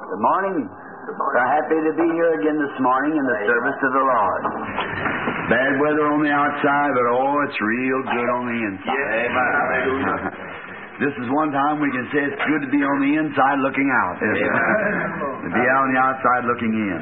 Good morning. We're happy to be here again this morning in the service of the Lord. Bad weather on the outside, but it's real good on the inside. Amen. This is one time we can say it's good to be on the inside looking out, isn't it? To be out on the outside looking in.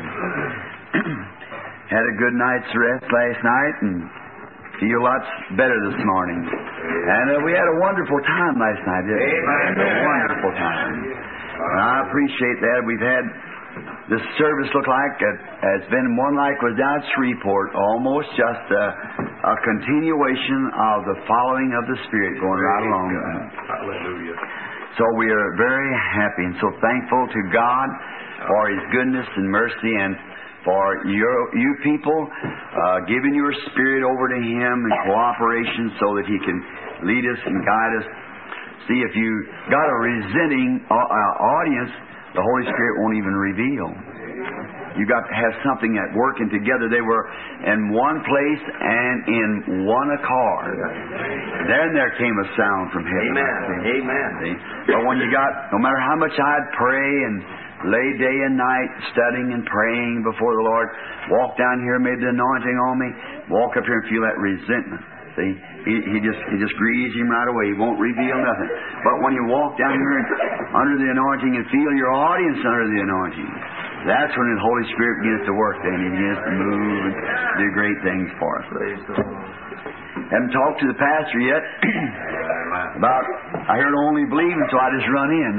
Had a good night's rest last night and feel lots better this morning. And we had a wonderful time last night, didn't we? A wonderful time. And I appreciate that. We've had this service look like it's been one like was down at Shreveport, almost just a continuation of the following of the Spirit going right along. Hallelujah. So we are very happy and so thankful to God for His goodness and mercy and for you people giving your spirit over to Him in cooperation so that He can lead us and guide us. See, if you got a resenting audience, the Holy Spirit won't even reveal. You got to have something that working together. They were in one place and in one accord. Then there came a sound from heaven. Amen. Amen. See? But when you got, no matter how much I'd pray and lay day and night studying and praying before the Lord, walk down here, maybe the anointing on me, walk up here and feel that resentment. See, he just grieves him right away. He won't reveal nothing. But when you walk down here under the anointing and feel your audience under the anointing, that's when the Holy Spirit begins to work. Then He begins to move and do great things for us. Haven't talked to the pastor yet about. I heard only believing, so I just run in.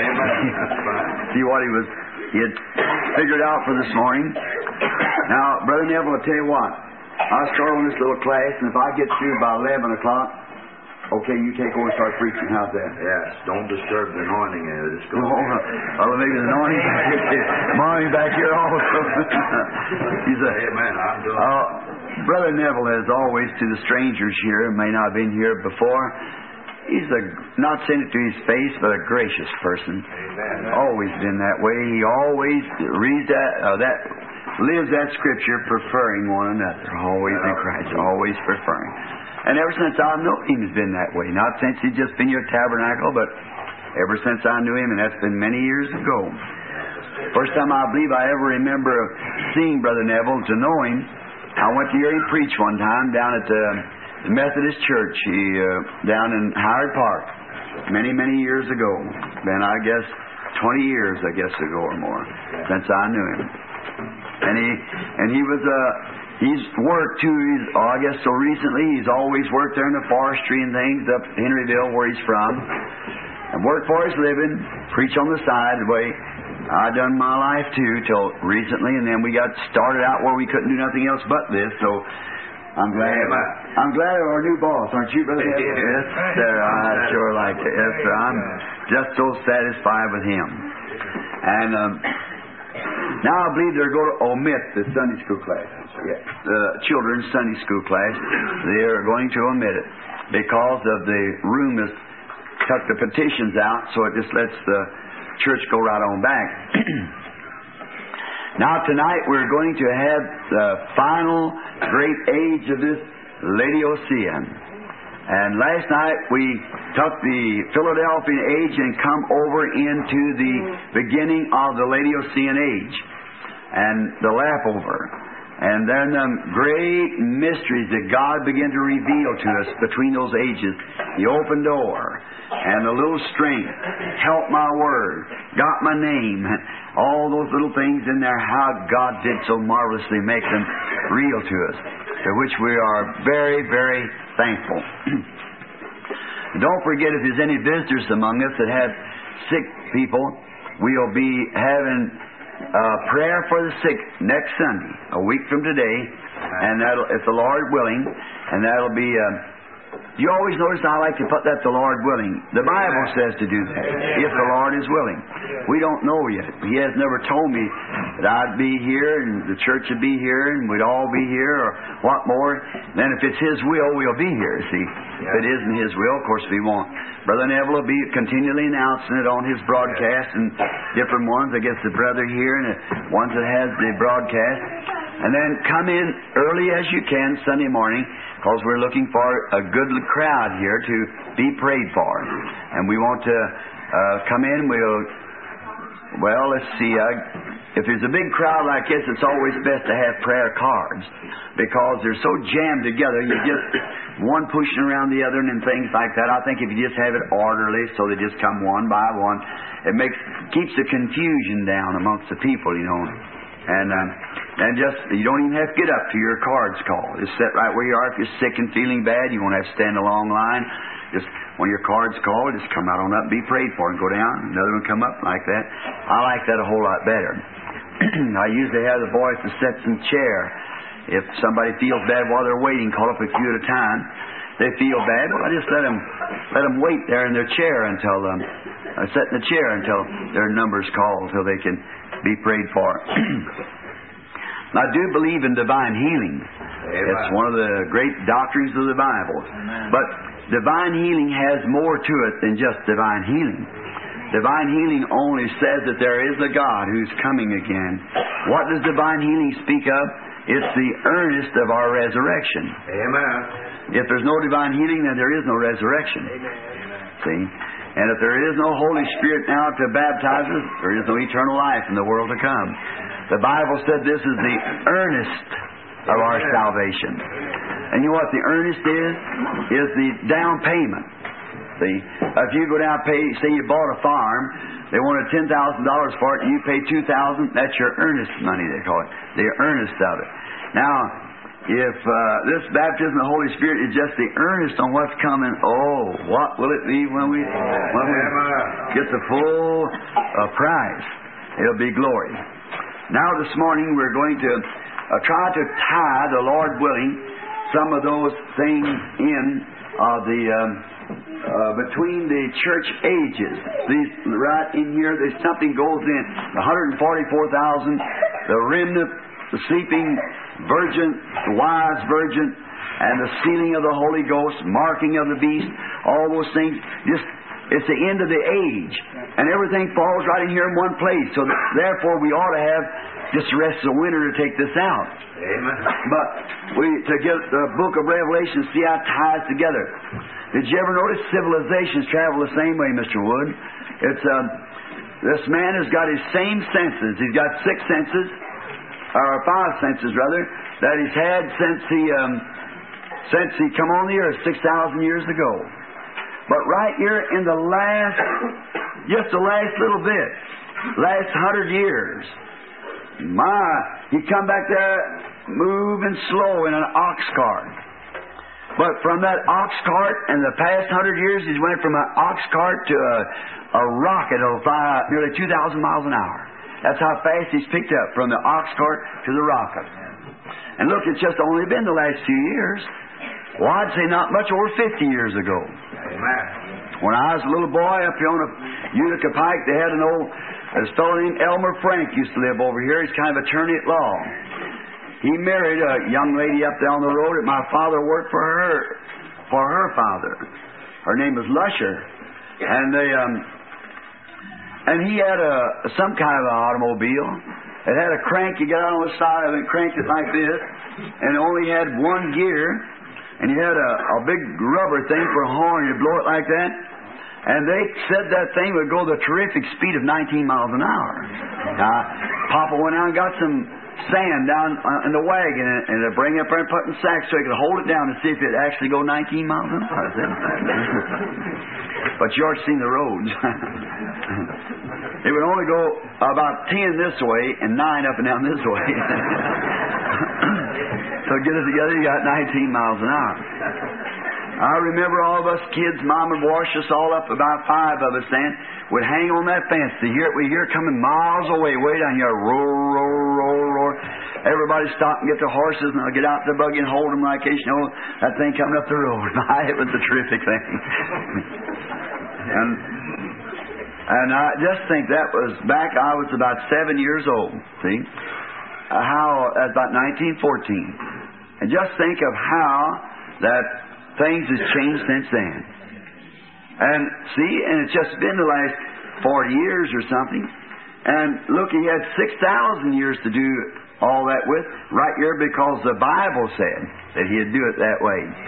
See what he had figured out for this morning. Now, Brother Neville, I'll tell you what. I'll start on this little class, and if I get through by 11 o'clock, okay, you take over and start preaching. How's that? Yes, don't disturb the anointing. Well, maybe the anointing back here also. He said, Amen, I'm doing Brother Neville has always, to the strangers here, may not have been here before, he's not saying it to his face, but a gracious person. Amen. Always been that way. He always reads lives that Scripture, preferring one another. Always in Christ, always preferring. And ever since I know him, he's been that way. Not since he's just been your tabernacle, but ever since I knew him, and that's been many years ago. First time I believe I ever remember seeing Brother Neville, to know him, I went to hear him preach one time down at the Methodist Church down in Howard Park, many, many years ago. Been, I guess, 20 years, ago or more, since I knew him. And he's worked too. I guess so recently he's always worked there in the forestry and things up in Henryville, where he's from, and worked for his living, preach on the side. The way I done my life too till recently, and then we got started out where we couldn't do nothing else but this. So I'm glad of our new boss, aren't you, Brother? Yes, sir. I sure like it. Yes, sir. I'm just so satisfied with him. And now I believe they're going to omit the Sunday school class. Yes. The children's Sunday school class. They're going to omit it because of the room has cut the petitions out, so it just lets the church go right on back. Now tonight we're going to have the final great age of this Laodicea. And last night we took the Philadelphian age and come over into the beginning of the Laodicean age and the lap over. And then the great mysteries that God began to reveal to us between those ages. The open door and the little strength, help my word, got my name, all those little things in there, how God did so marvelously make them real to us, for which we are very, very thankful. Don't forget, if there's any visitors among us that have sick people, we'll be having prayer for the sick next Sunday, a week from today, and that'll, if the Lord willing, and that'll be. You always notice I like to put that the Lord willing. The Bible says to do that, if the Lord is willing. We don't know yet. He has never told me that I'd be here and the church would be here and we'd all be here or what more. Then if it's His will, we'll be here, see. If it isn't His will, of course we won't. Brother Neville will be continually announcing it on his broadcast and different ones. I guess the brother here and the ones that has the broadcast. And then come in early as you can Sunday morning, because we're looking for a good crowd here to be prayed for. And we want to come in. We'll Well, let's see. If there's a big crowd like this, it's always best to have prayer cards because they're so jammed together. You just one pushing around the other and things like that. I think if you just have it orderly, so they just come one by one, it keeps the confusion down amongst the people, you know. And just you don't even have to get up to your cards call. Just sit right where you are. If you're sick and feeling bad, you won't have to stand a long line. Just when your card's called, just come out on up and be prayed for and go down. Another one come up like that. I like that a whole lot better. I usually have the boys to set some chair. If somebody feels bad while they're waiting, call up a few at a time. They feel bad, well, I just let them wait there in their chair until sit in the chair until their number's called, until they can be prayed for. I do believe in divine healing. Amen. It's one of the great doctrines of the Bible. Amen. But divine healing has more to it than just divine healing. Divine healing only says that there is a God who's coming again. What does divine healing speak of? It's the earnest of our resurrection. Amen. If there's no divine healing, then there is no resurrection. Amen. See? And if there is no Holy Spirit now to baptize us, there is no eternal life in the world to come. The Bible said this is the earnest of our salvation. And you know what the earnest is? Is the down payment. See? If you go down and pay, say you bought a farm, they wanted $10,000 for it, and you pay $2,000, that's your earnest money, they call it. The earnest of it. Now, if this baptism of the Holy Spirit is just the earnest on what's coming, oh, what will it be when we get the full price? It'll be glory. Now this morning we're going to try to tie, the Lord willing, some of those things in between the church ages. These right in here, there's something goes in. The 144,000, the remnant, the sleeping virgin, the wise virgin, and the sealing of the Holy Ghost, marking of the beast, all those things. It's the end of the age. And everything falls right in here in one place. So therefore we ought to have just the rest of the winter to take this out. Amen. But to get the book of Revelation, see how it ties together. Did you ever notice civilizations travel the same way, Mr. Wood? It's this man has got his same senses. He's got 6 senses, or 5 senses rather, that he's had since he come on the earth 6,000 years ago. But right here in the just the last little bit, last 100 years, he come back there moving slow in an ox cart. But from that ox cart in the past 100 years, he's went from an ox cart to a rocket that'll fly nearly 2,000 miles an hour. That's how fast he's picked up, from the ox cart to the rocket. And look, it's just only been the last few years. Well, I'd say not much over 50 years ago. Amen. When I was a little boy up here on a Utica Pike, they had a fellow named Elmer Frank used to live over here. He's kind of attorney at law. He married a young lady up down the road that my father worked for her father. Her name was Lusher. And he had some kind of an automobile. It had a crank. You got on the side of it, cranked it like this, and it only had one gear. And you had a big rubber thing for a horn. You blow it like that. And they said that thing would go the terrific speed of 19 miles an hour. Papa went out and got some sand down in the wagon and to bring it up there and put in sacks so he could hold it down and see if it actually go 19 miles an hour. But you ought to seen the roads. It would only go about 10 this way and 9 up and down this way. So get it together, you got 19 miles an hour. I remember all of us kids, Mom would wash us all up, about 5 of us then, would hang on that fence. We hear it coming miles away, way down here, roar, roar, roar, roar. Everybody stop and get their horses, and I'll get out the buggy and hold them like this, you know, that thing coming up the road. It was a terrific thing. And I just think that was back, I was about 7 years old, see? About 1914. And just think of how that things has changed since then. And see, and it's just been the last 40 years or something. And look, he had 6,000 years to do all that with, right here, because the Bible said that he'd do it that way.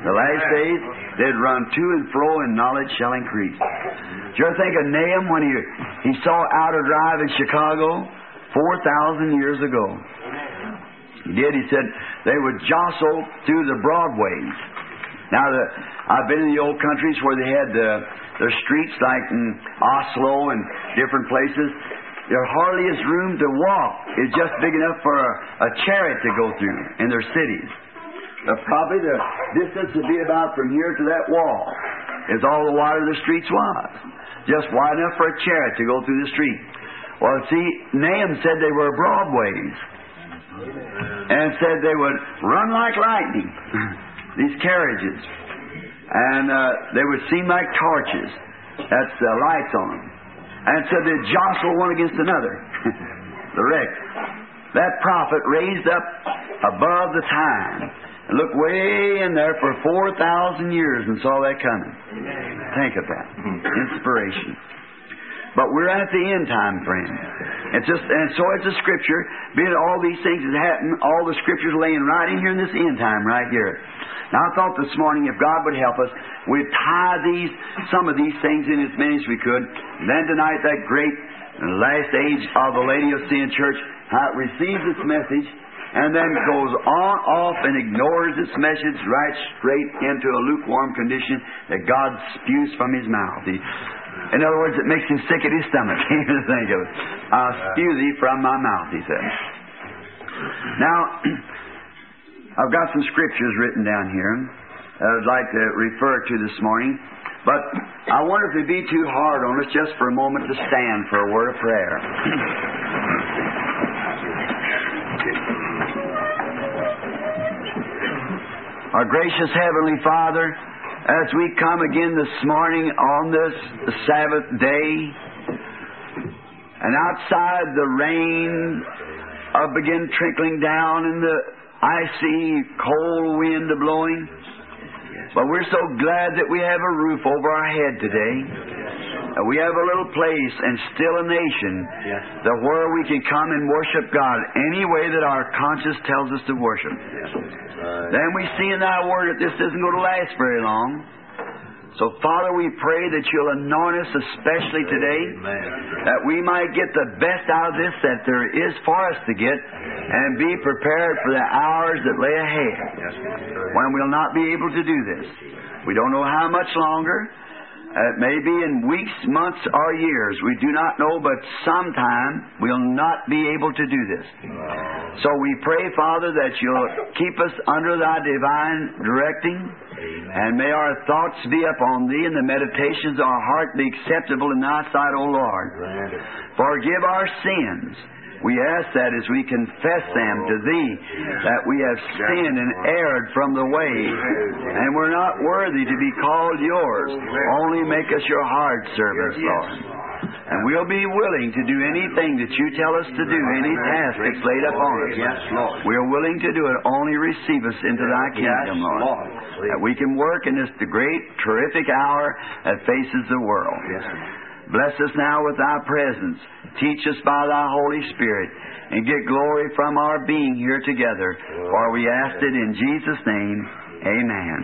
The last days, they'd run to and fro, and knowledge shall increase. Do you ever think of Nahum when he saw Outer Drive in Chicago 4,000 years ago? He did. He said they would jostle through the broadways. Now, I've been in the old countries where they had their streets like in Oslo and different places. There hardly is room to walk. It's just big enough for a chariot to go through in their cities. Probably the distance would be about from here to that wall is all the wide the streets was. Just wide enough for a chariot to go through the street. Well, see, Nahum said they were broadways. And said they would run like lightning, these carriages. And they would seem like torches. That's lights on them. And said they'd jostle one against another. The wreck. That prophet raised up above the time and looked way in there for 4,000 years and saw that coming. Think of that. Inspiration. But we're at the end time, friend. And so it's a Scripture. Being all these things that happen, all the Scriptures laying right in here in this end time, right here. Now I thought this morning, if God would help us, we'd tie some of these things in as many as we could. Then tonight, that great last age of the Laodicean church, how it receives its message, and then goes on off and ignores its message right straight into a lukewarm condition that God spews from His mouth. In other words, it makes Him sick at His stomach. Think of it. I'll spew thee from my mouth, He said. Now, I've got some scriptures written down here that I'd like to refer to this morning. But I wonder if it'd be too hard on us just for a moment to stand for a word of prayer. Our gracious Heavenly Father, as we come again this morning on this Sabbath day, and outside the rain begin trickling down and the icy cold wind blowing, but we're so glad that we have a roof over our head today. We have a little place and still a nation that where we can come and worship God any way that our conscience tells us to worship. Then we see in Thy Word that this isn't going to last very long. So, Father, we pray that You'll anoint us especially today, that we might get the best out of this that there is for us to get, and be prepared for the hours that lay ahead, when we'll not be able to do this. We don't know how much longer. It may be in weeks, months, or years. We do not know, but sometime we'll not be able to do this. So we pray, Father, that You'll keep us under Thy divine directing, and may our thoughts be upon Thee, and the meditations of our heart be acceptable in Thy sight, O Lord. Forgive our sins. We ask that as we confess them to Thee, that we have sinned and erred from the way, and we're not worthy to be called Yours. Only make us Your hard servants, Lord. And we'll be willing to do anything that You tell us to do, any task that's laid upon us. We're willing to do it. Only receive us into Thy kingdom, Lord. That we can work in this great, terrific hour that faces the world. Bless us now with Thy presence. Teach us by Thy Holy Spirit, and get glory from our being here together. For we ask it in Jesus' name. Amen.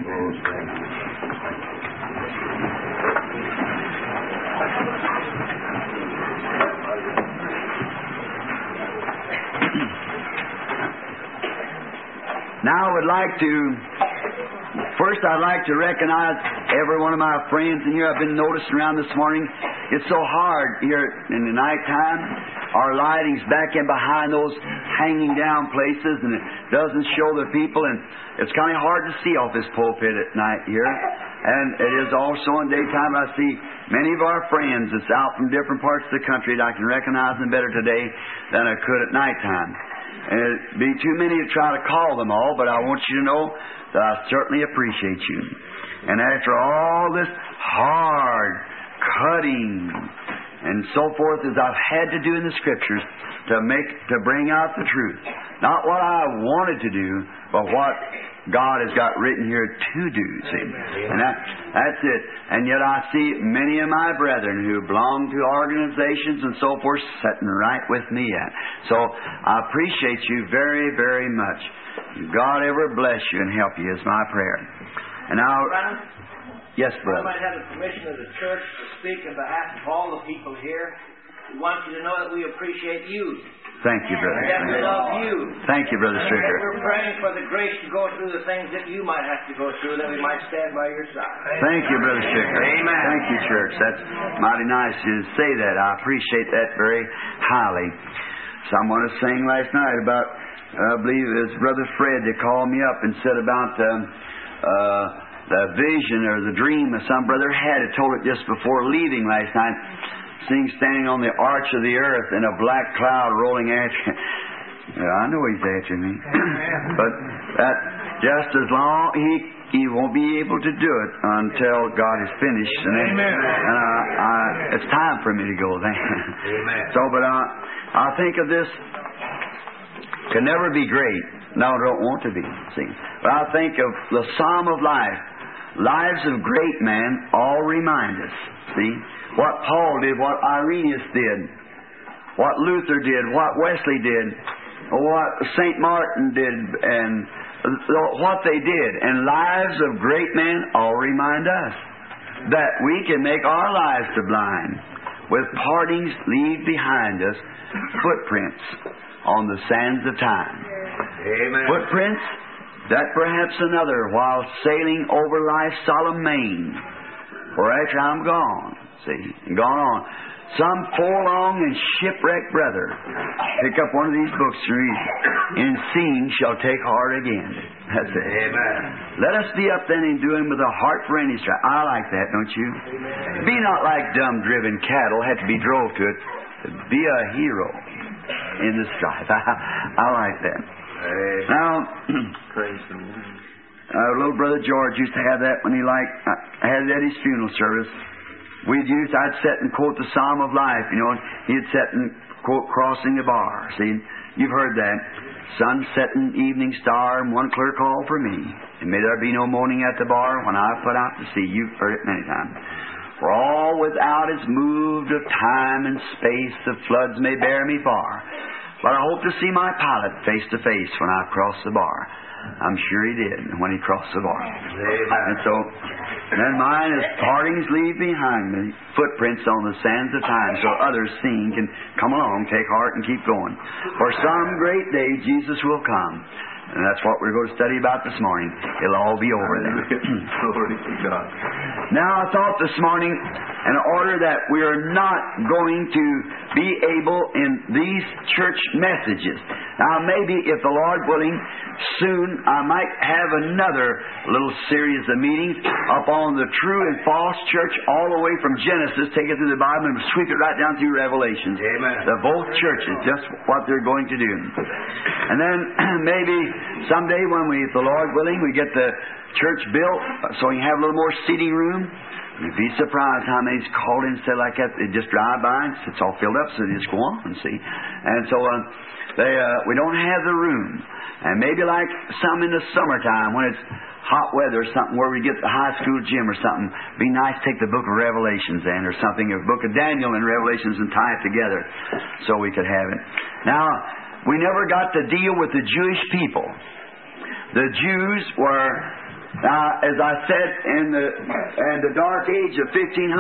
Now I would like to... First, I'd like to recognize every one of my friends in here. I've been noticing around this morning, it's so hard here in the nighttime. Our lighting's back in behind those hanging down places, and it doesn't show the people, and it's kind of hard to see off this pulpit at night here. And it is also in daytime. I see many of our friends that's out from different parts of the country that I can recognize them better today than I could at nighttime. And it'd be too many to try to call them all, but I want you to know that I certainly appreciate you. And after all this hard cutting and so forth as I've had to do in the Scriptures to bring out the truth, not what I wanted to do, but what God has got written here to do, see. And that's it. And yet I see many of my brethren who belong to organizations and so forth sitting right with me at. So I appreciate you very, very much. God ever bless you and help you is my prayer. And now, Brother, yes, I brother. might have the permission of the church to speak on behalf of all the people here. We want you to know that we appreciate you. Thank you, brother. That we love you. Thank you, Brother Stricker. We're praying for the grace to go through the things that you might have to go through, that we might stand by your side. Thank you, Brother Stricker. Amen. Thank you, church. That's mighty nice you to say that. I appreciate that very highly. Someone was saying last night about, I believe it was Brother Fred that called me up and said about the vision or the dream that some brother had. It told it just before leaving last night. Seeing standing on the arch of the earth and a black cloud rolling at you. Yeah, I know he's after me. But that just as long he won't be able to do it until God is finished. And then, it's time for me to go then. Amen. So, but I think of this can never be great. No, I don't want to be. See, but I think of the Psalm of Life. Lives of great men all remind us. See, what Paul did, what Irenaeus did, what Luther did, what Wesley did, what St. Martin did, and what they did. And lives of great men all remind us that we can make our lives sublime. With partings leave behind us footprints on the sands of time. Amen. Footprints that perhaps another, while sailing over life's solemn main, for after I'm gone, see, and gone on, some forlorn and shipwrecked brother pick up one of these books and read, "In seeing shall take heart again." That's it. Amen. Let us be up then in doing with a heart for any strife. I like that, don't you? Amen. Be not like dumb driven cattle, have to be drove to it. Be a hero in the strife. I like that. Now, Praise the Lord. little brother George used to have that when he had it at his funeral service. I'd sit and quote the Psalm of Life, you know, and he'd sit and quote Crossing the Bar. See, you've heard that. Sun setting, evening star, and one clear call for me. And may there be no moaning at the bar when I put out to sea. You've heard it many times. For all without is moved of time and space, the floods may bear me far. But I hope to see my pilot face to face when I cross the bar. I'm sure he did when he crossed the bar. Amen. And so, then mine is partings leave behind me, footprints on the sands of time, so others seeing can come along, take heart, and keep going. For some great day Jesus will come. And that's what we're going to study about this morning. It'll all be over then. Glory to God. Now, I thought this morning, in order that we are not going to be able in these church messages. Now, maybe if the Lord willing, soon I might have another little series of meetings upon the true and false church all the way from Genesis, take it through the Bible and sweep it right down through Revelations. Amen. The both churches, just what they're going to do. And then maybe someday when if the Lord willing, we get the church built so we can have a little more seating room. You'd be surprised how many's called in and said like that. They just drive by and it's all filled up, so they just go on and see. And so we don't have the room. And maybe like some in the summertime when it's hot weather or something where we get the high school gym or something, be nice to take the book of Revelations in or something, or book of Daniel and Revelations and tie it together so we could have it. Now, we never got to deal with the Jewish people. The Jews were, as I said, in the dark age of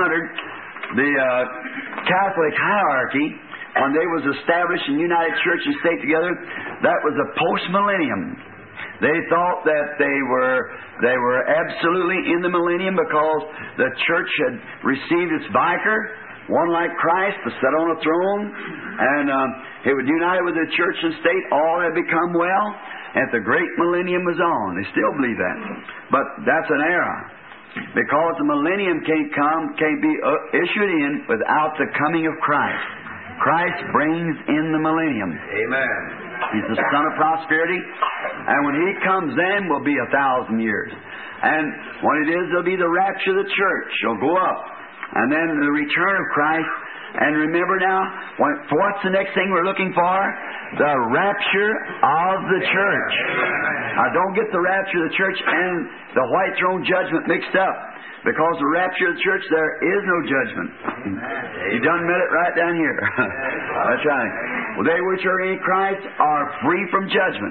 1500, the Catholic hierarchy, when they was established and united church and state together, that was a post-millennium. They thought that they were absolutely in the millennium because the church had received its vicar, one like Christ, to sit on a throne, and he would unite with the church and state. All had become well, and the great millennium was on. They still believe that, but that's an error, because the millennium can't be issued in without the coming of Christ. Christ brings in the millennium. Amen. He's the Son of prosperity, and when He comes, then will be 1,000 years. And when it is, there'll be the rapture of the church. She'll go up, and then the return of Christ. And remember now, what's the next thing we're looking for? The rapture of the church. Now, don't get the rapture of the church and the white throne judgment mixed up. Because the rapture of the church, there is no judgment. You done met it right down here. That's right. Well, they which are in Christ are free from judgment.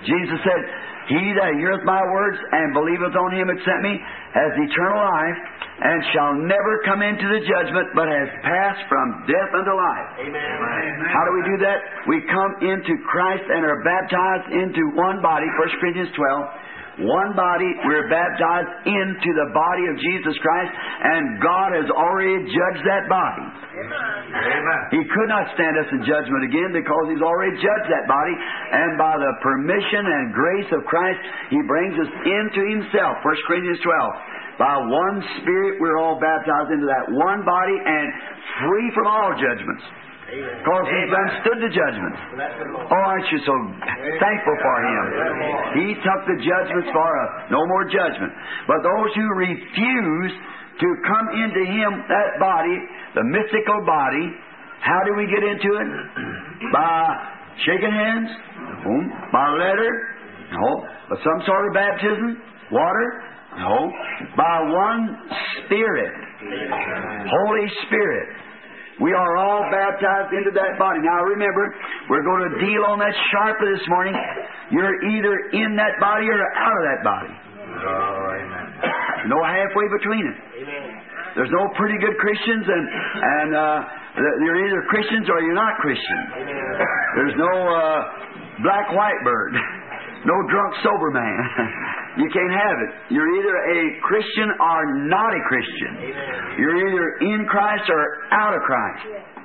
Jesus said, He that heareth my words and believeth on Him that sent me has eternal life, and shall never come into the judgment, but has passed from death unto life. Amen. How do we do that? We come into Christ and are baptized into one body, 1 Corinthians 12. One body, we're baptized into the body of Jesus Christ, and God has already judged that body. Amen. He could not stand us in judgment again because He's already judged that body, and by the permission and grace of Christ, He brings us into Himself. 1 Corinthians 12. By one Spirit, we're all baptized into that one body and free from all judgments. Because He's done stood the judgments. Oh, aren't you so thankful for Him? He took the judgments for us. No more judgment. But those who refuse to come into Him, that body, the mystical body, how do we get into it? By shaking hands? No. By letter? No. By some sort of baptism? Water? No. By one Spirit. Holy Spirit. We are all baptized into that body. Now remember, we're going to deal on that sharply this morning. You're either in that body or out of that body. Oh, amen. No halfway between it. There's no pretty good Christians, and you're either Christians or you're not Christian. There's no black-white bird. No drunk sober man. You can't have it. You're either a Christian or not a Christian. You're either in Christ or out of Christ.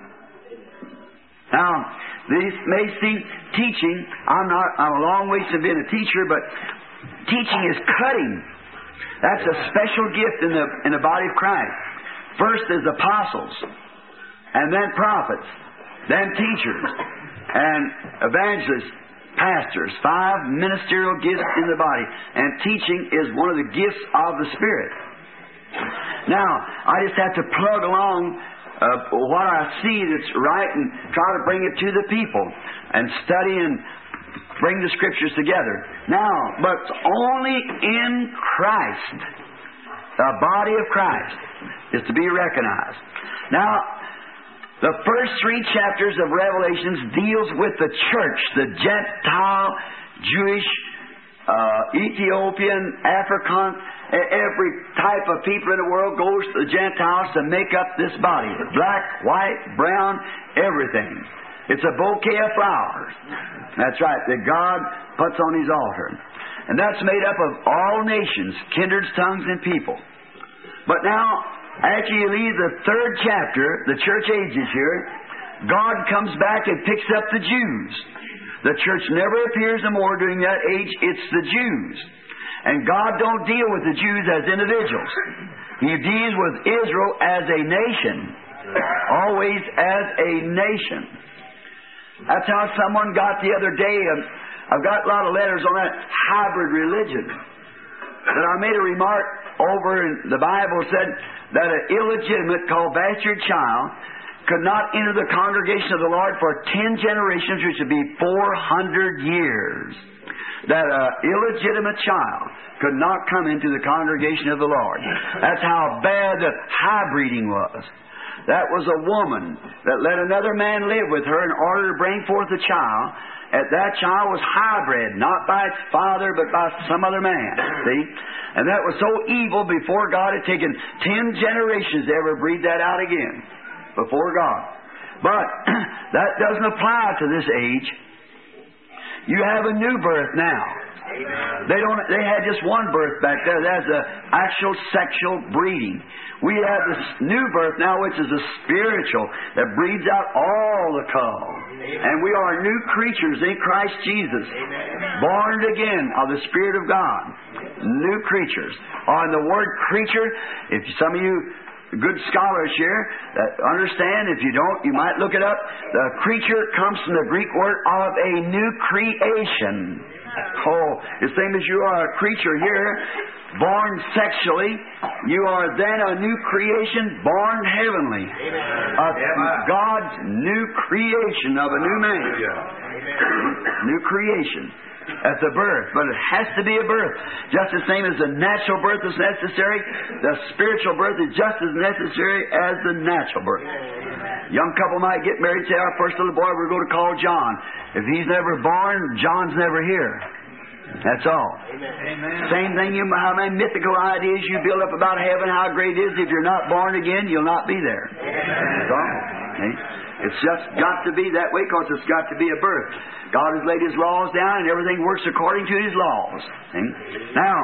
Now, this may seem teaching. I'm a long ways from being a teacher, but teaching is cutting. That's a special gift in the body of Christ. First is apostles, and then prophets, then teachers, and evangelists, pastors. 5 ministerial gifts in the body. And teaching is one of the gifts of the Spirit. Now, I just have to plug along what I see that's right and try to bring it to the people and study and bring the Scriptures together. Now, but only in Christ, the body of Christ, is to be recognized. Now, the first 3 chapters of Revelations deals with the church, the Gentile, Jewish, Ethiopian, African, every type of people in the world goes to the Gentiles to make up this body. Black, white, brown, everything. It's a bouquet of flowers. That's right, that God puts on His altar. And that's made up of all nations, kindreds, tongues, and people. But now, after you leave the 3rd chapter, the church ages here, God comes back and picks up the Jews. The church never appears no more during that age. It's the Jews. And God don't deal with the Jews as individuals. He deals with Israel as a nation. Always as a nation. That's how someone got the other day. I've got a lot of letters on that hybrid religion. But I made a remark over in the Bible said that an illegitimate called bastard child could not enter the congregation of the Lord for 10 generations, which would be 400 years. That an illegitimate child could not come into the congregation of the Lord. That's how bad the high breeding was. That was a woman that let another man live with her in order to bring forth a child. That child was hybrid, not by its father, but by some other man. See? And that was so evil before God had taken 10 generations to ever breed that out again. Before God. But that doesn't apply to this age. You have a new birth now. They had just one birth back there. That's the actual sexual breeding. We have this new birth now, which is a spiritual that breeds out all the cull. And we are new creatures in Christ Jesus. Born again of the Spirit of God. New creatures. On the word creature, if some of you good scholars here that understand, if you don't, you might look it up. The creature comes from the Greek word of a new creation. Oh, the same as you are a creature here, born sexually, you are then a new creation, born heavenly. God's new creation of a new man. New creation. At the birth, but it has to be a birth. Just the same as the natural birth is necessary, the spiritual birth is just as necessary as the natural birth. Young couple might get married and say, our first little boy we're going to call John. If he's never born, John's never here. That's all. Amen. Same thing, how many mythical ideas you build up about heaven, how great it is. If you're not born again, you'll not be there. That's all. Okay? It's just got to be that way because it's got to be a birth. God has laid His laws down and everything works according to His laws. See? Now,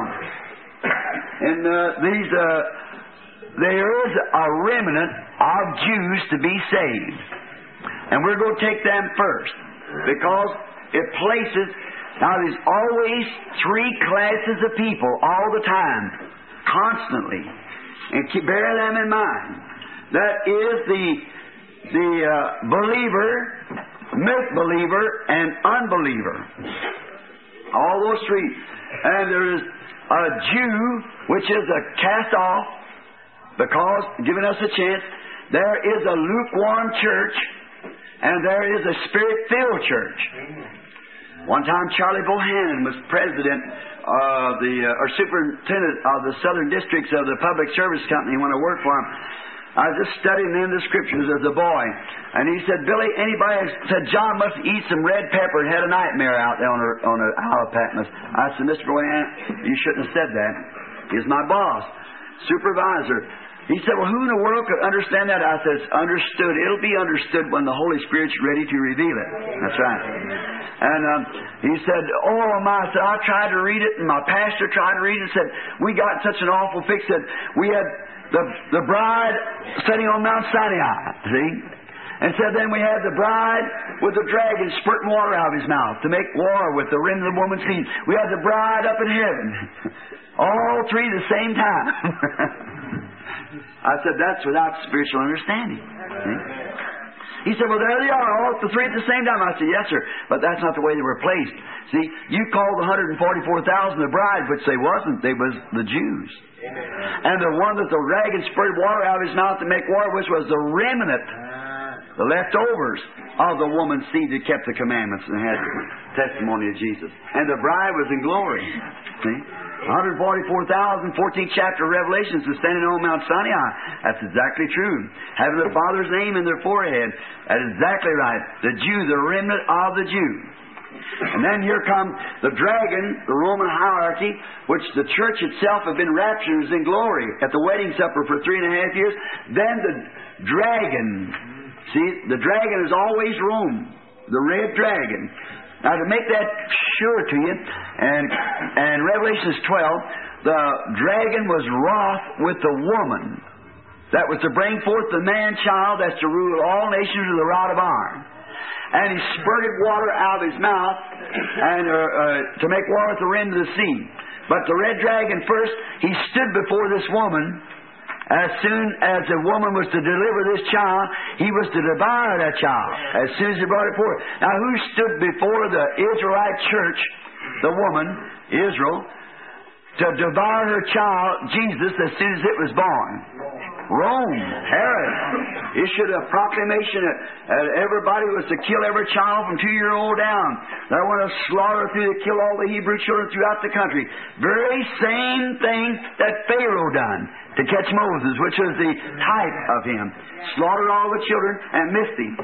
there is a remnant of Jews to be saved. And we're going to take them first because it places... Now, there's always three classes of people all the time, constantly. And bear them in mind. That is the believer, misbeliever, and unbeliever. All those three. And there is a Jew, which is a cast off, because giving us a chance. There is a lukewarm church, and there is a spirit-filled church. One time, Charlie Bohannon was president of or superintendent of the Southern Districts of the Public Service Company when I worked for him. I was just studying in the Scriptures as a boy, and he said, "Billy, anybody said John must eat some red pepper and had a nightmare out there on an Isle of Patmos." I said, "Mr. Bohannon, you shouldn't have said that. He's my boss, supervisor." He said, "Well, who in the world could understand that?" I said, "It's understood. It'll be understood when the Holy Spirit's ready to reveal it." That's right. And he said, "Oh, my," I said, "I tried to read it, and my pastor tried to read it, and said, we got such an awful fix that we had the bride sitting on Mount Sinai, see? And said then we had the bride with the dragon spurting water out of his mouth to make war with the remnant of the woman's seed. We had the bride up in heaven. All three at the same time." I said, "That's without spiritual understanding." He said, "Well, there they are, all the three at the same time." I said, "Yes, sir, but that's not the way they were placed. See, you called the 144,000 the bride, which they wasn't. They was the Jews. And the one that the dragon spurted water out of his mouth to make war with was the remnant, the leftovers of the woman's seed that kept the commandments and had the testimony of Jesus. And the bride was in glory. See? 144,000, 14th chapter of Revelation is standing on Mount Sinai. That's exactly true. Having their Father's name in their forehead. That is exactly right. The Jew, the remnant of the Jew. And then here comes the dragon, the Roman hierarchy, which the church itself had been raptured, is in glory at the wedding supper for 3.5 years. Then the dragon. See, the dragon is always Rome. The red dragon. Now, to make that sure to you, and Revelation 12, the dragon was wroth with the woman that was to bring forth the man-child that's to rule all nations with a rod of iron. And he spurted water out of his mouth and to make war with the remnant of the sea. But the red dragon first, he stood before this woman. As soon as the woman was to deliver this child, he was to devour that child as soon as he brought it forth. Now, who stood before the Israelite church, the woman, Israel, to devour her child, Jesus, as soon as it was born? Rome, Herod, issued a proclamation that everybody was to kill every child from 2-year-old down. They want to slaughter to kill all the Hebrew children throughout the country. Very same thing that Pharaoh done to catch Moses, which was the type of him. Slaughtered all the children and missed him.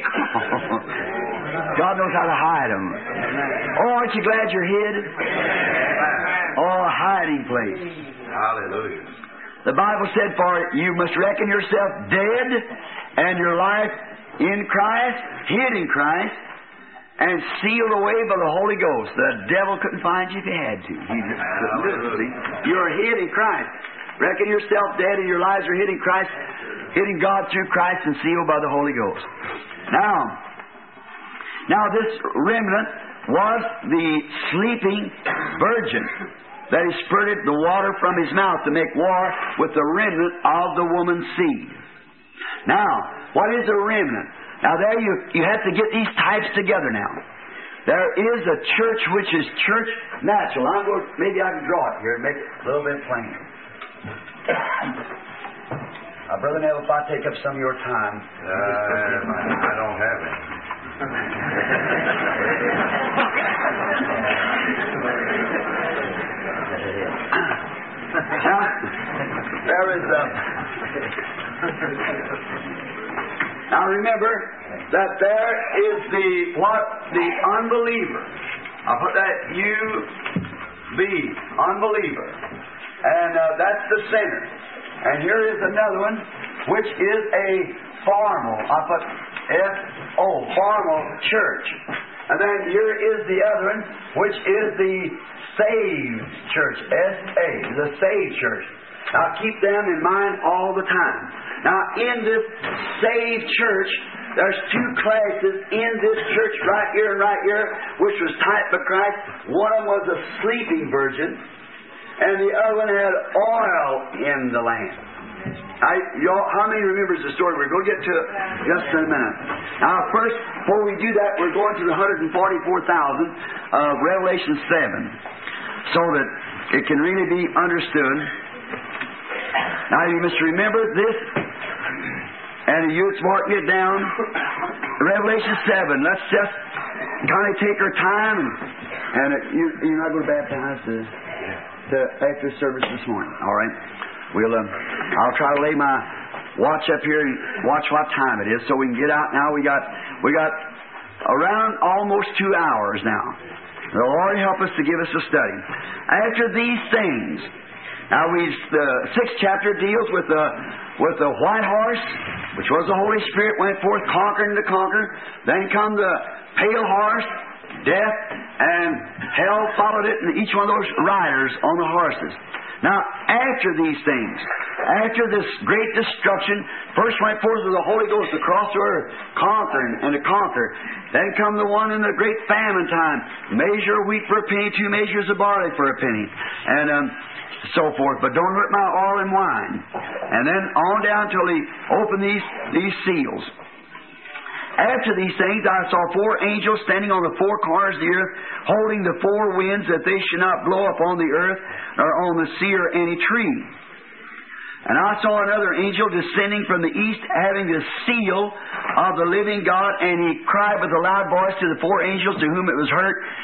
God knows how to hide them. Oh, aren't you glad you're hid? Oh, a hiding place. Hallelujah. The Bible said, "For you must reckon yourself dead, and your life in Christ, hid in Christ, and sealed away by the Holy Ghost." The devil couldn't find you if he had to. You're hid in Christ. Reckon yourself dead, and your lives are hid in Christ, hid in God through Christ, and sealed by the Holy Ghost. Now this remnant was the sleeping virgin that he spurted the water from his mouth to make war with the remnant of the woman's seed. Now, what is a remnant? Now there you have to get these types together now. There is a church which is church natural. Maybe I can draw it here and make it a little bit plainer. Brother Neville, if I take up some of your time. I don't have it. Now, there is now remember that there is the unbeliever. I'll put that B, unbeliever. And that's the sinner. And here is another one, which is a formal. I put F-O, formal church. And then here is the other one, which is the saved church, S-A, the saved church. Now keep them in mind all the time. Now in this saved church, there's two classes in this church right here and right here, which was typed by Christ. One of them was a sleeping virgin, and the other one had oil in the lamp. How many remembers the story? We're going to get to it just in a minute. Now, first, before we do that, we're going to the 144,000 of Revelation 7, so that it can really be understood. Now, you must remember this, and you're marking it down. Revelation 7. Let's just kind of take our time, and you're not going to baptize after service this morning, all right? I'll try to lay my watch up here and watch what time it is, so we can get out now. We got around almost 2 hours now. The Lord help us to give us a study. After these things, now the 6th chapter deals with the white horse, which was the Holy Spirit, went forth conquering to conquer. Then come the pale horse, death, and hell followed it, and each one of those riders on the horses. Now, after these things, after this great destruction, first went forth with the Holy Ghost across the earth, conquering and to conquer. Then come the one in the great famine time, measure of wheat for a penny, 2 measures of barley for a penny, and so forth. But don't hurt my oil and wine. And then on down till he opened these seals. After these things, I saw 4 angels standing on the 4 corners of the earth, holding the 4 winds, that they should not blow upon the earth, nor on the sea or any tree. And I saw another angel descending from the east, having the seal of the living God, and he cried with a loud voice to the 4 angels to whom it was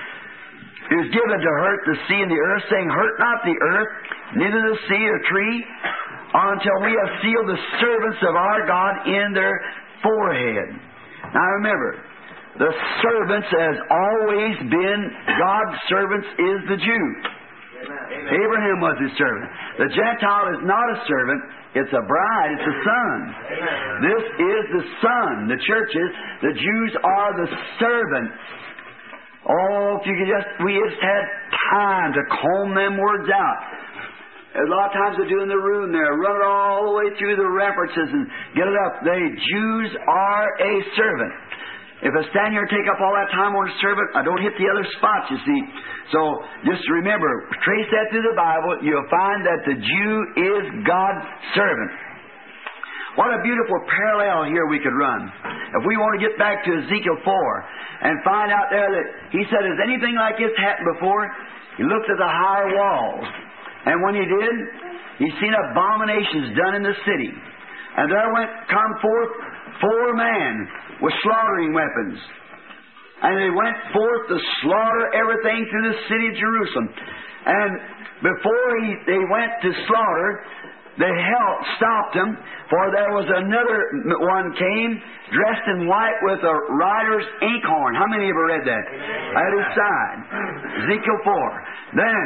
given to hurt the sea and the earth, saying, Hurt not the earth, neither the sea or tree, until we have sealed the servants of our God in their forehead. Now remember, the servants has always been God's servants is the Jew. Amen. Abraham was his servant. The Gentile is not a servant, it's a bride, it's a son. Amen. This is the son, the churches. The Jews are the servants. Oh, if you could we just had time to comb them words out. A lot of times they do in the room there, run it all the way through the references and get it up. The Jews are a servant. If I stand here and take up all that time on a servant, I don't hit the other spots, you see. So just remember, trace that through the Bible, you'll find that the Jew is God's servant. What a beautiful parallel here we could run. If we want to get back to Ezekiel 4 and find out there that he said, has anything like this happened before? He looked at the higher walls. And when he did, he seen abominations done in the city. And there come forth 4 men with slaughtering weapons. And they went forth to slaughter everything through the city of Jerusalem. And before they went to slaughter, the hell stopped them, for there was another one came dressed in white with a rider's inkhorn. How many of you read that? At his side. Ezekiel 4. Then,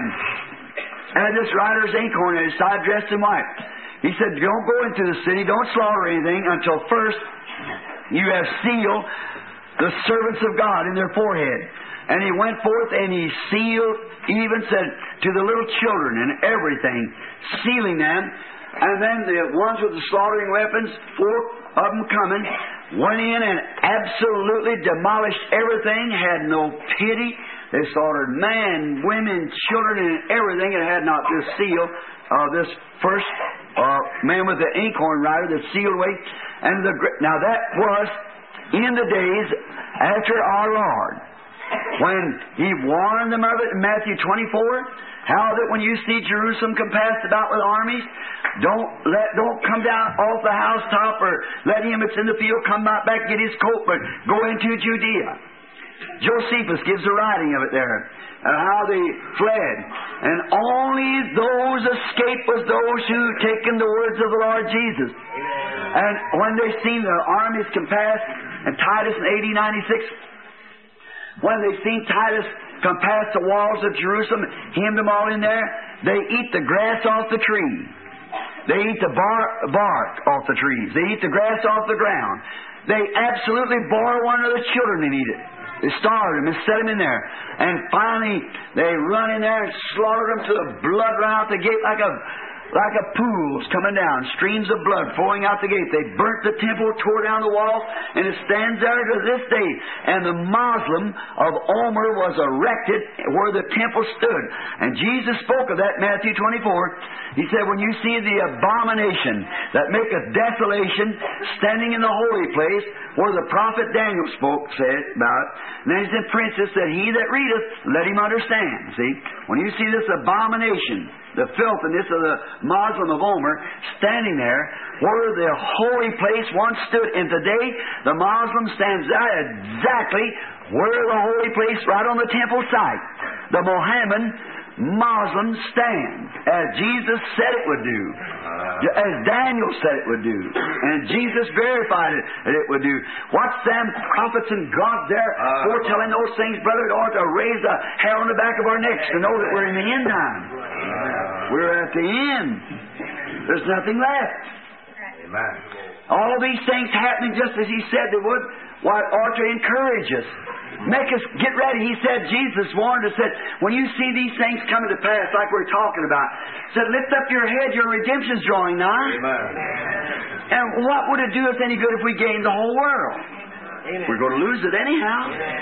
and this rider's inkhorn at his side, dressed in white. He said, don't go into the city, don't slaughter anything until first you have sealed the servants of God in their forehead. And he went forth and he sealed, even said to the little children and everything, sealing them. And then the ones with the slaughtering weapons, 4 of them coming, went in and absolutely demolished everything, had no pity. They slaughtered man, women, children, and everything. It had not this seal of this first man with the inkhorn rider that sealed away. And now that was in the days after our Lord, when He warned them of it in Matthew 24, how that when you see Jerusalem compassed about with armies, don't come down off the housetop, or let him that's in the field come out back get his coat, but go into Judea. Josephus gives the writing of it there, and how they fled. And only those escaped was those who taken the words of the Lord Jesus. And when they seen the armies compassed, and Titus in AD 96, when they seen Titus come past the walls of Jerusalem, hemmed them all in there. They eat the grass off the tree. They eat the bark off the trees. They eat the grass off the ground. They absolutely bore one of the children and eat it. They starved them and set them in there. And finally, they run in there and slaughtered them to the blood ran out the gate like a pool's coming down, streams of blood flowing out the gate. They burnt the temple, tore down the walls, and it stands there to this day. And the Muslim of Omer was erected where the temple stood. And Jesus spoke of that in Matthew 24. He said, when you see the abomination that maketh desolation standing in the holy place, where the prophet Daniel said about, and then he said, Princess, that he that readeth, let him understand. See, when you see this abomination, the filthiness of the Muslim of Omer standing there where the holy place once stood, and today the Muslim stands there exactly where the holy place, right on the temple site. The Mohammedan Muslims stand as Jesus said it would do, as Daniel said it would do, and Jesus verified it that it would do. What's them prophets and God there foretelling those things, brother? It ought to raise a hair on the back of our necks to know that we're in the end time. We're at the end. There's nothing left. Amen. All these things happening just as He said they would, why it ought to encourage us. Make us get ready. He said, Jesus warned us that when you see these things coming to pass, like we're talking about, said, lift up your head, your redemption's drawing nigh. Amen. And what would it do us any good if we gained the whole world? Amen. We're going to lose it anyhow.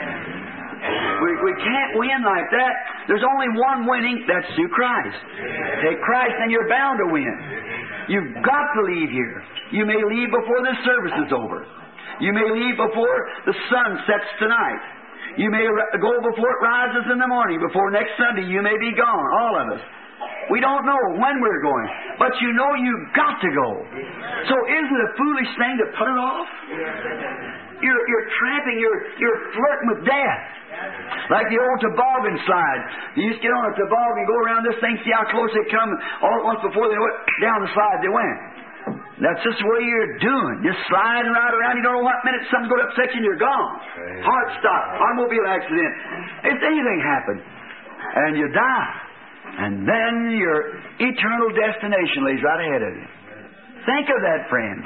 We can't win like that. There's only one winning, that's through Christ. Take Christ and you're bound to win. You've got to leave here. You may leave before this service is over. You may leave before the sun sets tonight. You may go before it rises in the morning. Before next Sunday you may be gone, all of us. We don't know when we're going, but you know you've got to go. So isn't it a foolish thing to put it off? You're tramping, you're flirting with death. Like the old toboggan slide. You used to get on a toboggan, go around this thing, see how close they come, all at once before they went down the slide they went. That's just what you're doing. You're sliding right around. You don't know what minute something's going to upset you and you're gone. Heart stop, automobile accident. If anything happened, and you die, and then your eternal destination lays right ahead of you. Think of that, friend.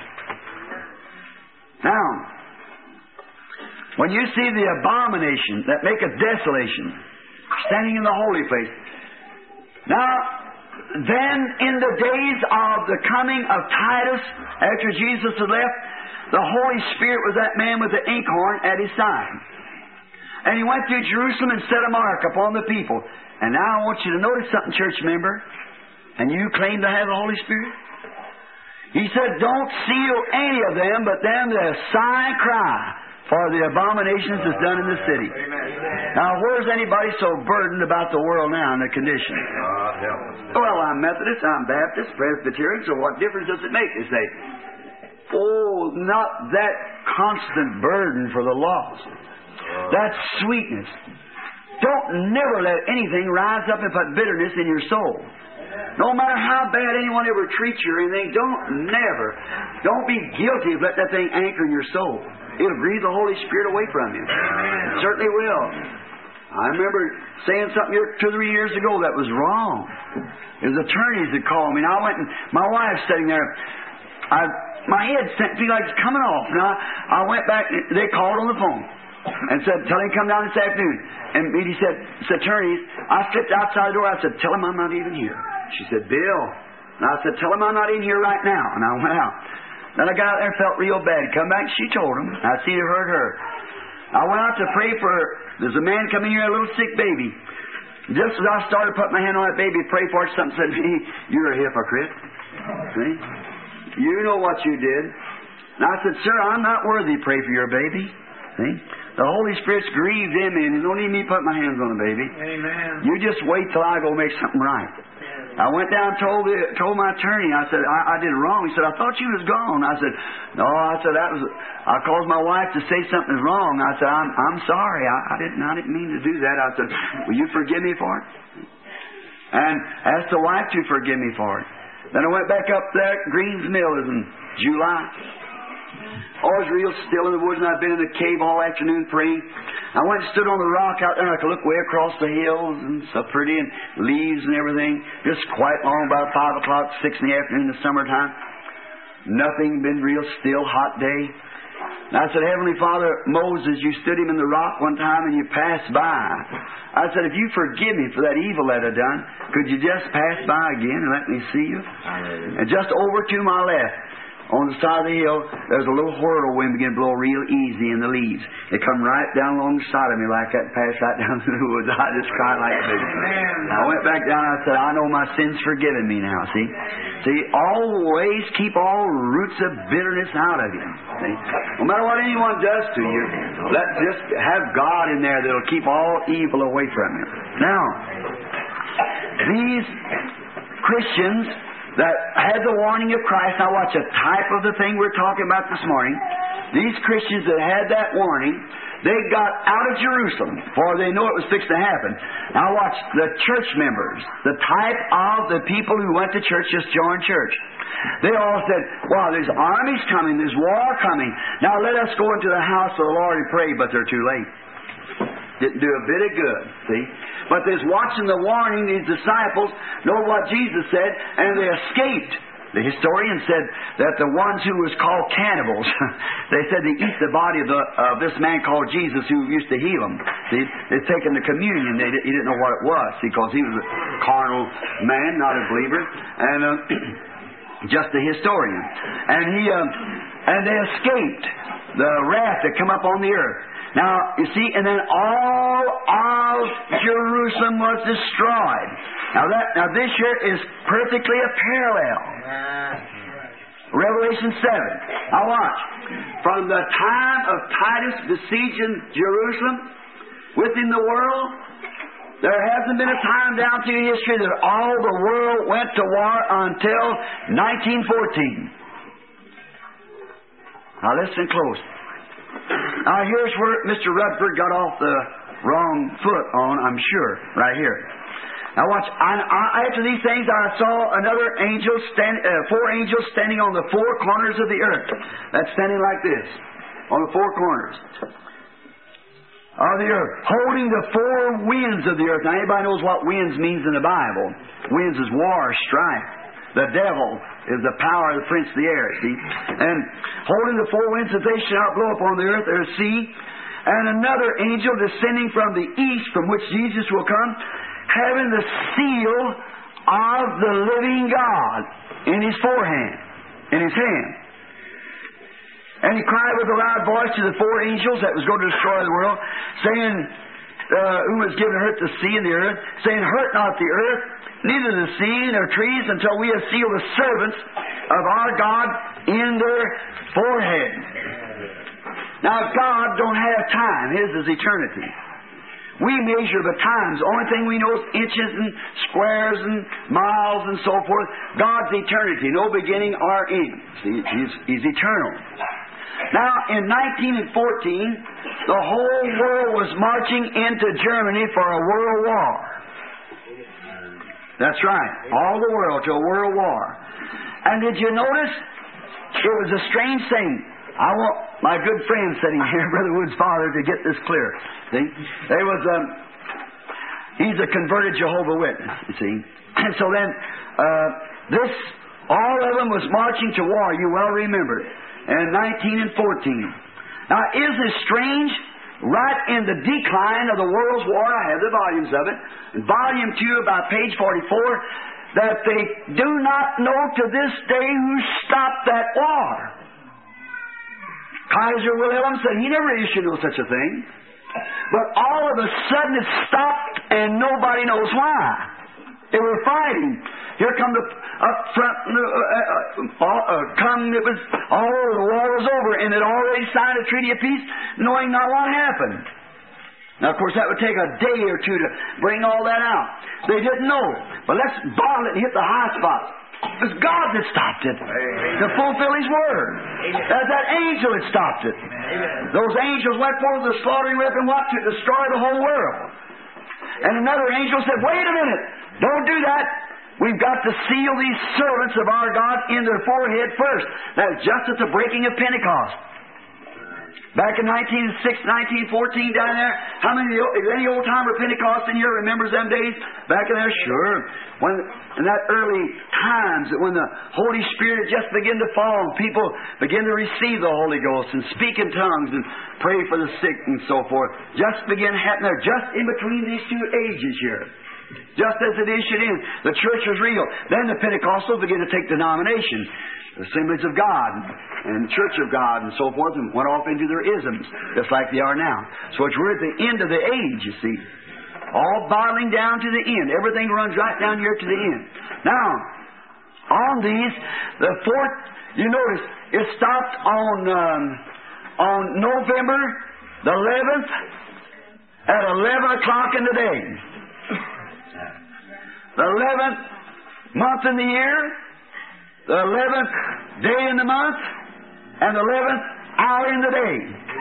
Now, when you see the abomination that maketh desolation standing in the holy place, now, then in the days of the coming of Titus, after Jesus had left, the Holy Spirit was that man with the inkhorn at his side. And he went through Jerusalem and set a mark upon the people. And now I want you to notice something, church member. And you claim to have the Holy Spirit? He said, don't seal any of them, but them that sigh and cry for the abominations that's done in the city. Now, where's anybody so burdened about the world now and the condition? Well, I'm Methodist, I'm Baptist, Presbyterian, so what difference does it make? They say, oh, not that constant burden for the lost. That sweetness. Don't never let anything rise up and put bitterness in your soul. No matter how bad anyone ever treats you or anything, don't be guilty of letting that thing anchor in your soul. It'll breathe the Holy Spirit away from you. It certainly will. I remember saying something here 2 or 3 years ago that was wrong. It was attorneys that called me, and I went and my wife's sitting there. My head felt like it's coming off. Now I went back. They called on the phone and said, "Tell him to come down this afternoon." And he said, "Attorneys." I slipped outside the door. I said, "Tell him I'm not even here." She said, "Bill." And I said, "Tell him I'm not in here right now." And I went out. Then I got out there and felt real bad. Come back, she told him. I seen her hurt her. I went out to pray for her. There's a man coming here, a little sick baby. Just as I started putting my hand on that baby to pray for it, something said to me, "You're a hypocrite." See? You know what you did. And I said, "Sir, I'm not worthy to pray for your baby." See? The Holy Spirit's grieved in me, and you don't need me to put my hands on the baby. Amen. You just wait till I go make something right. I went down and told my attorney. I said, I did it wrong. He said, "I thought you was gone." I said, "No." I said, I caused my wife to say something wrong. I said, I'm sorry. I didn't mean to do that." I said, "Will you forgive me for it?" And asked the wife to forgive me for it. Then I went back up there at Green's Mill in July. Always real still in the woods, and I'd been in the cave all afternoon praying. I went and stood on the rock out there, and I could look way across the hills, and so pretty, and leaves and everything. Just quite long, about 5 o'clock, 6 in the afternoon in the summertime. Nothing, been real still, hot day. And I said, Heavenly Father, Moses, you stood him in the rock one time and you passed by. I said, if you forgive me for that evil that I done, could you just pass by again and let me see you? And just over to my left, on the side of the hill, there's a little whirlwind began to blow real easy in the leaves. It come right down along the side of me like that and passed right down through the woods. I just cried like a baby. I went back down and I said, I know my sin's forgiven me now, see? See, always keep all roots of bitterness out of you. See? No matter what anyone does to you, let's just have God in there that'll keep all evil away from you. Now, these Christians that had the warning of Christ, now watch, a type of the thing we're talking about this morning. These Christians that had that warning, they got out of Jerusalem, for they know it was fixed to happen. Now watch, the church members, the type of the people who went to church, just joined church. They all said, wow, there's armies coming, there's war coming. Now let us go into the house of the Lord and pray, but they're too late. Didn't do a bit of good, see? But there's watching the warning, these disciples know what Jesus said, and they escaped. The historian said that the ones who was called cannibals, they said they eat the body of this man called Jesus who used to heal them. See, they'd taken the communion. He didn't know what it was, because he was a carnal man, not a believer, and just a historian. And they escaped the wrath that come up on the earth. Now, you see, and then all of Jerusalem was destroyed. Now this here is perfectly a parallel. Revelation 7. Now watch. From the time of Titus besieging Jerusalem within the world, there hasn't been a time down through history that all the world went to war until 1914. Now listen close. Now here's where Mr. Rutherford got off the wrong foot on, I'm sure, right here. Now watch. After these things, I saw another angel, 4 angels standing on the 4 corners of the earth. That's standing like this, on the 4 corners of the earth, holding the 4 winds of the earth. Now anybody knows what winds means in the Bible? Winds is war, strife. The devil is the power of the prince of the air, see? And holding the 4 winds that they shall not blow upon the earth or sea. And another angel descending from the east, from which Jesus will come, having the seal of the living God in his forehand, in his hand. And he cried with a loud voice to the 4 angels that was going to destroy the world, saying, who was given hurt the sea and the earth, saying, hurt not the earth, neither the sea nor trees, until we have sealed the servants of our God in their forehead. Now God don't have time. His is eternity. We measure the times. The only thing we know is inches and squares and miles and so forth. God's eternity, no beginning or end. See, He's eternal. Now, in 1914, the whole world was marching into Germany for a world war. That's right. All the world to a world war. And did you notice? It was a strange thing. I want my good friend sitting here, Brother Wood's father, to get this clear. See? There was he's a converted Jehovah's Witness, you see. And so then, all of them was marching to war, you well remember, in 1914. Now, isn't it strange? Right in the decline of the world's war, I have the volumes of it, in volume 2, about page 44, that they do not know to this day who stopped that war. Kaiser Wilhelm said he never issued no such a thing. But all of a sudden it stopped and nobody knows why. They were fighting. Here come the up front, it was all over, the war was over, and it already signed a treaty of peace, knowing not what happened. Now, of course, that would take a day or 2 to bring all that out. They didn't know. But let's bottle it and hit the high spot. It was God that stopped it to fulfill His word. That angel had stopped it. Those angels went forth with the slaughtering weapon, what? To destroy the whole world. And another angel said, wait a minute, don't do that. we've got to seal these servants of our God in their forehead first. That's just at the breaking of Pentecost. Back in 1914 down there, how many, is any old-timer Pentecost in here remembers them days? Back in there? Sure. When, in that early times, when the Holy Spirit had just begun to fall, and people began to receive the Holy Ghost and speak in tongues and pray for the sick and so forth. Just began happening there, just in between these two ages here. Just as it issued in. The church was real. Then the Pentecostals began to take denomination, the Assemblies of God and Church of God and so forth, and went off into their isms, just like they are now. So we're at the end of the age, you see. All bottling down to the end. Everything runs right down here to the end. Now, on these, the fourth, you notice, it stopped on November the 11th at 11 o'clock in the day. The 11th month in the year, the 11th day in the month, and the 11th hour in the day.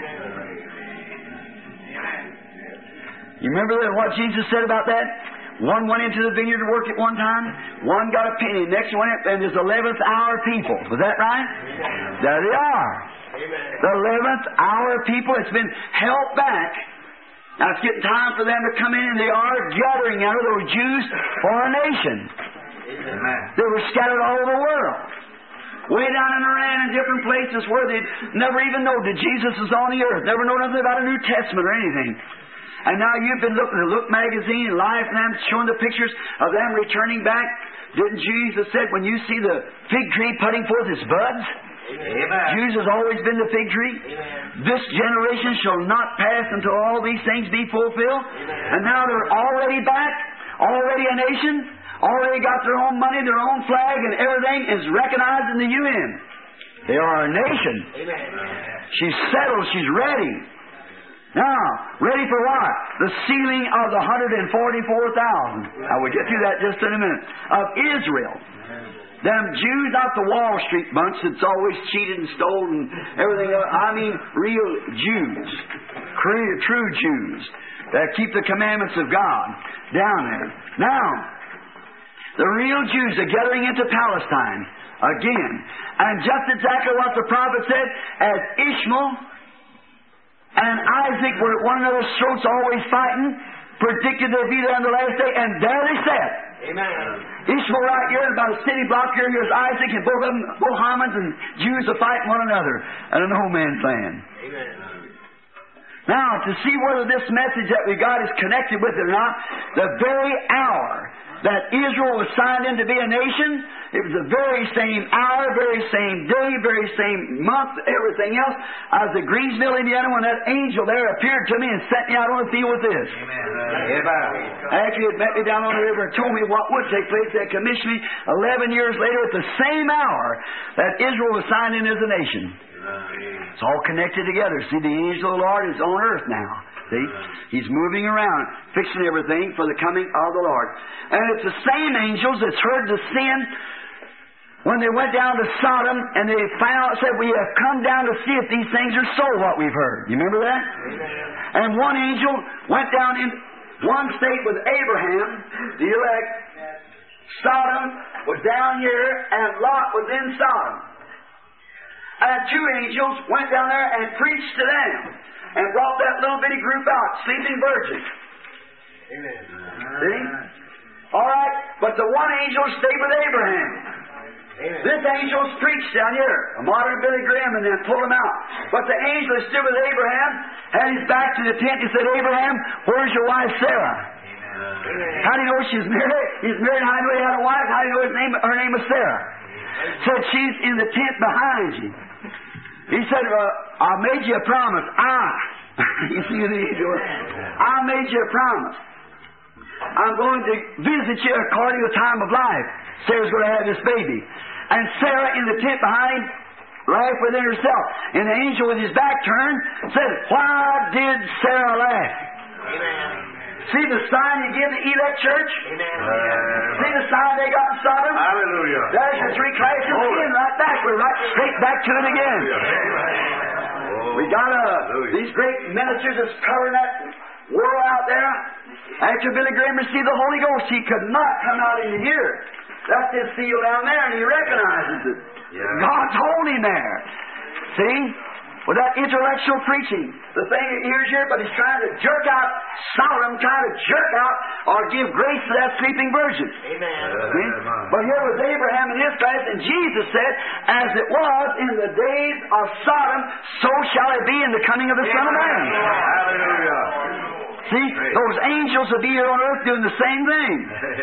You remember what Jesus said about that? One went into the vineyard to work at one time. One got a penny. Next one went, and there's 11th hour people. Was that right? There they are. The 11th hour people. It's been held back. Now it's getting time for them to come in, and they are gathering out of those Jews for a nation. They were scattered all over the world. Way down in Iran and different places where they'd never even known that Jesus was on the earth. Never known nothing about a New Testament or anything. And now you've been looking at Look magazine and Life and them showing the pictures of them returning back. Didn't Jesus said, when you see the fig tree putting forth its buds? Amen. Jesus has always been the fig tree. Amen. This generation shall not pass until all these things be fulfilled. Amen. And now they're already back, already a nation, already got their own money, their own flag, and everything is recognized in the UN. They are a nation. Amen. She's settled, she's ready. Now, ready for what? The sealing of the 144,000. I will get to that just in a minute. Of Israel. Them Jews, not the Wall Street bunch that's always cheated and stolen and everything else. I mean real Jews. True Jews that keep the commandments of God down there. Now, the real Jews are gathering into Palestine again. And just exactly what the prophet said, as Ishmael and Isaac were at one another's throats always fighting, predicted they'd be there on the last day, and there they sat. Amen. Ishmael right here, about a city block here, here's Isaac, and both of them, Mohammedans and Jews are fighting one another in a no man's land. Amen. Now, to see whether this message that we got is connected with it or not, the very hour that Israel was signed in to be a nation, it was the very same hour, very same day, very same month, everything else, as the Greensville, Indiana, when that angel there appeared to me and set me out on the field with this. Amen. Actually, it met me down on the river and told me what would take place. They commissioned me 11 years later at the same hour that Israel was signed in as a nation. It's all connected together. See, the angel of the Lord is on earth now. See? He's moving around, fixing everything for the coming of the Lord. And it's the same angels that's heard the sin when they went down to Sodom and they said, we have come down to see if these things are so, what we've heard. You remember that? Amen. And one angel went down in one state with Abraham, the elect. Sodom was down here and Lot was in Sodom. And two angels went down there and preached to them and brought that little bitty group out, sleeping virgins. Amen. See? All right, but the one angel stayed with Abraham. Amen. This angel's preached down here, a modern Billy Graham, and then pulled him out. But the angel that stood with Abraham had his back to the tent. He said, Abraham, where's your wife Sarah? Amen. How do you know she's married? He's married. How do you know he had a wife? How do you know her name was Sarah? Said she's in the tent behind you. He said, I made you a promise. You see the angel? I made you a promise. I'm going to visit you according to the time of life. Sarah's going to have this baby. And Sarah in the tent behind laughed within herself. And the angel with his back turned said, why did Sarah laugh? Amen. See the sign you give the elect church? Amen. See the sign they got in Sodom? Hallelujah. There's your three classes again, right back. We're right straight back to it again. We got these great ministers that's covering that world out there. After Billy Graham received the Holy Ghost, he could not come out in here. That's his seal down there, and he recognizes it. Yeah. God's holding there. See? With that intellectual preaching, the thing that hears here, but he's trying to jerk out Sodom, trying to jerk out or give grace to that sleeping virgin. Amen. See? But here was Abraham and his class, and Jesus said, as it was in the days of Sodom, so shall it be in the coming of the Son of Man. Hallelujah. See, those angels will be here on earth doing the same thing.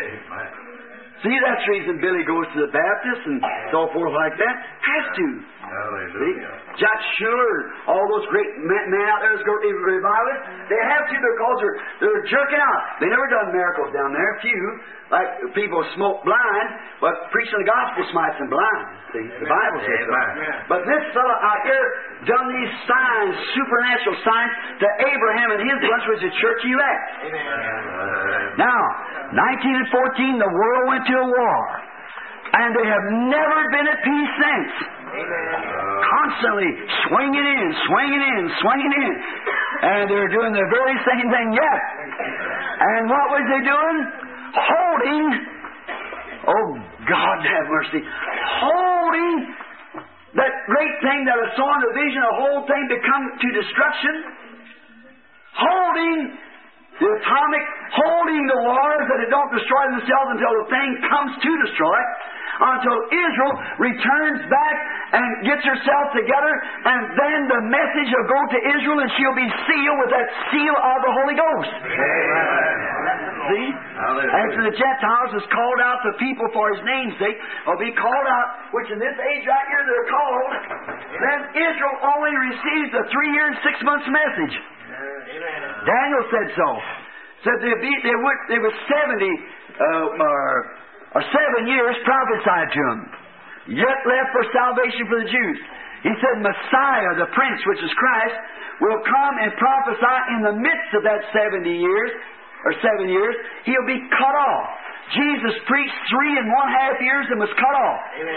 See, that's the reason Billy goes to the Baptist and so forth like that. Has to. Hallelujah. Jack Schuler, all those great men out there, those great revivalists, they have to because they're jerking out. They never done miracles down there. Few, like people smoke blind, but preaching the gospel smites them blind. See, the Bible says so. But this fellow out here done these signs, supernatural signs, to Abraham and his bunch was the church elect. Now, 1914, the world went to a war. And they have never been at peace since. Constantly swinging in, swinging in, swinging in. And they're doing the very same thing yet. And what was they doing? Holding, oh God have mercy, holding that great thing that was saw in the vision, the whole thing to come to destruction. Holding the atomic, holding the wars that it don't destroy themselves until the thing comes to destroy, until Israel returns back and gets herself together, and then the message will go to Israel and she'll be sealed with that seal of the Holy Ghost. Amen. See? After the Gentiles is called out, the people for His name's sake will be called out, which in this age right here they're called, then Israel only receives the 3 years, 6 months message. Daniel said so. Said there was 70 or 7 years prophesied to him, yet left for salvation for the Jews. He said Messiah, the Prince, which is Christ, will come and prophesy in the midst of that 7 years. He'll be cut off. Jesus preached 3.5 years and was cut off.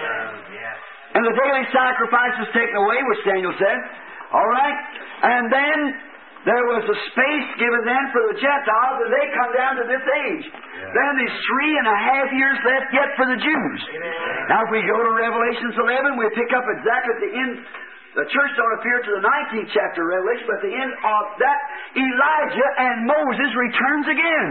And the daily sacrifice was taken away, which Daniel said. All right? And then there was a space given then for the Gentiles, and they come down to this age. Then there's 3.5 years left yet for the Jews. Now if we go to Revelation 11, we pick up exactly at the end. The church don't appear to the 19th chapter of Revelation, but at the end of that, Elijah and Moses returns again.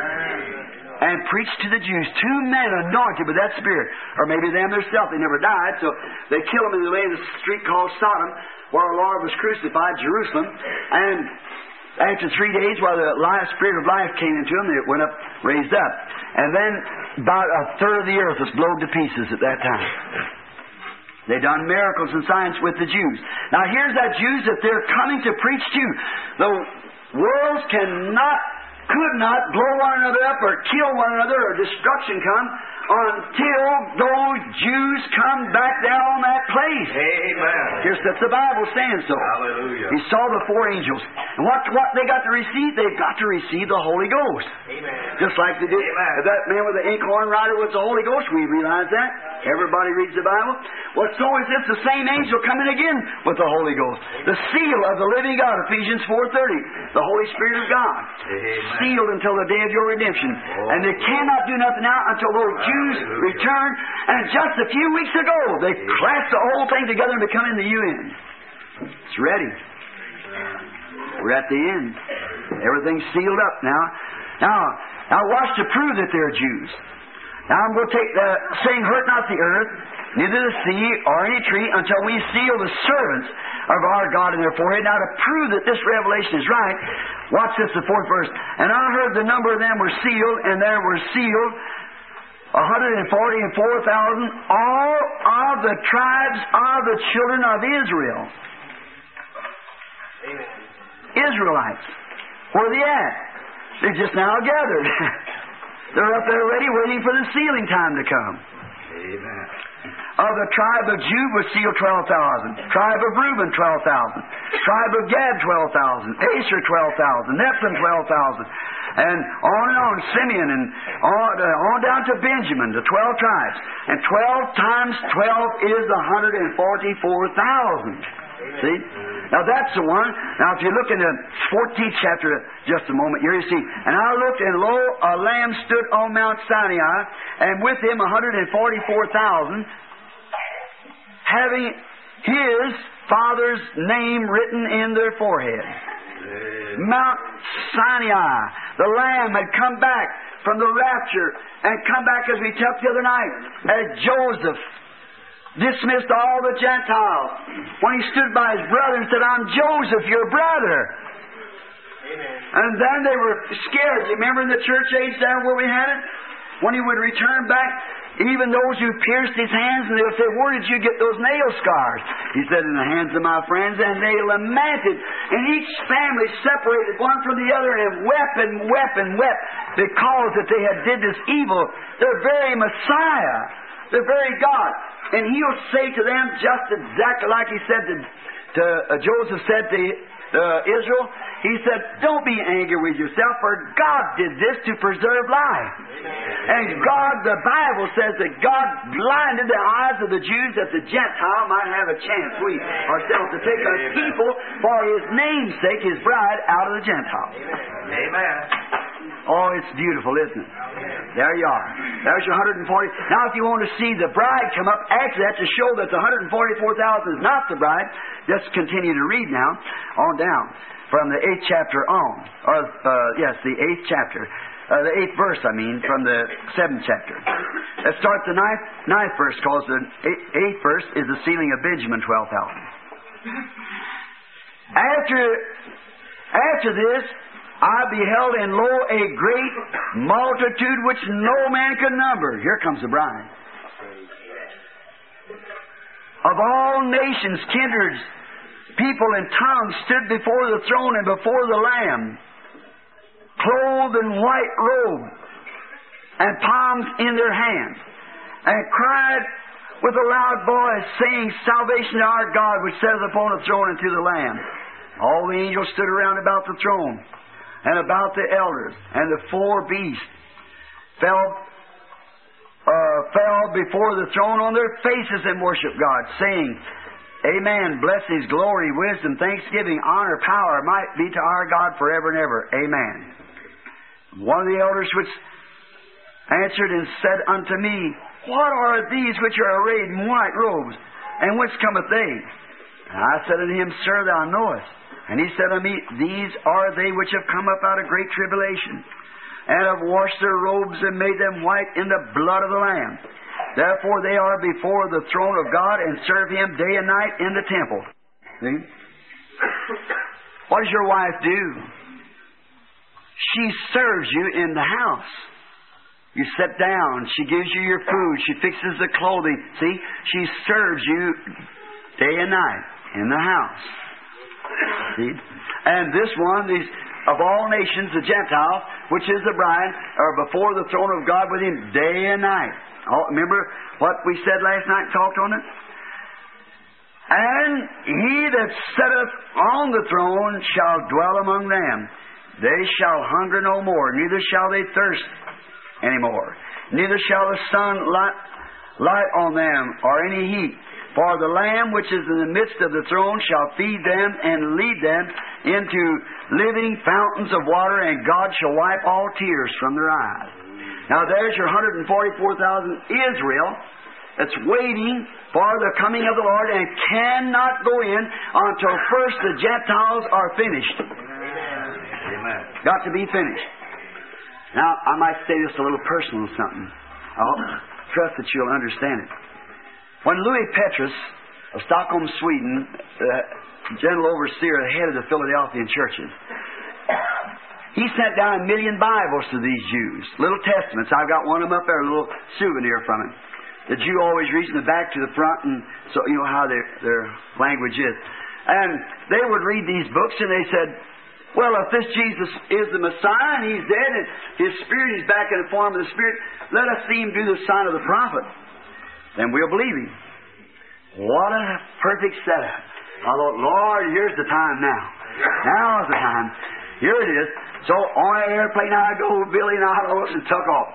And preach to the Jews. 2 men anointed with that Spirit. Or maybe them themselves. They never died, so they kill them in the way of the street called Sodom, where our Lord was crucified, Jerusalem. And after 3 days, while the Spirit of life came into them, they went up, raised up. And then about a third of the earth was blown to pieces at that time. They done miracles and signs with the Jews. Now here's that Jews that they're coming to preach to. The worlds could not blow one another up or kill one another or destruction come until those Jews come back down on that place. Amen. Here's that's the Bible saying so. Hallelujah. He saw the 4 angels. And what they got to receive? They got to receive the Holy Ghost. Amen. Just like they did. That man with the inkhorn rider was the Holy Ghost. We realize that. Everybody reads the Bible. Well, so is this the same angel coming again with the Holy Ghost. The seal of the living God, Ephesians 4:30. The Holy Spirit of God. Amen. Sealed until the day of your redemption. And they cannot do nothing now until those Jews return. And just a few weeks ago, they clasped the whole thing together and become in the UN. It's ready. We're at the end. Everything's sealed up now. Now watch to prove that they're Jews. Now I'm going to take the saying, hurt not the earth, neither the sea or any tree, until we seal the servants of our God in their forehead. Now to prove that this revelation is right, watch this, the 4th verse. And I heard the number of them were sealed, and there were sealed 144,000, all of the tribes of the children of Israel. Amen. Israelites. Where are they at? They're just now gathered. They're up there ready, waiting for the sealing time to come. Amen. Of the tribe of Judah was sealed 12,000. Tribe of Reuben, 12,000. Tribe of Gad, 12,000. Asher, 12,000. Nephilim, 12,000. And on, Simeon, and on down to Benjamin, the 12 tribes. And 12 times 12 is 144,000. See? Now that's the one. Now if you look in the 14th chapter, just a moment here, you see. And I looked, and lo, a Lamb stood on Mount Sinai, and with him 144,000, having His Father's name written in their foreheads. Mount Sinai. The Lamb had come back from the rapture and come back, as we talked the other night, as Joseph dismissed all the Gentiles when he stood by his brother and said, I'm Joseph, your brother. Amen. And then they were scared. You remember in the church age there where we had it? When he would return back, even those who pierced his hands, and they'll say, where did you get those nail scars? He said, in the hands of my friends, and they lamented. And each family separated one from the other and wept and wept and wept because that they had did this evil. Their very Messiah, their very God. And He'll say to them just exactly like He said to Joseph said to Israel. He said, don't be angry with yourself, for God did this to preserve life. And God, the Bible says that God blinded the eyes of the Jews that the Gentile might have a chance, we ourselves, to take us people for His name's sake, His bride, out of the Gentiles. Amen. Oh, it's beautiful, isn't it? There you are. There's your 140. Now, if you want to see the bride come up after that to show that the 144,000 is not the bride, just continue to read now, on down, from the 8th chapter on. Or, the 8th chapter. The 8th verse, from the 7th chapter. Let's start the 9th verse, because the 8th verse is the sealing of Benjamin, 12,000. After this, I beheld, and lo, a great multitude which no man could number. Here comes the bride. Of all nations, kindreds, people, and tongues stood before the throne and before the Lamb, clothed in white robes and palms in their hands, and cried with a loud voice, saying, Salvation to our God, which sitteth upon the throne, and to the Lamb. All the angels stood around about the throne, and about the elders, and the four beasts fell before the throne on their faces and worshiped God, saying, Amen. Blessings, glory, wisdom, thanksgiving, honor, power, might be to our God forever and ever. Amen. One of the elders which answered and said unto me, What are these which are arrayed in white robes, and whence cometh they? And I said unto him, Sir, thou knowest. And he said unto me, These are they which have come up out of great tribulation, and have washed their robes and made them white in the blood of the Lamb. Therefore they are before the throne of God, and serve Him day and night in the temple. See? What does your wife do? She serves you in the house. You sit down, she gives you your food, she fixes the clothing. See? She serves you day and night in the house. See? And this one, these of all nations, the Gentiles, which is the bride, are before the throne of God with Him day and night. Oh, remember what we said last night, talked on it? And He that sitteth on the throne shall dwell among them. They shall hunger no more, neither shall they thirst any more. Neither shall the sun light on them, or any heat. For the Lamb which is in the midst of the throne shall feed them and lead them into living fountains of water, and God shall wipe all tears from their eyes. Now there's your 144,000 Israel that's waiting for the coming of the Lord and cannot go in until first the Gentiles are finished. Amen. Got to be finished. Now, I might say this a little personal something. I'll trust that you'll understand it. When Louis Petrus of Stockholm, Sweden, the general overseer, the head of the Philadelphian churches, he sent down 1 million Bibles to these Jews, little testaments. I've got one of them up there, a little souvenir from it. The Jew always reads from the back to the front, and so you know how their language is. And they would read these books, and they said, well, if this Jesus is the Messiah, and He's dead, and His Spirit is back in the form of the Spirit, let us see Him do the sign of the prophet. Then we'll believe Him. What a perfect setup. I thought, Lord, here's the time now. Now's the time. Here it is. So on an airplane I go, Billy and I and took off.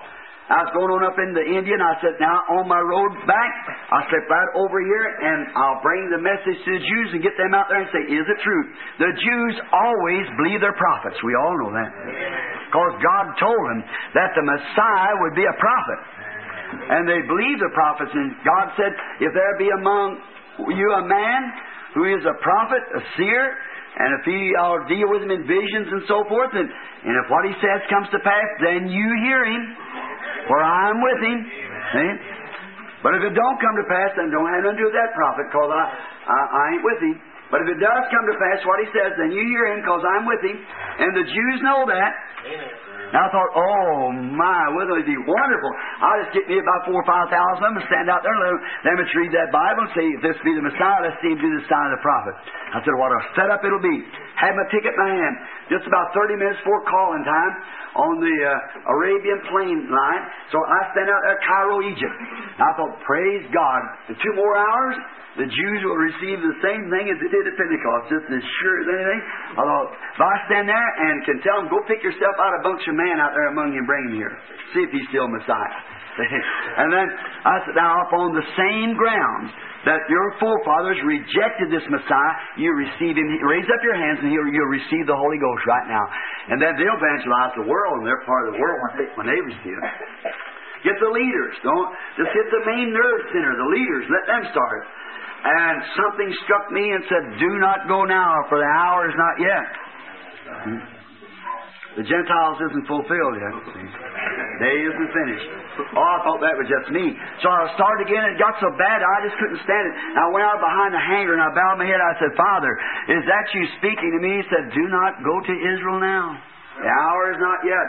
I was going on up into India, and I said, now on my road back, I'll slip right over here, and I'll bring the message to the Jews and get them out there and say, is it true? The Jews always believe their prophets. We all know that. Because God told them that the Messiah would be a prophet. And they believed the prophets, and God said, if there be among you a man who is a prophet, a seer, and if I'll deal with him in visions and so forth, and if what he says comes to pass, then you hear him. For I'm with him. See? But if it don't come to pass, then don't have nothing to do with that prophet, because I ain't with him. But if it does come to pass what he says, then you hear him, because I'm with him. And the Jews know that. Amen. Now I thought, oh my, wouldn't it be wonderful? I'll just get me about 4,000 or 5,000 of them and stand out there and let them read that Bible and say, if this be the Messiah, let's see him do the sign of the prophet. I said, what a setup it'll be. Had my ticket in my hand. Just about 30 minutes before calling time on the Arabian Plain line. So I stand out there, Cairo, Egypt. And I thought, praise God. In 2 more hours, the Jews will receive the same thing as they did at Pentecost, just as sure as anything. I thought, if I stand there and can tell them, go pick yourself out a bunch of man out there among you and bring him here. See if he's still Messiah. And then I said, now up on the same ground that your forefathers rejected this Messiah, you receive him. Raise up your hands and you'll receive the Holy Ghost right now. And then they'll evangelize the world, and they're part of the world when they receive it. Get the leaders. Don't just hit the main nerve center, the leaders. Let them start. And something struck me and said, do not go now, for the hour is not yet. The Gentiles isn't fulfilled yet. Day isn't finished. Oh, I thought that was just me. So I started again, and it got so bad I just couldn't stand it. I went out behind the hangar and I bowed my head. I said, Father, is that you speaking to me? He said, do not go to Israel now. The hour is not yet.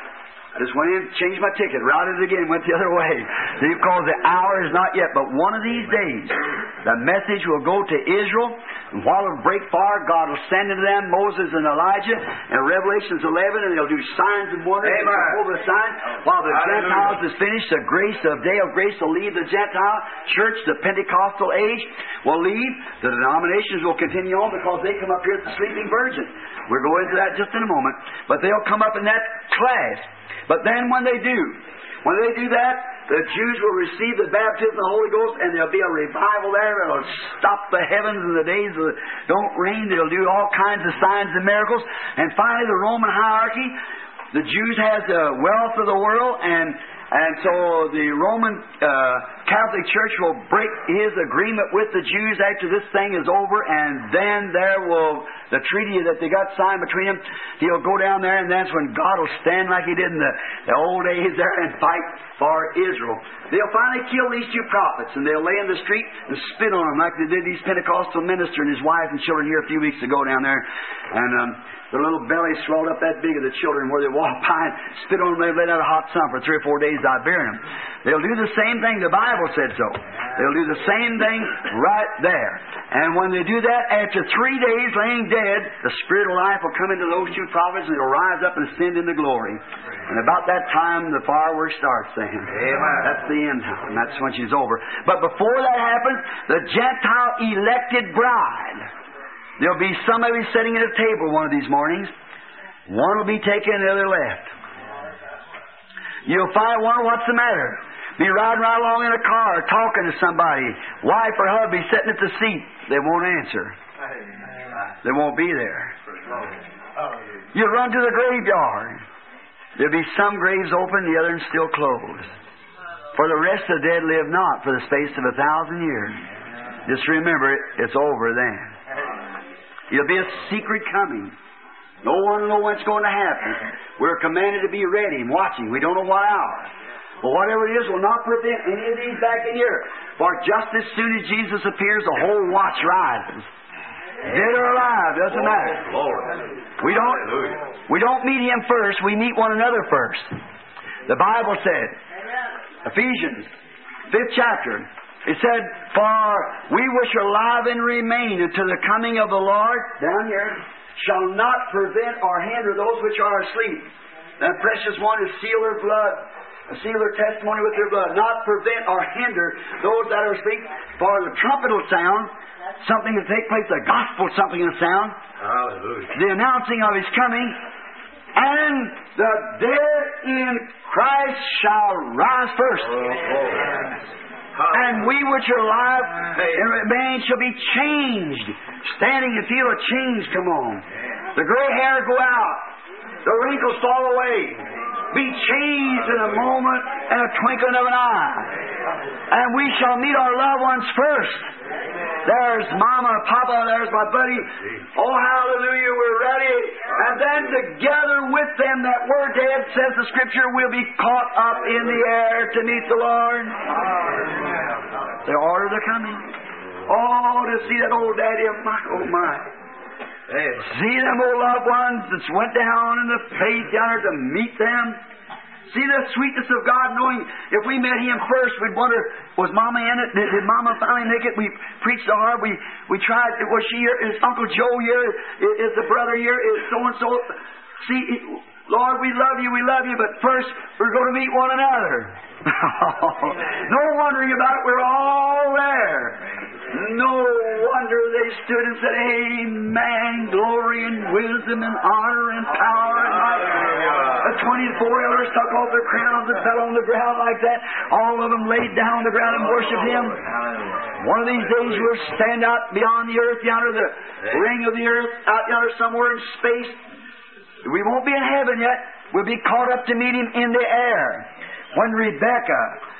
I just went in, changed my ticket, routed it again, went the other way. Because the hour is not yet. But one of these days, the message will go to Israel. And while it'll break far, God will send into them Moses and Elijah in Revelations 11, and they'll do signs and wonders over the sign. While the Gentiles is finished, the grace of day of grace will leave the Gentile church. The Pentecostal age will leave. The denominations will continue on because they come up here as the sleeping virgin. We'll go into that just in a moment. But they'll come up in that class. But then when they do that, the Jews will receive the baptism of the Holy Ghost, and there'll be a revival there that'll stop the heavens in the days that don't rain. They'll do all kinds of signs and miracles. And finally, the Roman hierarchy, the Jews has the wealth of the world, and so the Roman Catholic Church will break his agreement with the Jews after this thing is over, and then the treaty that they got signed between them, he'll go down there, and that's when God will stand like he did in the old days there and fight for Israel. They'll finally kill these 2 prophets, and they'll lay in the street and spit on them like they did these Pentecostal minister and his wife and children here a few weeks ago down there. And the little bellies swelled up that big of the children where they walk by and spit on them. They let out a hot sun for 3 or 4 days out burying them. They'll do the same thing. The Bible said so. They'll do the same thing right there. And when they do that, after 3 days laying dead, the Spirit of life will come into those 2 prophets, and it'll rise up and ascend into glory. And about that time, the fireworks start saying, amen. That's the end time. That's when she's over. But before that happens, the Gentile elected bride, there'll be somebody sitting at a table one of these mornings. One will be taken, the other left. You'll find one, what's the matter? Be riding right along in a car, talking to somebody. Wife or hubby sitting at the seat. They won't answer. They won't be there. You run to the graveyard. There'll be some graves open, the others still closed. For the rest of the dead live not for the space of 1,000 years. Just remember, it's over then. It'll be a secret coming. No one will know what's going to happen. We're commanded to be ready and watching. We don't know what hour. But whatever it is will not prevent any of these back in here. For just as soon as Jesus appears, the whole watch rises. Dead or alive, doesn't matter. We don't meet Him first. We meet one another first. The Bible said, Ephesians 5th chapter, it said, for we which are alive and remain until the coming of the Lord, down here, shall not prevent or hinder those which are asleep. That precious one is seal their blood, seal their testimony with their blood. Not prevent or hinder those that are asleep. For the trumpet will sound, something will take place, the gospel, something will sound. Hallelujah. The announcing of His coming, And the dead in Christ shall rise first. And we which are alive and remain shall be changed. Standing and feel a change come on. The gray hair go out. The wrinkles fall away. Be changed in a moment and a twinkling of an eye. And we shall meet our loved ones first. There's Mama, Papa, there's my buddy. Oh, hallelujah, we're ready. And then together with them that were dead, says the Scripture, we'll be caught up in the air to meet the Lord. The order they're coming. Oh, to see that old daddy of mine. Oh, my. See them old loved ones that went down in the faith down there to meet them. See the sweetness of God, knowing if we met Him first, we'd wonder, was Mama in it? Did Mama finally make it? We preached so hard. We tried. Was she here? Is Uncle Joe here? Is the brother here? Is so-and-so? See, Lord, we love you, but first we're going to meet one another. No wondering about it. We're all there. No wonder they stood and said, Amen, glory and wisdom and honor and power and might. The 24 elders took off their crowns and fell on the ground like that. All of them laid down on the ground and worshiped Him. One of these days we'll stand out beyond the earth yonder, the ring of the earth, out yonder somewhere in space. We won't be in heaven yet. We'll be caught up to meet Him in the air. When Rebekah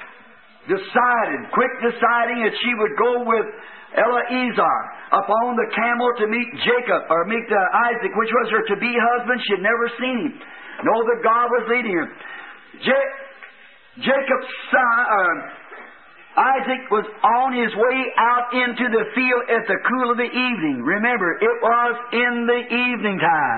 deciding that she would go with Eliezer upon the camel to meet Jacob, or meet Isaac, which was her to-be husband. She had never seen him. Know that God was leading her. Jacob's son, Isaac, was on his way out into the field at the cool of the evening. Remember, it was in the evening time.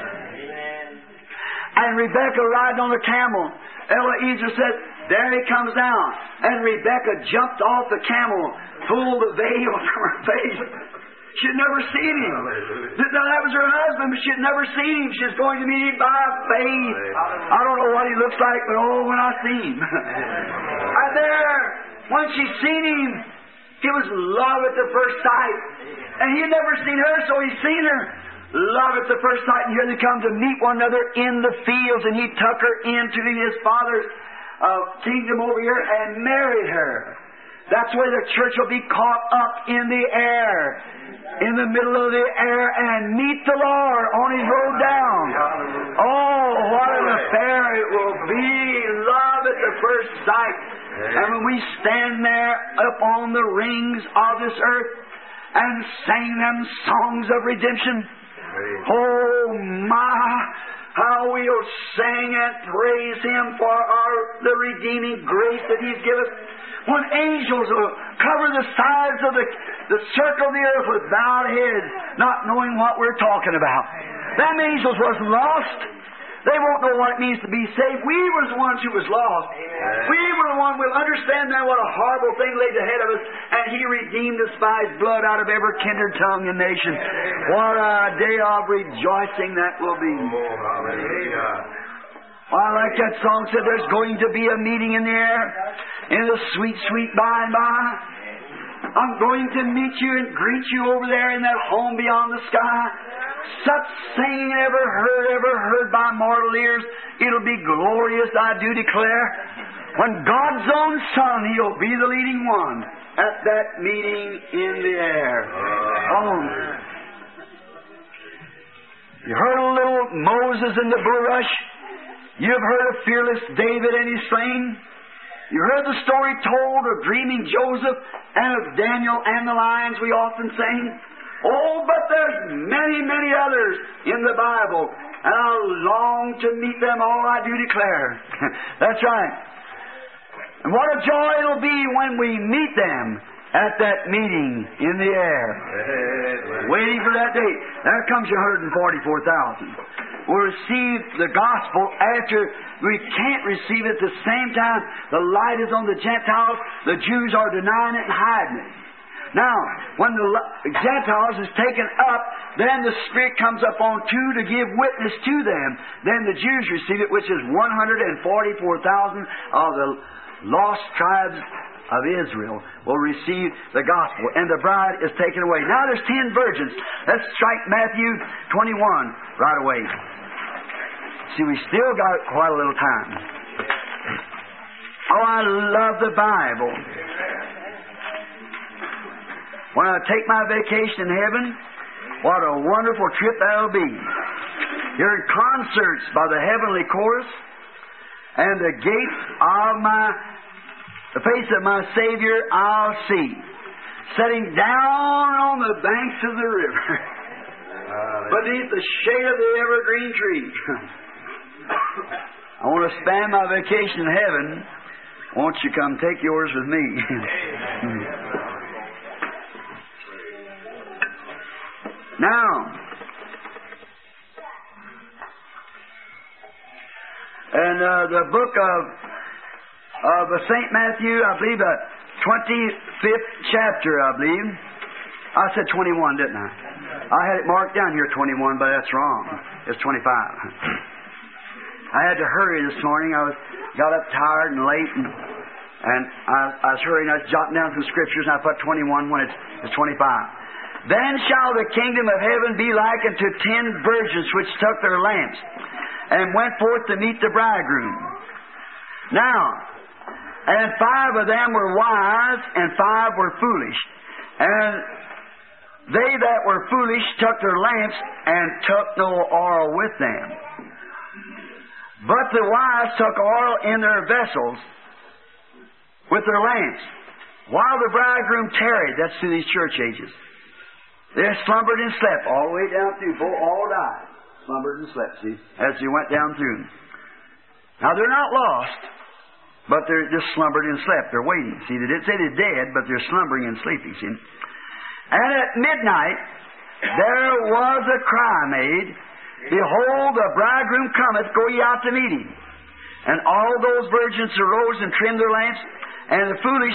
And Rebekah riding on the camel. Eliezer said, there he comes down. And Rebekah jumped off the camel, pulled the veil from her face. She had never seen him. Now, that was her husband, but she had never seen him. She was going to meet him by faith. I don't know what he looks like, but when I see him. And there, when she seen him, it was love at the first sight. And he had never seen her, so he's seen her. Love at the first sight. And here they come to meet one another in the fields. And he took her into his father's kingdom over here and married her. That's where the church will be caught up in the air, in the middle of the air, and meet the Lord on His road down. Oh, what an affair it will be! Love at the first sight. And when we stand there upon the rings of this earth and sing them songs of redemption, oh my, how we'll sing and praise Him for the redeeming grace that He's given us. When angels will cover the sides of the circle of the earth with bowed heads, not knowing what we're talking about. Them angels wasn't lost. They won't know what it means to be saved. We were the ones who was lost. Amen. We were the ones who will understand now what a horrible thing laid ahead of us, and He redeemed us by His blood out of every kindred tongue and nation. What a day of rejoicing that will be. I like that song said there's going to be a meeting in the air, in the sweet, sweet by and by. I'm going to meet you and greet you over there in that home beyond the sky. Such singing ever heard by mortal ears. It'll be glorious, I do declare. When God's own Son, He'll be the leading one at that meeting in the air. Oh. You heard of little Moses in the bulrush? You've heard of fearless David and his slain? You heard the story told of dreaming Joseph and of Daniel and the lions we often sing? Oh, but there's many, many others in the Bible, and I long to meet them all, I do declare. That's right. And what a joy it'll be when we meet them at that meeting in the air. Waiting for that day. There comes your 144,000. We'll receive the gospel after we can't receive it at the same time. The light is on the Gentiles. The Jews are denying it and hiding it. Now, when the Gentiles is taken up, then the Spirit comes up on two to give witness to them. Then the Jews receive it, which is 144,000 of the lost tribes of Israel will receive the gospel. And the bride is taken away. Now there's 10 virgins. Let's strike Matthew 21 right away. See, we still got quite a little time. Oh, I love the Bible. When I take my vacation in heaven, what a wonderful trip that'll be. Hearing concerts by the heavenly chorus, and the gates of the face of my Savior I'll see, sitting down on the banks of the river, beneath the shade of the evergreen tree. I want to spend my vacation in heaven. Won't you come take yours with me? Now, and the book of St. Matthew, I believe, 25th chapter, I believe. I said 21, didn't I? I had it marked down here 21, but that's wrong. It's 25. I had to hurry this morning. I got up tired and late, and I was hurrying. I was jotting down some scriptures, and I put 21 when it's 25. Then shall the kingdom of heaven be like unto 10 virgins which took their lamps and went forth to meet the bridegroom. Now, and 5 of them were wise, and 5 were foolish. And they that were foolish took their lamps and took no oil with them. But the wise took oil in their vessels with their lamps, while the bridegroom tarried. That's through these church ages. They slumbered and slept all the way down through. All died. Slumbered and slept, see, as they went down through. Now, they're not lost, but they're just slumbered and slept. They're waiting. See, they didn't say they're dead, but they're slumbering and sleeping, see. And at midnight, there was a cry made, Behold, the bridegroom cometh, go ye out to meet him. And all those virgins arose and trimmed their lamps, and the foolish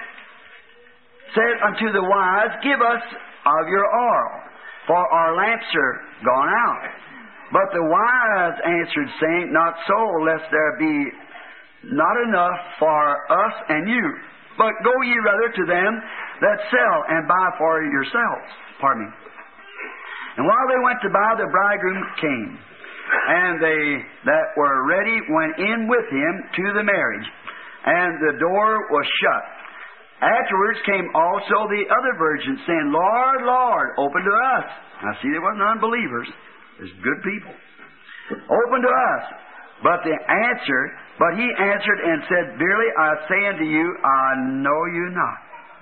said unto the wise, Give us of your oil, for our lamps are gone out. But the wise answered, saying, Not so, lest there be not enough for us and you. But go ye rather to them that sell, and buy for yourselves. Pardon me. And while they went to buy, the bridegroom came, and they that were ready went in with him to the marriage, and the door was shut. Afterwards came also the other virgins, saying, Lord, Lord, open to us. Now see, they wasn't unbelievers. There's good people. Open to us. But he answered and said, Verily I say unto you, I know you not.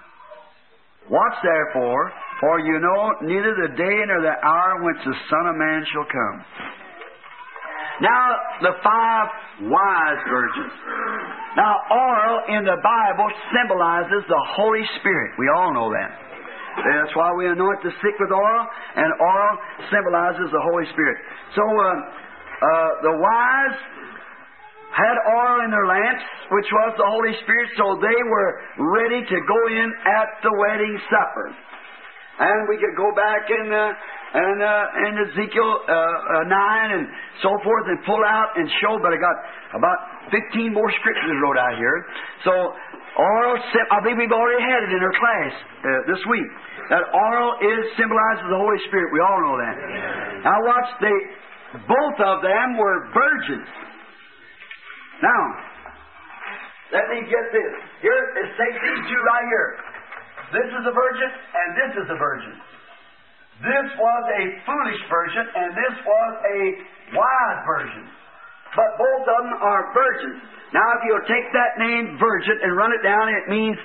Watch therefore, for you know neither the day nor the hour whence the Son of Man shall come. Now, the 5 wise virgins. Now, oil in the Bible symbolizes the Holy Spirit. We all know that. That's why we anoint the sick with oil, and oil symbolizes the Holy Spirit. So, the wise had oil in their lamps, which was the Holy Spirit, so they were ready to go in at the wedding supper. And we could go back in Ezekiel 9 and so forth and pull out and show, but I got about 15 more scriptures wrote out here. So, oil, I believe we've already had it in our class this week. That oil symbolizes the Holy Spirit. We all know that. Now watch, both of them were virgins. Now, let me get this. Here, let's take these two right here. This is a virgin, and this is a virgin. This was a foolish virgin, and this was a wise virgin. But both of them are virgins. Now, if you'll take that name virgin and run it down, it means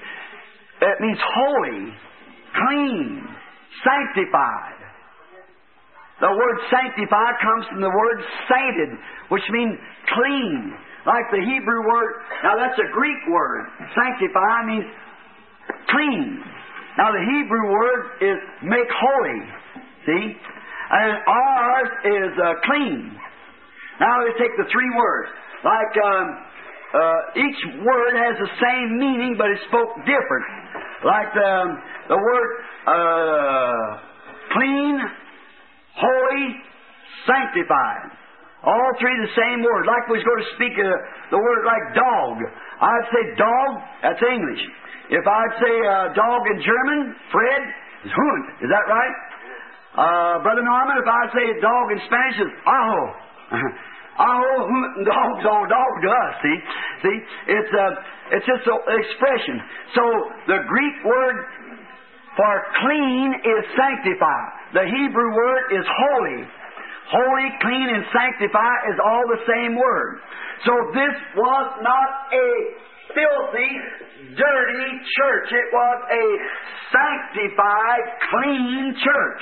holy, clean, sanctified. The word sanctified comes from the word sainted, which means clean. Like the Hebrew word, now that's a Greek word. Sanctify means clean. Now the Hebrew word is make holy. See? And ours is clean. Now let's take the 3 words. Like each word has the same meaning, but it's spoke different. Like the word clean, holy, sanctified. All 3 the same word. Like we was going to speak the word like dog. I'd say dog, that's English. If I'd say dog in German, Fred, is Hund. Is that right? Brother Norman, if I'd say dog in Spanish, is Ajo. Dog's all dog to us, see? It's just an expression. So the Greek word for clean is sanctify. The Hebrew word is holy. Holy, clean, and sanctify is all the same word. So this was not a filthy, dirty church. It was a sanctified, clean church.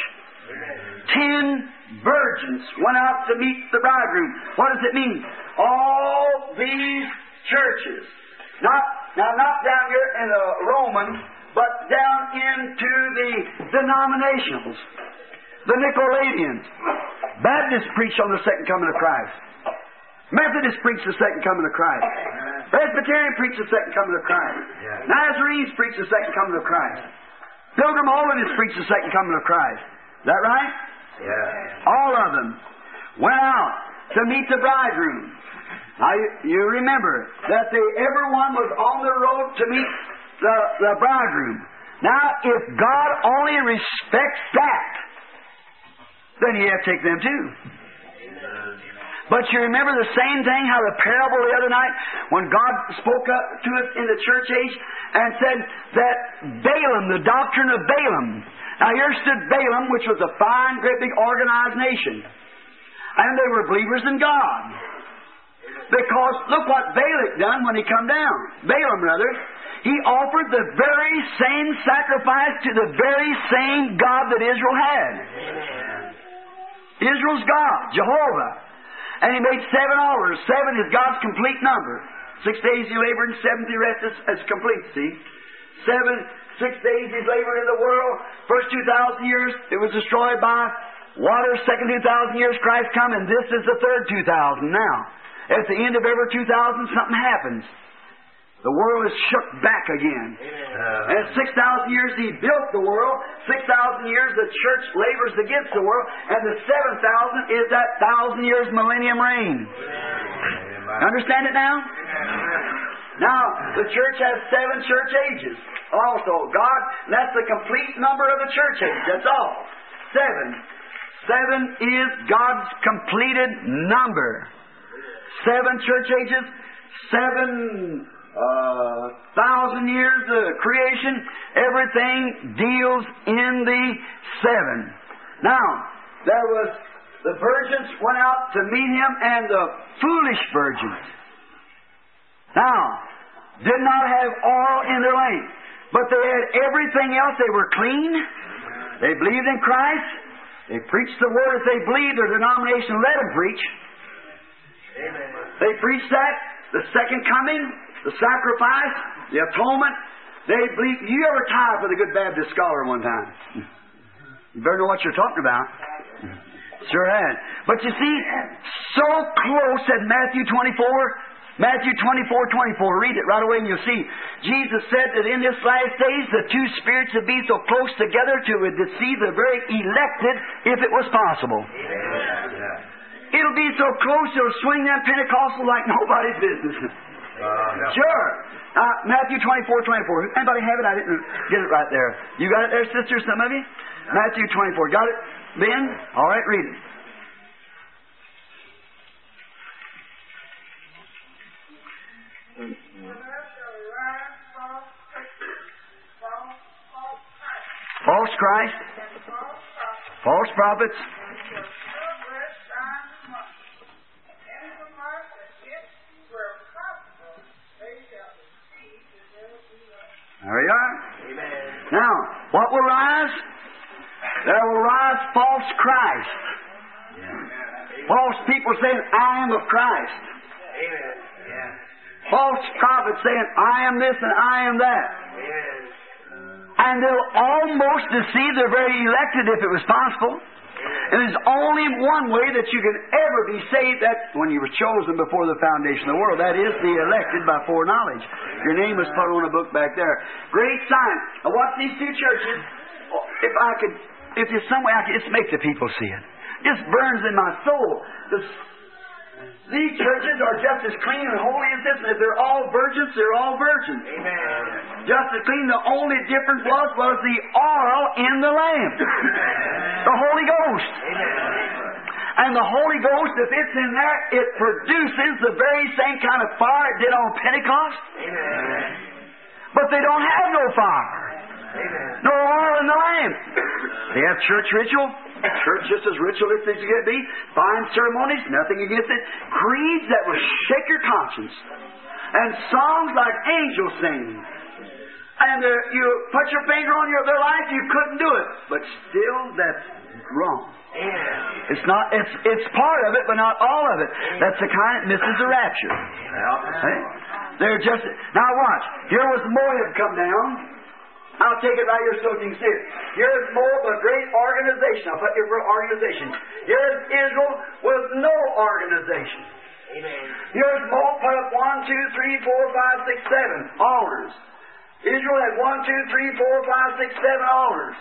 10 virgins went out to meet the bridegroom. What does it mean? All these churches, not down here in the Roman, but down into the denominationals, the Nicolaitans. Baptists preach on the second coming of Christ. Methodists preach the second coming of Christ. Presbyterian preach the second coming of Christ. Nazarenes preach the second coming of Christ. Pilgrim Holiness preach the second coming of Christ. Is that right? Yeah. All of them went out to meet the bridegroom. Now you remember that everyone was on the road to meet the bridegroom. Now, if God only respects that, then you have to take them too. But you remember the same thing, how the parable the other night, when God spoke up to us in the church age and said that Balaam, the doctrine of Balaam. Now here stood Balaam, which was a fine, great big organized nation. And they were believers in God. Because look what Balak done when he come down. Balaam, rather. He offered the very same sacrifice to the very same God that Israel had. Israel's God, Jehovah. And he made 7 altars. 7 is God's complete number. 6 days he labored, and 7th he rested as complete, see? 6 days he labored in the world. First 2,000 years, it was destroyed by water. Second 2,000 years, Christ come, and this is the third 2,000 now. At the end of every 2,000, something happens. The world is shook back again. And 6,000 years he built the world. 6,000 years the church labors against the world. And the 7,000 is that 1,000 years millennium reign. Understand it now? Now, the church has 7 church ages. Also, God, and that's the complete number of the church age. That's all. 7. 7 is God's completed number. 7 church ages, 7,000 years of creation, everything deals in the 7. Now, there was the virgins went out to meet him, and the foolish virgins. Now, did not have oil in their lamp, but they had everything else. They were clean. They believed in Christ. They preached the word as they believed. Their denomination let them preach. Amen. They preached that, the second coming, the sacrifice, the atonement. They believe. You ever tied with a good Baptist scholar one time? You better know what you're talking about. Sure had. But you see, so close at Matthew 24, Matthew 24:24. Read it right away and you'll see. Jesus said that in this last days the two spirits would be so close together to deceive the very elected if it was possible. Amen. It'll be so close it'll swing them Pentecostal like nobody's business. Sure. Matthew 24:24. Anybody have it? I didn't get it right there. You got it there, sisters, some of you? Matthew 24. Got it, Ben? All right, read it. False Christ, false prophets. There you are. Amen. Now, what will rise? There will rise false Christ. False people saying, I am of Christ. Amen. Yeah. False prophets saying, I am this and I am that. Amen. And they'll almost deceive the very elected if it was possible. And there's only one way that you can ever be saved. That's when you were chosen before the foundation of the world. That is the elected by foreknowledge. Your name was put on a book back there. Great sign. Now watch these two churches. If there's some way I could just make the people see it. Just burns in my soul. These churches are just as clean and holy as this. And if they're all virgins, they're all virgins. Amen. Just as clean. The only difference was the oil in the lamp. The Holy Ghost. Amen. And the Holy Ghost, if it's in there, it produces the very same kind of fire it did on Pentecost. Amen. But they don't have no fire. Amen. No oil in the lamp. They have church ritual. Church just as ritualistic as it can be. Fine ceremonies, nothing against it. Creeds that will shake your conscience. And songs like angels sing. And you put your finger on their life, you couldn't do it. But still, that's wrong. Amen. It's not. It's part of it, but not all of it. That's the kind that misses the rapture. Hey? They're just now. Watch. Here was Moab come down. I'll take it right here so you can see it. Here's Moab, a great organization. I'll put here for organization. Here's Israel with no organization. Amen. Here's Moab put up 1, 2, 3, 4, 5, 6, 7 altars. Israel had 1, 2, 3, 4, 5, 6, 7 altars.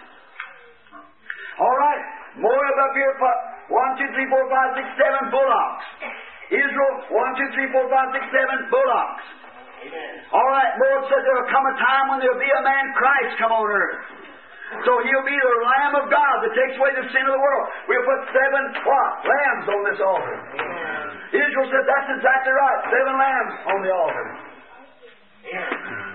All right. Moab up here put 1, 2, 3, 4, 5, 6, 7 bullocks. Israel 1, 2, 3, 4, 5, 6, 7 bullocks. Amen. All right, Moab said there will come a time when there will be a man Christ come on earth. So he'll be the Lamb of God that takes away the sin of the world. We'll put 7 what? Lambs on this altar. Amen. Israel said that's exactly right. 7 lambs on the altar. Amen.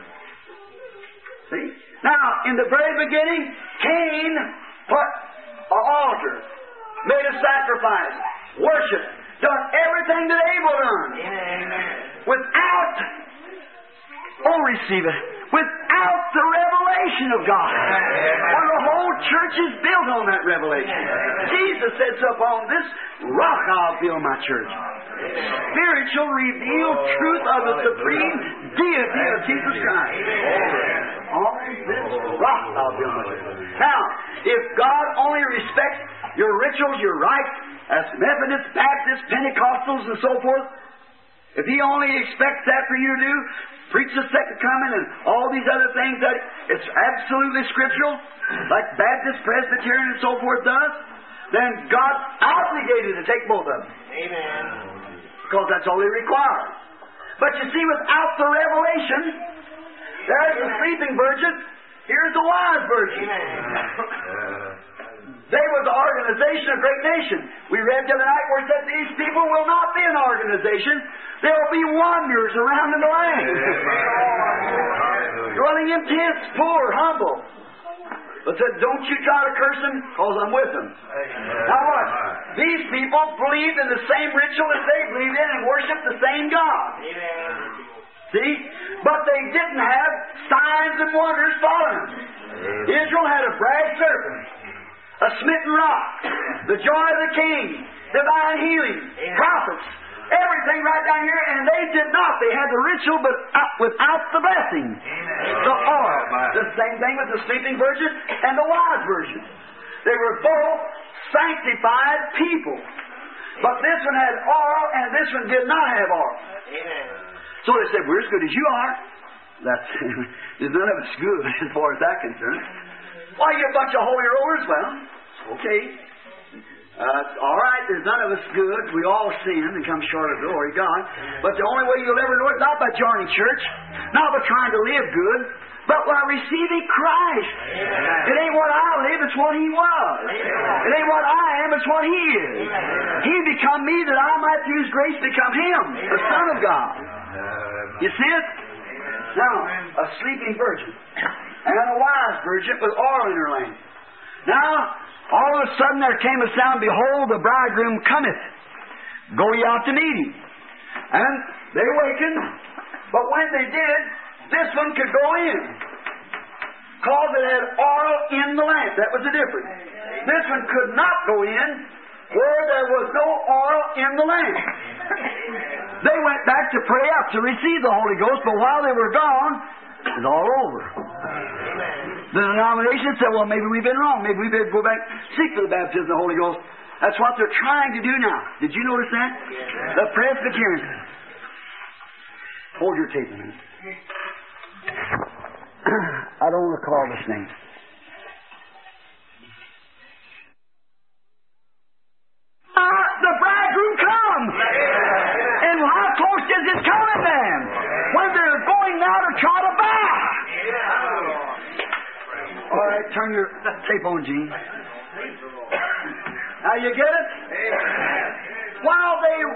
See? Now, in the very beginning, Cain put an altar, made a sacrifice, worshiped, done everything that Abel done. Amen. Without, receive it, without the revelation of God. For the whole church is built on that revelation. Jesus said, upon this rock I'll build my church. Spiritual revealed truth of the supreme deity of Jesus Christ. On this rock I'll build my church. Now, if God only respects your rituals, your rites, as Methodists, Baptists, Pentecostals, and so forth, if He only expects that for you to do, preach the second coming and all these other things that it's absolutely scriptural, like Baptist, Presbyterian, and so forth does, then God's obligated to take both of them. Amen. Because that's all He requires. But you see, without the revelation, there's the sleeping virgin, here's the wise virgin. They were the organization of great nation. We read the other night where it said these people will not be an organization. They'll be wanderers around in the land. Dwelling in tents, poor, humble. But said, don't you try to curse them, because I'm with them. Now watch. These people believed in the same ritual as they believed in and worshiped the same God. See? But they didn't have signs and wonders following them. Israel had a brass serpent, a smitten rock, the joy of the king, divine healing, prophets, everything right down here, and they did not. They had the ritual, but without the blessing. The oil. The same thing with the sleeping virgin and the wise virgin. They were both sanctified people. But this one had oil, and this one did not have oil. So they said, we're as good as you are. There's none of us good as far as that's concerned. Why, you're a bunch of holy rollers? Well, okay. All right, there's none of us good. We all sin and come short of the glory of God. But the only way you'll ever know it, not by joining church, not by trying to live good, but by receiving Christ. It ain't what I live, it's what He was. It ain't what I am, it's what He is. He become me that I might through His grace become Him, the Son of God. You see it? Now, a sleeping virgin and a wise virgin with oil in her lamp. Now, all of a sudden there came a sound, behold, the bridegroom cometh. Go ye out to meet him. And they wakened, but when they did, this one could go in. Because it had oil in the lamp. That was the difference. This one could not go in where there was no oil in the lamp. They went back to pray up to receive the Holy Ghost, but while they were gone, it was all over. The denomination said, well, maybe we've been wrong. Maybe we better go back seek for the baptism of the Holy Ghost. That's what they're trying to do now. Did you notice that? The Presbyterians. Hold your tape a minute. I don't recall this name. The bridegroom comes. And how close is it coming then? When they're going now to try to buy. All right, turn your tape on, Gene. Now you get it?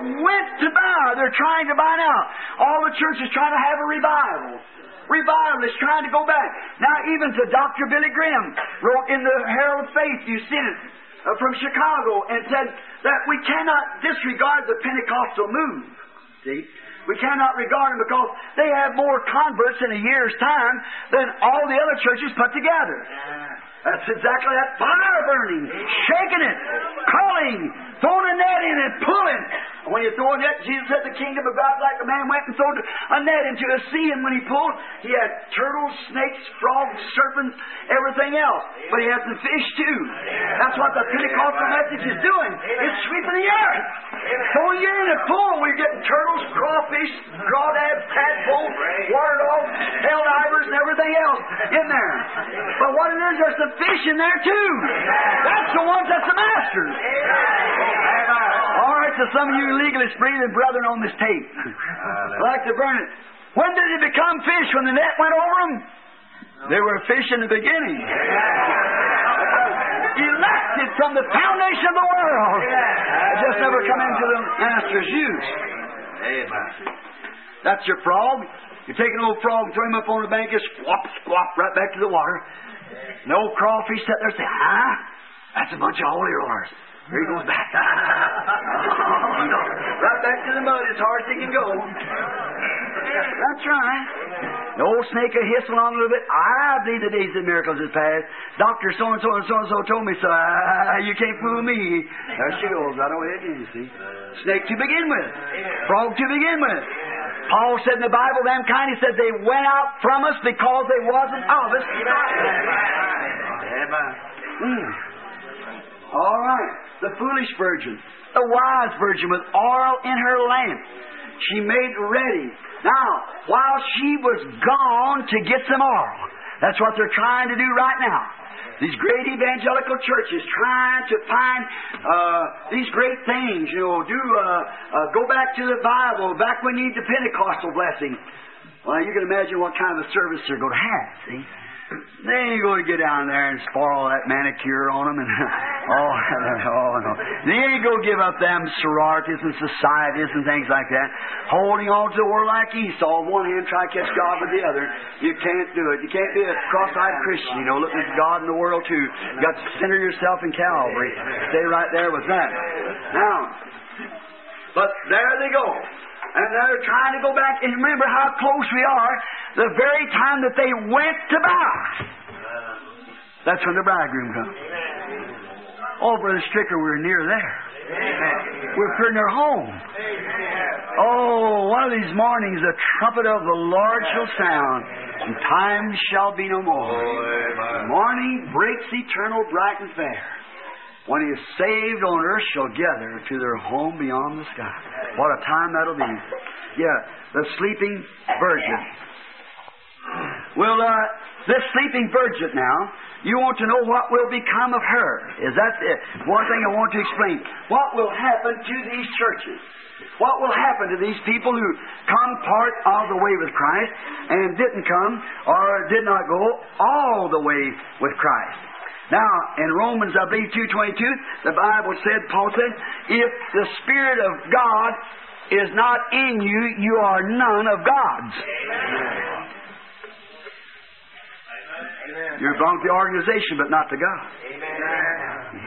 went to buy. They're trying to buy now. All the churches trying to have a revival. Revivalists trying to go back. Now, even to Dr. Billy Graham wrote in the Herald of Faith, you've seen it, from Chicago, and said that we cannot disregard the Pentecostal move. See? We cannot regard them because they have more converts in a year's time than all the other churches put together. That's exactly that. Fire burning, shaking it, calling, throwing a net in and pulling. And when you throw a net, Jesus said the kingdom of God like a man went and threw a net into a sea, and when he pulled, he had turtles, snakes, frogs, serpents, everything else. But he had some fish too. That's what the Pentecostal message is doing. It's sweeping the earth. So when you're in a pool, we're getting turtles, crawfish, crawdads, tadpoles, water dogs, hell divers, and everything else in there. But what it is, there's some fish in there too. That's the ones that's the masters. All right, to some of you legalists breathing brethren on this tape, I like to burn it. When did it become fish? When the net went over them? They were fish in the beginning. Elected from the foundation of the world. It just never come into the master's use. That's your frog. You take an old frog and throw him up on the bank, just squawk, squawk, right back to the water. And the old crawfish sat there and say, that's a bunch of holy rollers. Here he goes back. Right back to the mud as hard as he can go. That's right. The old snake will hiss along a little bit. I believe the days of miracles is past. Dr. So-and-so and so-and-so told me so. You can't fool me. There she goes. Right away again, you see. Snake to begin with. Frog to begin with. Paul said in the Bible, them kind, he said they went out from us because they wasn't of us. All right. The foolish virgin, the wise virgin with oil in her lamp, she made ready. Now, while she was gone to get some oil, that's what they're trying to do right now. These great evangelical churches trying to find these great things, go back to the Bible, back when you need the Pentecostal blessing. Well, you can imagine what kind of a service they're going to have, see? They ain't going to get down there and spoil all that manicure on them and no. They ain't going to give up them sororities and societies and things like that. Holding on to the world like Esau, one hand try to catch God with the other. You can't do it. You can't be a cross-eyed Christian, looking at God in the world too. You got to center yourself in Calvary. Stay right there with that. Now, but there they go. And they're trying to go back, and remember how close we are, the very time that they went to buy. That's when the bridegroom comes. Oh, Brother Stricker, we're near there. We're pretty near home. Oh, one of these mornings the trumpet of the Lord shall sound, and time shall be no more. The morning breaks eternal, bright and fair. When he is saved on earth shall gather to their home beyond the sky. What a time that'll be. Yeah, the sleeping virgin. Well, this sleeping virgin now, you want to know what will become of her. Is that one thing I want to explain? What will happen to these churches? What will happen to these people who come part of the way with Christ and didn't come or did not go all the way with Christ? Now, in Romans, I believe, 2:22, the Bible said, Paul said, if the Spirit of God is not in you, you are none of God's. Amen. You belong to the organization, but not to God. Amen.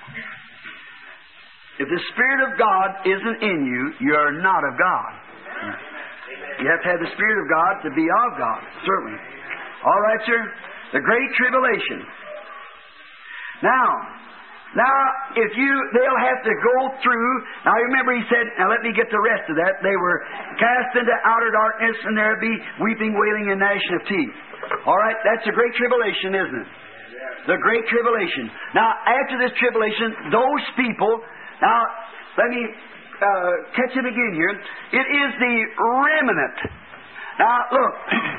If the Spirit of God isn't in you, you're not of God. You have to have the Spirit of God to be of God, certainly. All right, sir? The Great Tribulation. Now, they'll have to go through. Now, remember, he said, now let me get the rest of that. They were cast into outer darkness, and there'll be weeping, wailing, and gnashing of teeth. All right, that's the Great Tribulation, isn't it? The Great Tribulation. Now, after this tribulation, those people, now, let me catch it again here. It is the remnant. Now, look,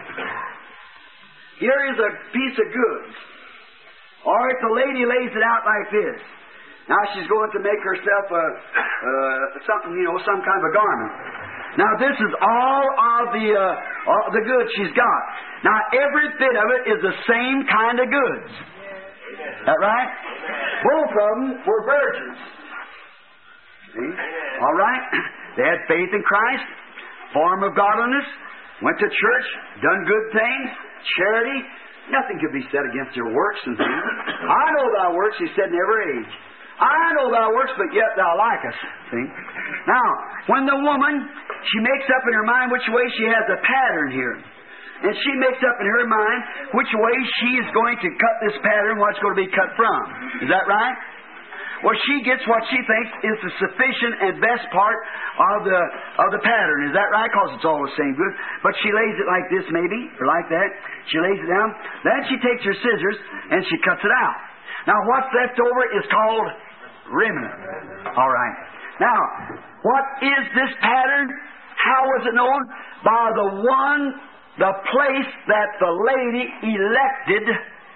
here is a piece of goods. All right, the lady lays it out like this. Now she's going to make herself something, some kind of a garment. Now this is all of the goods she's got. Now every bit of it is the same kind of goods. Is that right? Both of them were virgins. See? All right. They had faith in Christ, form of godliness, went to church, done good things, charity. Nothing could be said against their works and things. I know thy works, he said in every age. I know thy works, but yet thou likest. See? Now, when the woman, she makes up in her mind which way she has a pattern here. And she makes up in her mind which way she is going to cut this pattern, what it's going to be cut from. Is that right? Well, she gets what she thinks is the sufficient and best part of the pattern. Is that right? Because it's all the same good. But she lays it like this, maybe, or like that. She lays it down. Then she takes her scissors and she cuts it out. Now, what's left over is called remnant. All right. Now, what is this pattern? How was it known? By the place that the lady elected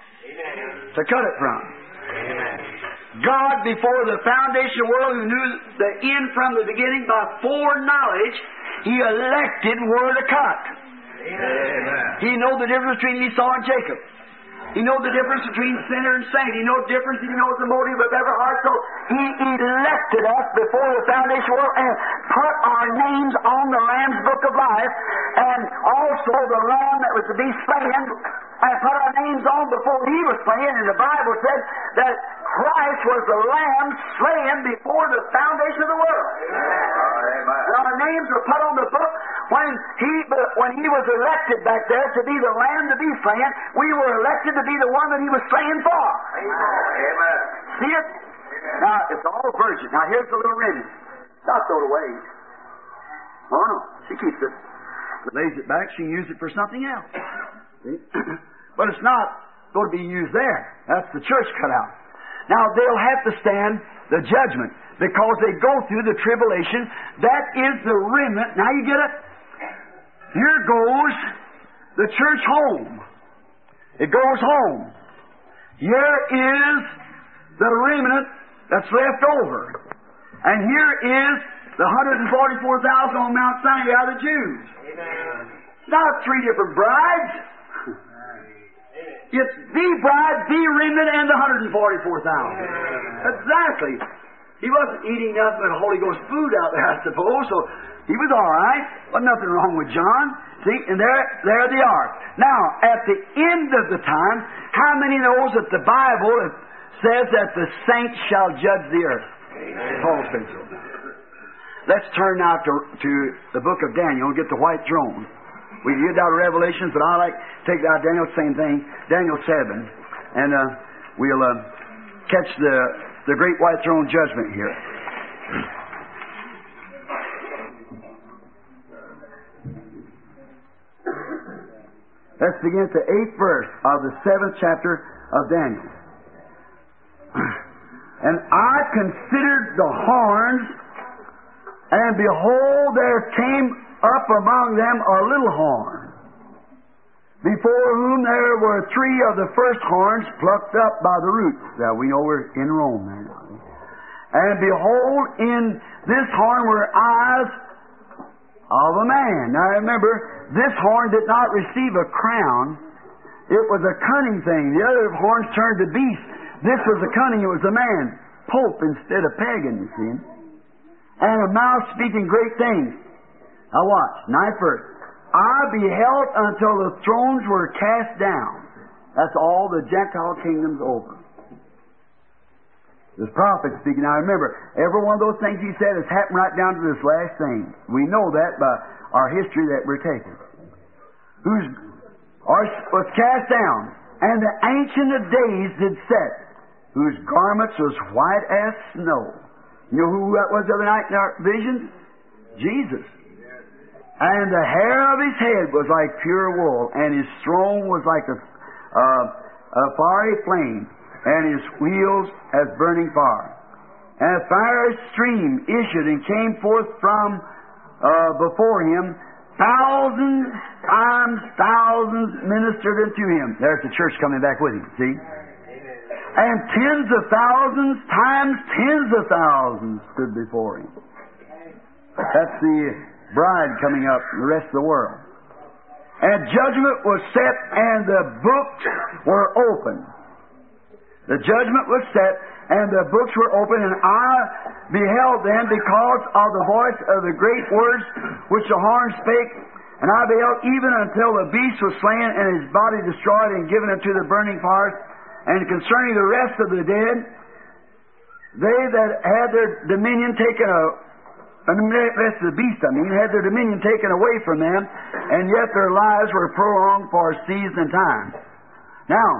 to cut it from. God, before the foundation of the world, who knew the end from the beginning, by foreknowledge, He elected where to cut. He knew the difference between Esau and Jacob. He knows the difference between sinner and saint. He knows the difference. He knows the motive of every heart. So He elected us before the foundation of the world and put our names on the Lamb's Book of Life, and also the Lamb that was to be slain, and put our names on before He was slain. And the Bible said that Christ was the Lamb slain before the foundation of the world. And our names were put on the book when He was elected back there to be the Lamb to be slain. We were elected to be the one that He was slain for. Amen. See it? Now, it's all virgin. Now, here's the little remnant. Not throw it away. Oh, no. She keeps it. Lays it back. She can use it for something else. See? But it's not going to be used there. That's the church cut out. Now, they'll have to stand the judgment because they go through the tribulation. That is the remnant. Now, you get it? Here goes the church home. It goes home. Here is the remnant that's left over. And here is the 144,000 on Mount Sinai, the Jews. Amen. Not three different brides. It's the bride, the remnant, and the 144,000. Exactly. He wasn't eating nothing but Holy Ghost food out there, I suppose, so he was all right. Wasn't nothing wrong with John. See, and there they are. Now, at the end of the time, how many knows that the Bible says that the saints shall judge the earth? Paul says so. Let's turn now to the book of Daniel and get the white throne. We get out of Revelations, but I like to take out Daniel, same thing, Daniel 7. And we'll catch the great white throne judgment here. Let's begin at the 8th verse of the 7th chapter of Daniel. And I considered the horns, and behold, there came up among them a little horn, before whom there were three of the first horns plucked up by the roots. Now, we know we're in Rome now. And behold, in this horn were eyes of a man. Now, remember, this horn did not receive a crown. It was a cunning thing. The other horns turned to beasts. This was a cunning. It was a man, pope instead of pagan, you see. And a mouth speaking great things. Now watch, 9th verse. I beheld until the thrones were cast down. That's all the Gentile kingdoms over. This prophet speaking. Now remember, every one of those things he said has happened right down to this last thing. We know that by our history that we're taking. Was cast down, and the Ancient of Days did set, whose garments was white as snow. You know who that was the other night in our visions? Jesus. And the hair of his head was like pure wool, and his throne was like a fiery flame, and his wheels as burning fire. And a fiery stream issued and came forth from before him. Thousands times thousands ministered unto him. There's the church coming back with him, see? And tens of thousands times tens of thousands stood before him. That's the bride coming up in the rest of the world. And judgment was set, and the books were opened. The judgment was set, and the books were opened, and I beheld them because of the voice of the great words which the horn spake. And I beheld even until the beast was slain, and his body destroyed and given unto the burning fires. And concerning the rest of the dead, they that had their dominion taken the rest of the beast, had their dominion taken away from them, and yet their lives were prolonged for a season and time. Now,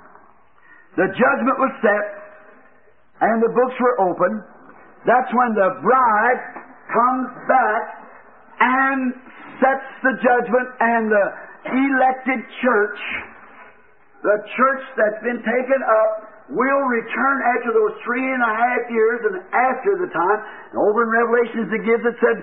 the judgment was set, and the books were opened. That's when the bride comes back and sets the judgment, and the elected church, the church that's been taken up, will return after those 3.5 years and after the time. And over in Revelations it gives, it said,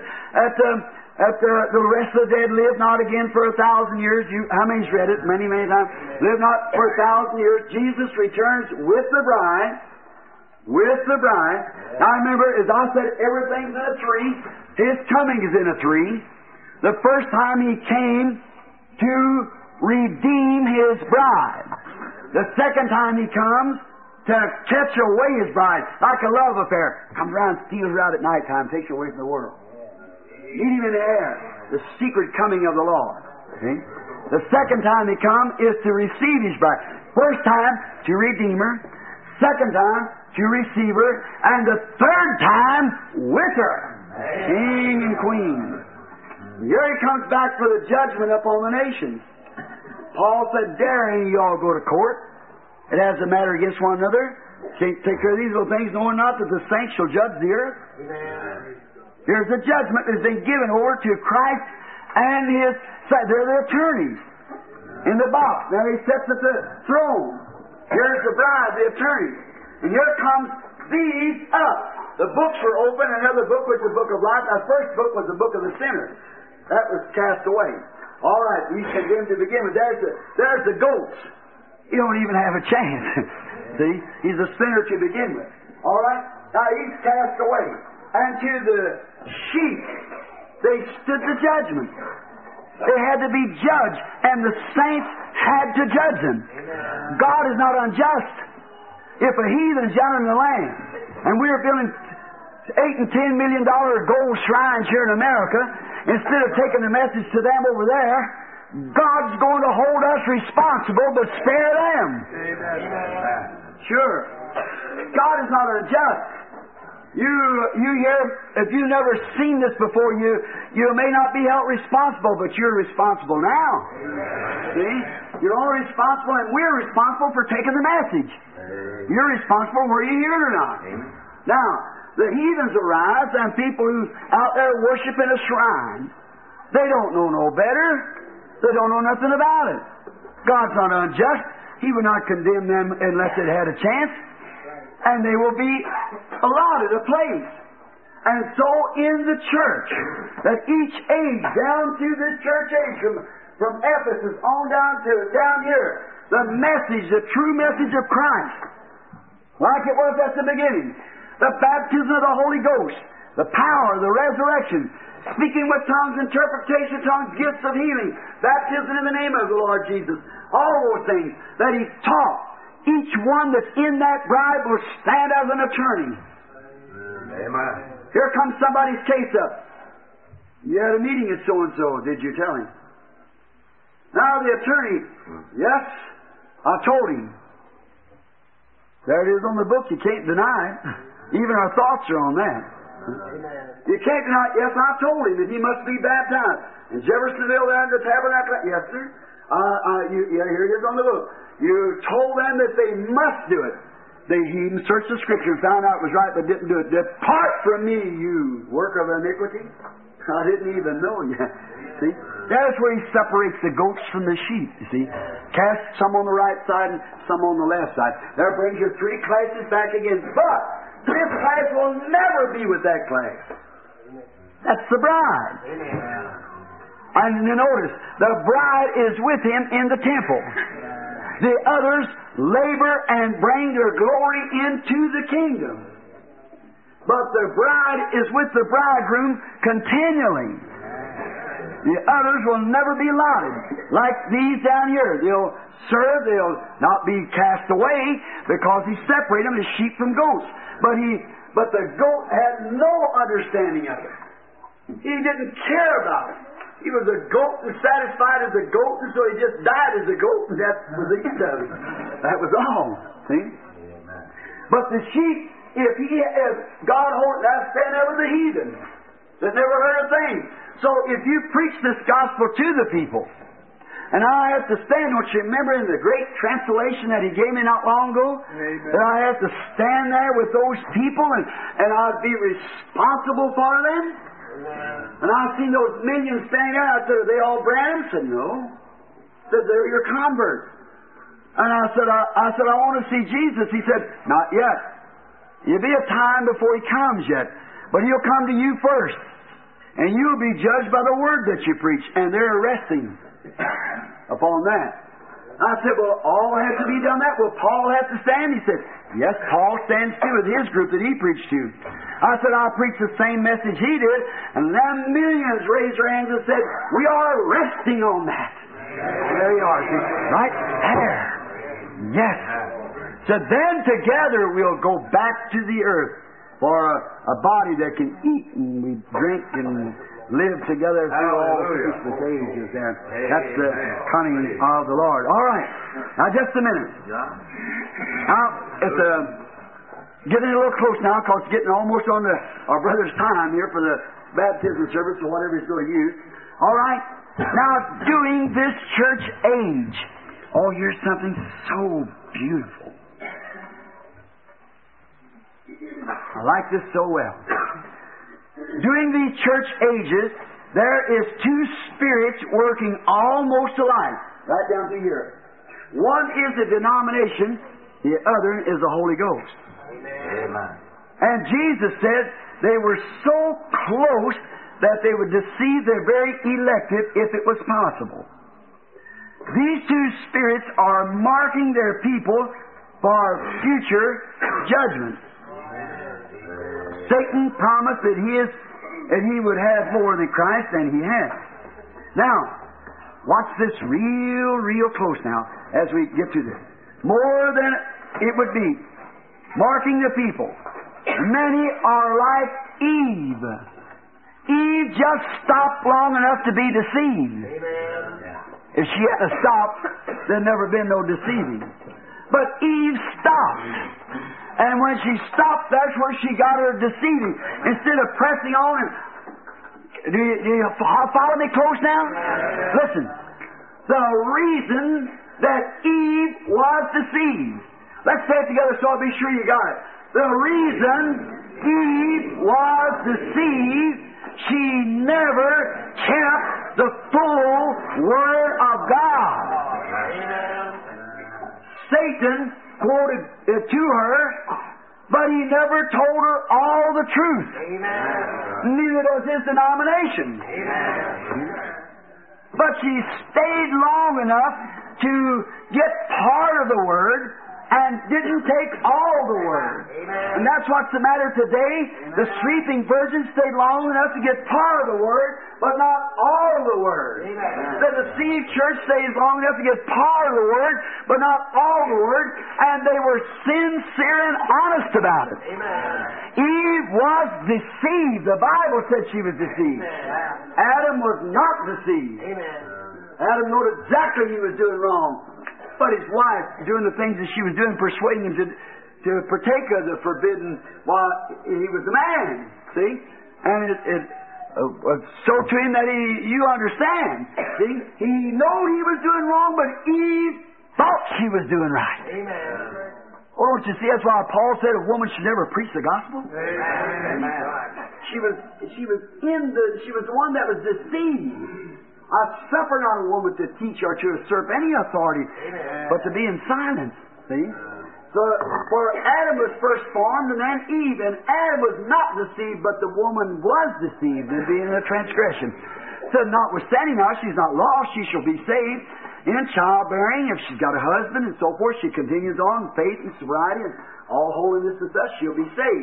the rest of the dead live not again for 1,000 years. How many's read it? Many, many times. Live not for 1,000 years. Jesus returns with the bride. With the bride. Now remember, as I said, everything's in a three. His coming is in a three. The first time He came to redeem His bride. The second time He comes to catch away His bride, like a love affair. Comes around, steals her out at night time, takes her away from the world. Meet Him in the air. The secret coming of the Lord. See? The second time He comes is to receive His bride. First time, to redeem her. Second time, to receive her. And the third time, with her. King and Queen. Here He comes back for the judgment upon the nations. Paul said, dare any of y'all go to court. It has a matter against one another. Take care of these little things, knowing not that the saints shall judge the earth. Amen. Here's the judgment that has been given over to Christ and His... They're the attorneys in the box. Now He sits at the throne. Here's the bride, the attorney. And here comes these up. The books were open. Another book was the book of life. The first book was the book of the sinner. That was cast away. All right, He's condemned to begin with. There's the goats. He don't even have a chance. See? He's a sinner to begin with. All right? Now He's cast away. And to the sheep, they stood the judgment. They had to be judged, and the saints had to judge them. God is not unjust. If a heathen's down in the land, and we're building $8 and $10 million gold shrines here in America, instead of taking the message to them over there, God's going to hold us responsible, but spare them. Amen. Sure. God is not unjust. You hear, if you've never seen this before, you may not be held responsible, but you're responsible now. Amen. See? You're only responsible, and we're responsible for taking the message. Amen. You're responsible whether you hear it or not. Amen. Now, the heathens arise, and people who out there worshiping a shrine, they don't know no better. They don't know nothing about it. God's not unjust. He will not condemn them unless it had a chance. And they will be allotted a place. And so in the church, that each age, down to the church age, from Ephesus on down here, the message, the true message of Christ, like it was at the beginning, the baptism of the Holy Ghost, the power, the resurrection, speaking with tongues, interpretation of tongues, gifts of healing, baptism in the name of the Lord Jesus, all those things that He taught. Each one that's in that bride will stand as an attorney. Amen. Here comes somebody's case up. You had a meeting at so-and-so, did you tell him? Now the attorney, yes, I told him. There it is on the book, you can't deny it. Even our thoughts are on that. You can't deny it. Yes, I told him that he must be baptized. In Jeffersonville, there in the tabernacle. Yes, sir. Here it is on the book. You told them that they must do it. He even searched the Scripture and found out it was right, but didn't do it. Depart from me, you worker of iniquity. I didn't even know you. See? That's where He separates the goats from the sheep, you see. Cast some on the right side and some on the left side. There brings your three classes back again. But this class will never be with that class. That's the bride. And you notice, the bride is with Him in the temple. The others labor and bring their glory into the kingdom. But the bride is with the bridegroom continually. The others will never be allotted. Like these down here. They'll serve, they'll not be cast away because He separated them as sheep from goats. But the goat had no understanding of it. He didn't care about it. He was a goat and satisfied as a goat, and so he just died as a goat, and that was the end of him. That was all. See? But the sheep, if God holds that, stand there with the heathen that never heard a thing. So if you preach this gospel to the people, and I have to stand, don't you remember in the great translation that He gave me not long ago? Amen. That I have to stand there with those people and I'd be responsible for them? Amen. And I've seen those millions standing there. I said, are they all Branham? I said, no. I said, they're your converts. And I said, I want to see Jesus. He said, not yet. There'll be a time before He comes yet. But He'll come to you first. And you'll be judged by the word that you preach. And they're arresting upon that. I said, well, all has to be done that. Will Paul have to stand? He said, yes, Paul stands too with his group that he preached to. I said, I'll preach the same message he did. And then millions raised their hands and said, we are resting on that. There you are. See, right there. Yes. So then together we'll go back to the earth for a body that can eat and we drink and live together through all Christmas ages there. That's the cunning of the Lord. All right. Now just a minute. Now, it's getting a little close now because it's getting almost on our brother's time here for the baptism service or whatever he's going to use. All right. Now, during this church age, oh, here's something so beautiful. I like this so well. During these church ages, there is two spirits working almost alike. Right down through here. One is the denomination, the other is the Holy Ghost. Amen. And Jesus said they were so close that they would deceive their very elected if it was possible. These two spirits are marking their people for future judgment. Satan promised that he would have more than Christ, and he has. Now, watch this real close now as we get to this. More than it would be, marking the people. Many are like Eve. Eve just stopped long enough to be deceived. Amen. If she hadn't stopped, there'd never been no deceiving. But Eve stopped. And when she stopped, that's where she got her deceiving. Instead of pressing on and... Do you follow me close now? Listen. The reason that Eve was deceived. Let's say it together so I'll be sure you got it. The reason Eve was deceived, she never kept the full Word of God. Satan quoted it to her, but he never told her all the truth. Amen. Neither does his denomination. Amen. But she stayed long enough to get part of the Word and didn't take all the Word. Amen. And that's what's the matter today. Amen. The sleeping virgin stayed long enough to get part of the Word, but not all the Word. Amen. The deceived church stays long enough to get part of the Word, but not all the Word, and they were sincere and honest about it. Amen. Eve was deceived. The Bible said she was deceived. Amen. Adam was not deceived. Amen. Adam knew exactly he was doing wrong. But his wife, doing the things that she was doing, persuading him to partake of the forbidden while he was a man. See? And it was so to him that you understand. See? He knew he was doing wrong, but Eve thought she was doing right. Amen. Oh, don't you see? That's why Paul said a woman should never preach the gospel. Amen. She was the one that was deceived. I suffer not a woman to teach or to usurp any authority, amen, but to be in silence. See? So, for Adam was first formed, and then Eve. And Adam was not deceived, but the woman was deceived in being a transgression. So, notwithstanding now, she's not lost. She shall be saved in childbearing. If she's got a husband and so forth, she continues on in faith and sobriety and all holiness and such, she'll be saved.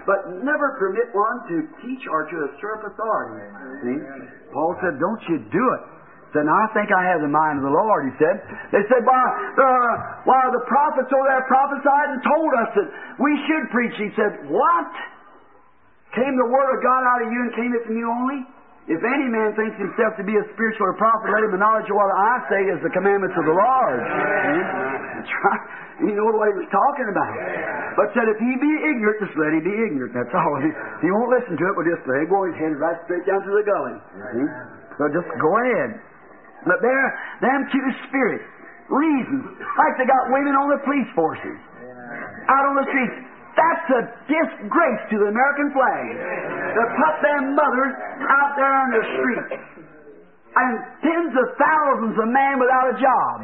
but never permit one to teach or to usurp authority. See? Paul said, don't you do it. He said, now I think I have the mind of the Lord, he said. They said, why the prophets over there prophesied and told us that we should preach. He said, what? Came the word of God out of you and came it from you only? If any man thinks himself to be a spiritual or prophet, let him acknowledge what I say is the commandments of the Lord. That's right. He knew what he was talking about. But said, if he be ignorant, just let him be ignorant. That's all. If he won't listen to it, we'll just let him go his head right straight down to the gully. See? So just go ahead. But there, them two spirits, reasons, like they got women on the police forces, out on the streets. That's a disgrace to the American flag. To put them mothers out there on the street. And tens of thousands of men without a job.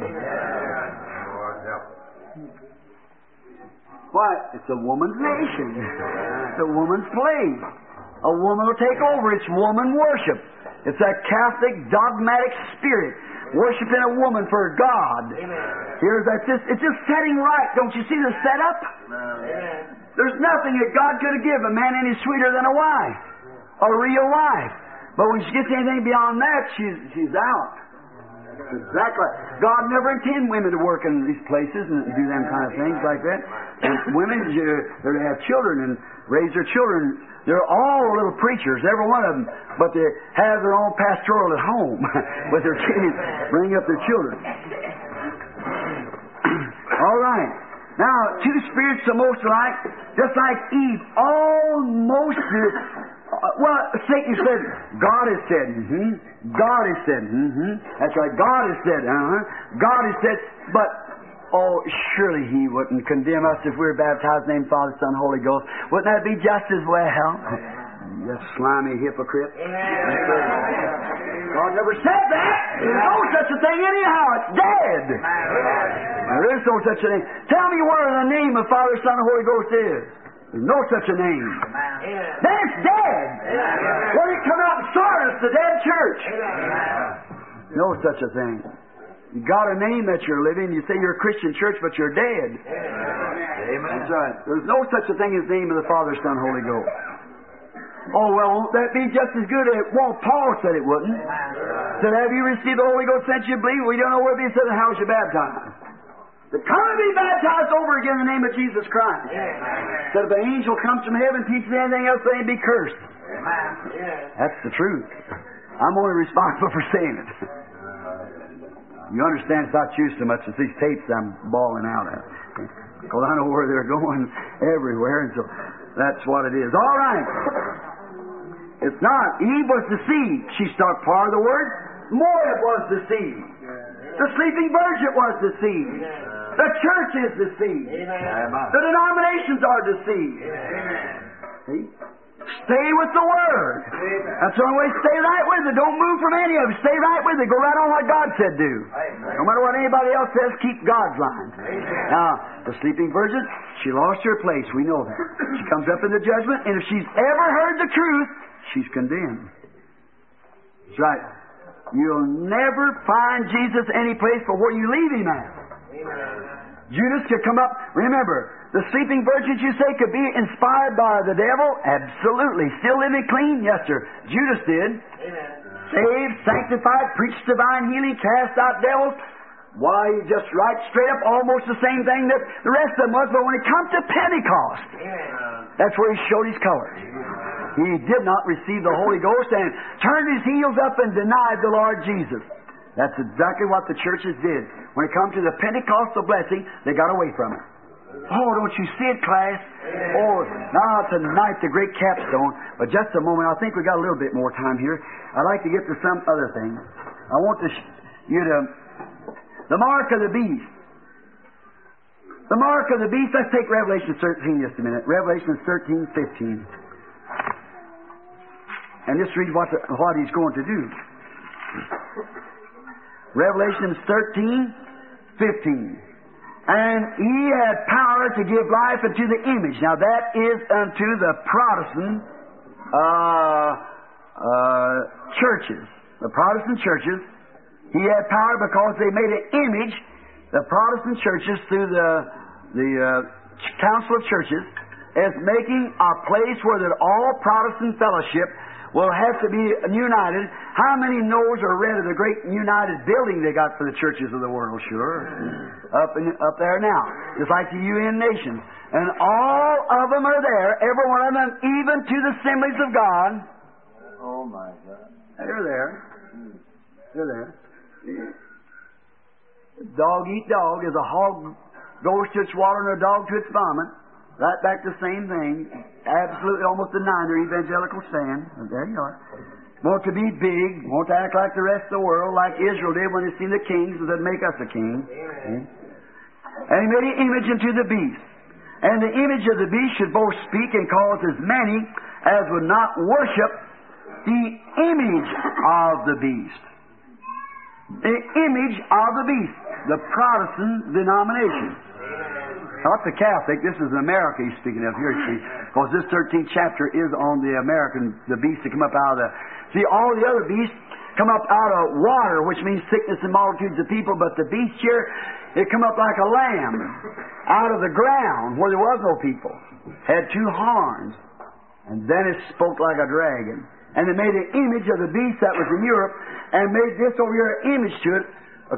Why? It's a woman's nation. It's a woman's place. A woman will take over. It's woman worship. It's that Catholic dogmatic spirit. Worshipping a woman for God. Here's that. It's just setting right. Don't you see the setup? There's nothing that God could have given a man any sweeter than a wife. A real wife. But when she gets anything beyond that, she's out. Exactly. God never intended women to work in these places and do them kind of things like that. And women, they're to have children and raise their children. They're all little preachers, every one of them, but they have their own pastoral at home with their kids, bring up their children. All right. Now, two spirits are most alike, just like Eve, almost. Satan said, God has said, God has said, That's right, God has said, God has said, but, surely He wouldn't condemn us if we were baptized in the name of Father, Son, Holy Ghost. Wouldn't that be just as well? You slimy hypocrite. God never said that. There's no such a thing anyhow. It's dead. There is no such a thing. Tell me where the name of Father, Son, and Holy Ghost is. There's no such a name. Then it's dead. When it come out in Sardis, the dead church. No such a thing. You got a name that you're living. You say you're a Christian church, but you're dead. Amen. That's right. There's no such a thing as the name of the Father, Son, Holy Ghost. Oh, well, won't that be just as good? Well, Paul said it wouldn't. Said, have you received the Holy Ghost since you believe? We don't know where he said, how was you baptized? To come and be baptized over again in the name of Jesus Christ. Said, if an angel comes from heaven and teaches anything else, they be cursed. That's the truth. I'm only responsible for saying it. You understand, it's not you so much as these tapes I'm bawling out at. Because I know where they're going everywhere, and so that's what it is. All right. It's not. Eve was deceived. She started part of the word. Moab was deceived. The sleeping virgin was deceived. The church is deceived. The denominations are deceived. See? Stay with the Word. That's the only way. Stay right with it. Don't move from any of it. Stay right with it. Go right on what God said do. No matter what anybody else says, keep God's line. Now, the sleeping virgin, she lost her place. We know that. She comes up in the judgment, and if she's ever heard the truth, she's condemned. That's right. You'll never find Jesus any place but where you leave Him at. Judas could come up. Remember, the sleeping virgins, you say, could be inspired by the devil? Absolutely. Still living clean? Yes, sir. Judas did. Saved, sanctified, preached divine healing, cast out devils. Why, just right straight up, almost the same thing that the rest of them was. But when it comes to Pentecost, that's where He showed His colors. He did not receive the Holy Ghost and turned His heels up and denied the Lord Jesus. That's exactly what the churches did. When it comes to the Pentecostal blessing, they got away from it. Oh, don't you see it, class? Oh, now tonight the great capstone. But just a moment, I think we got a little bit more time here. I'd like to get to some other thing. I want you to the mark of the beast. The mark of the beast. Let's take Revelation 13 just a minute. Revelation 13:15. And just read what He's going to do. Revelation 13:15. And He had power to give life unto the image. Now that is unto the Protestant churches. The Protestant churches. He had power because they made an image. The Protestant churches, through the Council of Churches, is making a place where that all Protestant fellowship will have to be united. How many knows or read of the great united building they got for the churches of the world? Sure. Up there now. Just like the UN nations. And all of them are there, every one of them, even to the assemblies of God. Oh my God. They're there. They're there. Dog eat dog as a hog goes to its water and a dog to its vomit. Right back to the same thing. Absolutely almost denying their evangelical stand. But there you are. Want to be big. Want to act like the rest of the world, like Israel did when they seen the kings and said, make us a king. Amen. And He made an image unto the beast. And the image of the beast should both speak and cause as many as would not worship the image of the beast. The image of the beast. The Protestant denomination. Not the Catholic. This is America he's speaking of here, see. Because this 13th chapter is on the American, the beast that come up out of the... See, all the other beasts come up out of water, which means sickness and multitudes of people, but the beast here, it come up like a lamb out of the ground where there was no people. Had 2 horns. And then it spoke like a dragon. And they made an image of the beast that was in Europe and made this over here image to it,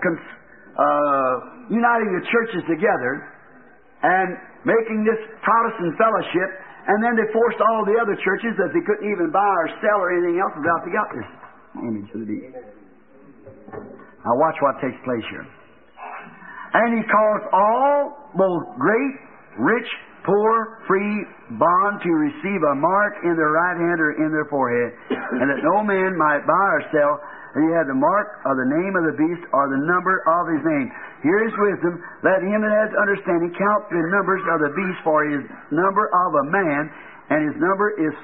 uniting the churches together and making this Protestant fellowship, and then they forced all the other churches that they couldn't even buy or sell or anything else without they got this image of the beast. Now watch what takes place here. And He caused all, both great, rich, poor, free, bond, to receive a mark in their right hand or in their forehead, and that no man might buy or sell, and He had the mark of the name of the beast or the number of his name. Here is wisdom. Let him that has understanding count the numbers of the beast, for his number of a man, and his number is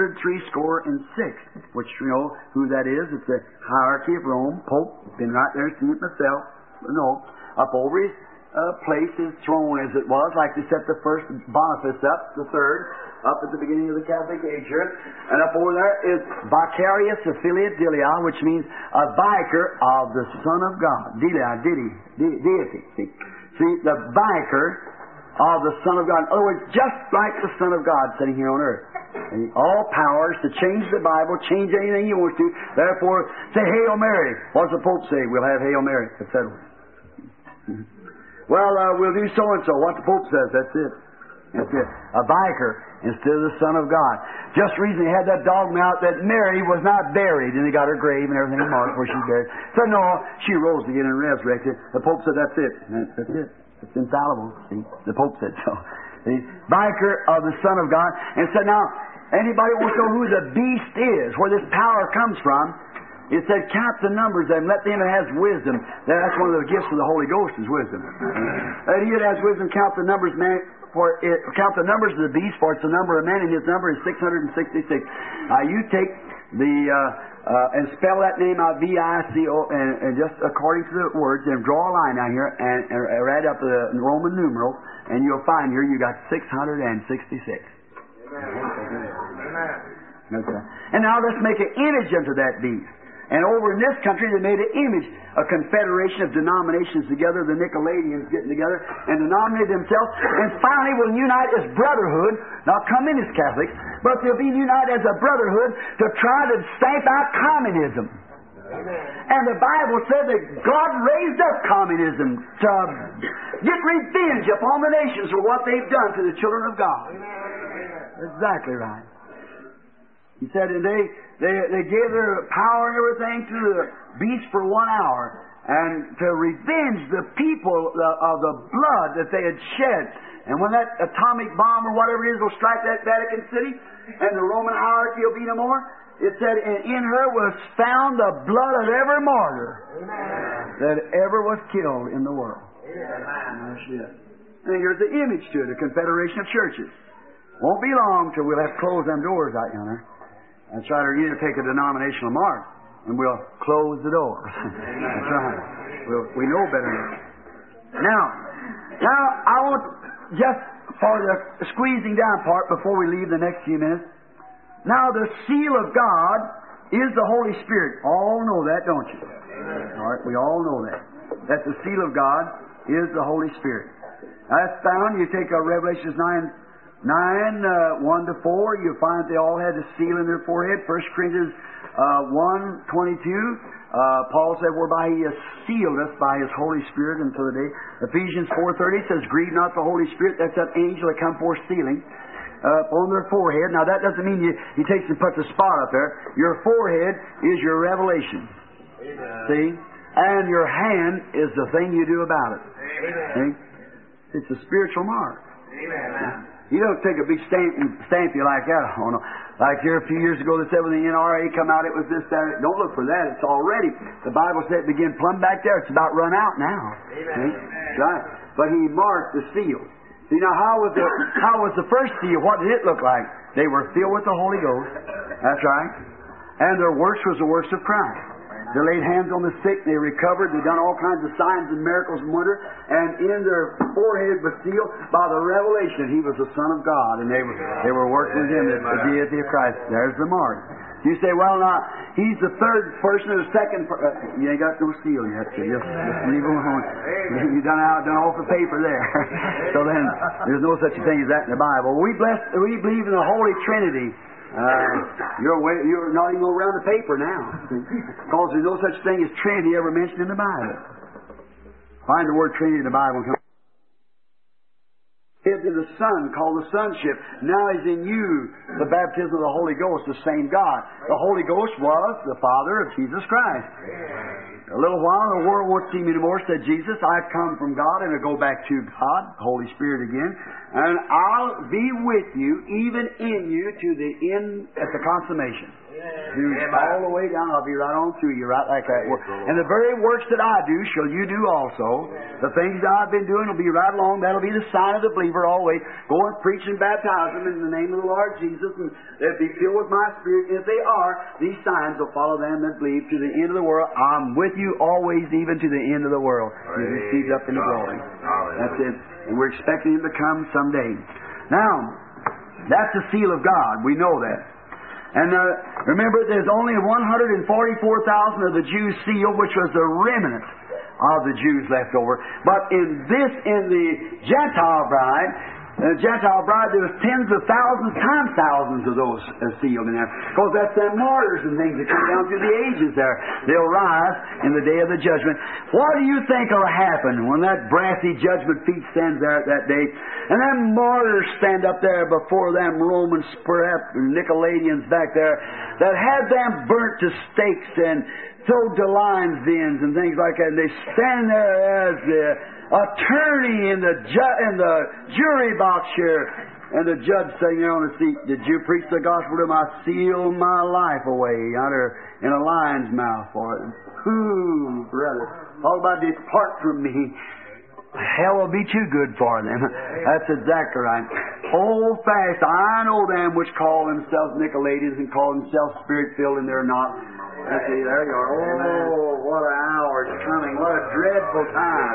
666, which you know who that is. It's the hierarchy of Rome. Pope, been right there, seen it myself. No, up over his place, his throne as it was, like they set the first Boniface up, the third, up at the beginning of the Catholic age here. And up over there is Vicarius Affiliate Delia, which means a vicar of the Son of God. Delia, deity. See, the vicar of the Son of God. In other words, just like the Son of God sitting here on earth. And all powers to change the Bible, change anything He wants to. Therefore, say Hail Mary. What does the Pope say? We'll have Hail Mary, etc. Well, we'll do so-and-so. What the Pope says, that's it. That's it. A vicar instead of the Son of God. Just recently had that dogma out that Mary was not buried, and they got her grave and everything marked where she's buried. So no, she rose again and resurrected. The Pope said, that's it. That's it. It's infallible. See, the Pope said so. The vicar of the Son of God. And said, now, anybody wants to know who the beast is, where this power comes from, it said, count the numbers and let them that has wisdom. That's one of the gifts of the Holy Ghost is wisdom. And he that has wisdom, count the numbers, man, count the numbers of the beast, for it's the number of man, and his number is 666. Now you take the and spell that name out, V-I-C-O, and just according to the words, and draw a line down here and add up the Roman numerals, and you'll find here you got 666. Amen. Okay. And now let's make an image unto that beast. And over in this country, they made an image, a confederation of denominations together, the Nicolaitans getting together and denominate themselves, and finally will unite as brotherhood, not communist Catholics, but they'll be united as a brotherhood to try to stamp out communism. Amen. And the Bible said that God raised up communism to get revenge upon the nations for what they've done to the children of God. Amen. Exactly right. He said, and they gave their power and everything to the beast for 1 hour, and to revenge the people of the blood that they had shed. And when that atomic bomb or whatever it is will strike that Vatican City, and the Roman hierarchy will be no more, it said, and in her was found the blood of every martyr that ever was killed in the world. And here's the image to it, a confederation of churches. Won't be long till we'll have to close them doors out yonder. That's right, or either take a denominational mark and we'll close the doors. That's right. We know better now. Now, I want just for the squeezing down part before we leave the next few minutes. Now, the seal of God is the Holy Spirit. All know that, don't you? All right, we all know that. That the seal of God is the Holy Spirit. That's found, you take Revelation 9, 9, 1-4, you'll find they all had the seal in their forehead. 1 Corinthians 1:22, Paul said, whereby He has sealed us by His Holy Spirit until the day. Ephesians 4:30 says, grieve not the Holy Spirit. That's that angel that come forth sealing on their forehead. Now, that doesn't mean He takes and puts a spot up there. Your forehead is your revelation. Amen. See? And your hand is the thing you do about it. Amen. See? It's a spiritual mark. Amen. You don't take a big stamp you like that. Oh, no. Like here a few years ago, they said when the NRA come out, it was this, that. Don't look for that. It's already. The Bible said it began plumb back there. It's about run out now. Amen. Right. But He marked the seal. See, now how was the first seal? What did it look like? They were filled with the Holy Ghost. That's right. And their works was the works of Christ. They laid hands on the sick, they recovered, they done all kinds of signs and miracles and wonder, and in their forehead was sealed by the revelation He was the Son of God, and they were working with Him, the deity of Christ. There's the mark. You say, well, now, He's the third person or the second person. You ain't got no seal yet, so just leave Him alone. You done off the paper there. So then, there's no such thing as that in the Bible. We believe in the Holy Trinity. You're not even around the paper now. Because there's no such thing as Trinity ever mentioned in the Bible. Find the word Trinity in the Bible. Is in the Son, called the sonship. Now is in you the baptism of the Holy Ghost, the same God. The Holy Ghost was the Father of Jesus Christ. A little while, the world won't see me anymore, said Jesus. I come from God and I go back to God, Holy Spirit again. And I'll be with you, even in you, to the end, at the consummation. All the way down, I'll be right on through you, right like that. And the very works that I do shall you do also. The things that I've been doing will be right along. That'll be the sign of the believer always. Go and preach and baptize them in the name of the Lord Jesus, and they'll be filled with my Spirit. And if they are, these signs will follow them that believe to the end of the world. I'm with you always, even to the end of the world. He's received up in the glory. That's it. And we're expecting Him to come someday. Now, that's the seal of God. We know that. And remember, there's only 144,000 of the Jews sealed, which was the remnant of the Jews left over. But in the Gentile bride, there was tens of thousands times thousands of those sealed in there. Because that's them martyrs and things that come down through the ages there. They'll rise in the day of the judgment. What do you think will happen when that brassy judgment feet stands there at that day? And them martyrs stand up there before them Roman Nicolaitans back there that had them burnt to stakes and thrown to lions' dens and things like that. And they stand there as the attorney in the jury box here, and the judge sitting there on the seat. Did you preach the gospel to them? I seal my life away under in a lion's mouth for it. Ooh, brother, all about depart from me. Hell will be too good for them. That's exactly right. Hold fast. I know them which call themselves Nicolaitans and call themselves Spirit-filled, and they're not. Let's see, there you are. Oh, what an hour is coming. What a dreadful time.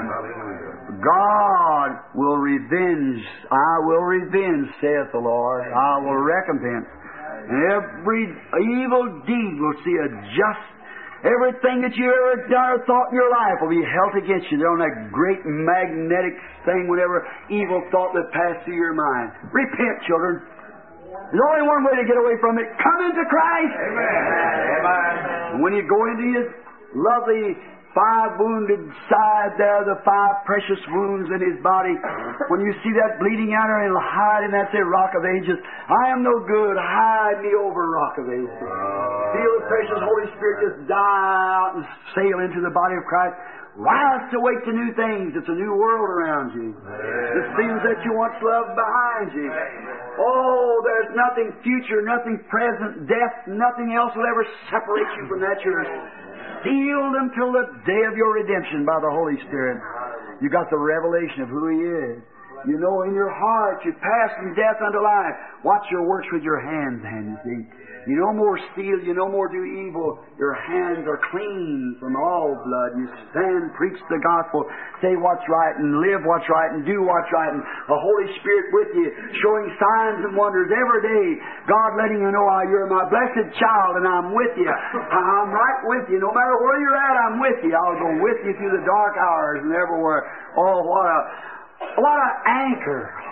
God will revenge. I will revenge, saith the Lord. I will recompense. And every evil deed will see a just. Everything that you ever done or thought in your life will be held against you. They're on that great magnetic thing, whatever evil thought that passed through your mind. Repent, children. There's only one way to get away from it. Come into Christ. Amen. And when you go into His lovely 5-wounded side there, the 5 precious wounds in His body, when you see that bleeding out there, it'll hide in that rock of ages. I am no good. Hide me over rock of ages. Feel the precious Holy Spirit just die out and sail into the body of Christ. Rise to wake to new things. It's a new world around you. The things that you once loved behind you. Oh, there's nothing future, nothing present, death, nothing else will ever separate you from that. You're sealed until the day of your redemption by the Holy Spirit. You got the revelation of who He is. You know in your heart you pass from death unto life. Watch your works with your hands, you see. You no more steal, you no more do evil. Your hands are clean from all blood. You stand, preach the gospel, say what's right, and live what's right, and do what's right. And the Holy Spirit with you, showing signs and wonders every day. God letting you know how you're my blessed child, and I'm with you. I'm right with you. No matter where you're at, I'm with you. I'll go with you through the dark hours and everywhere. Oh, what an anchor.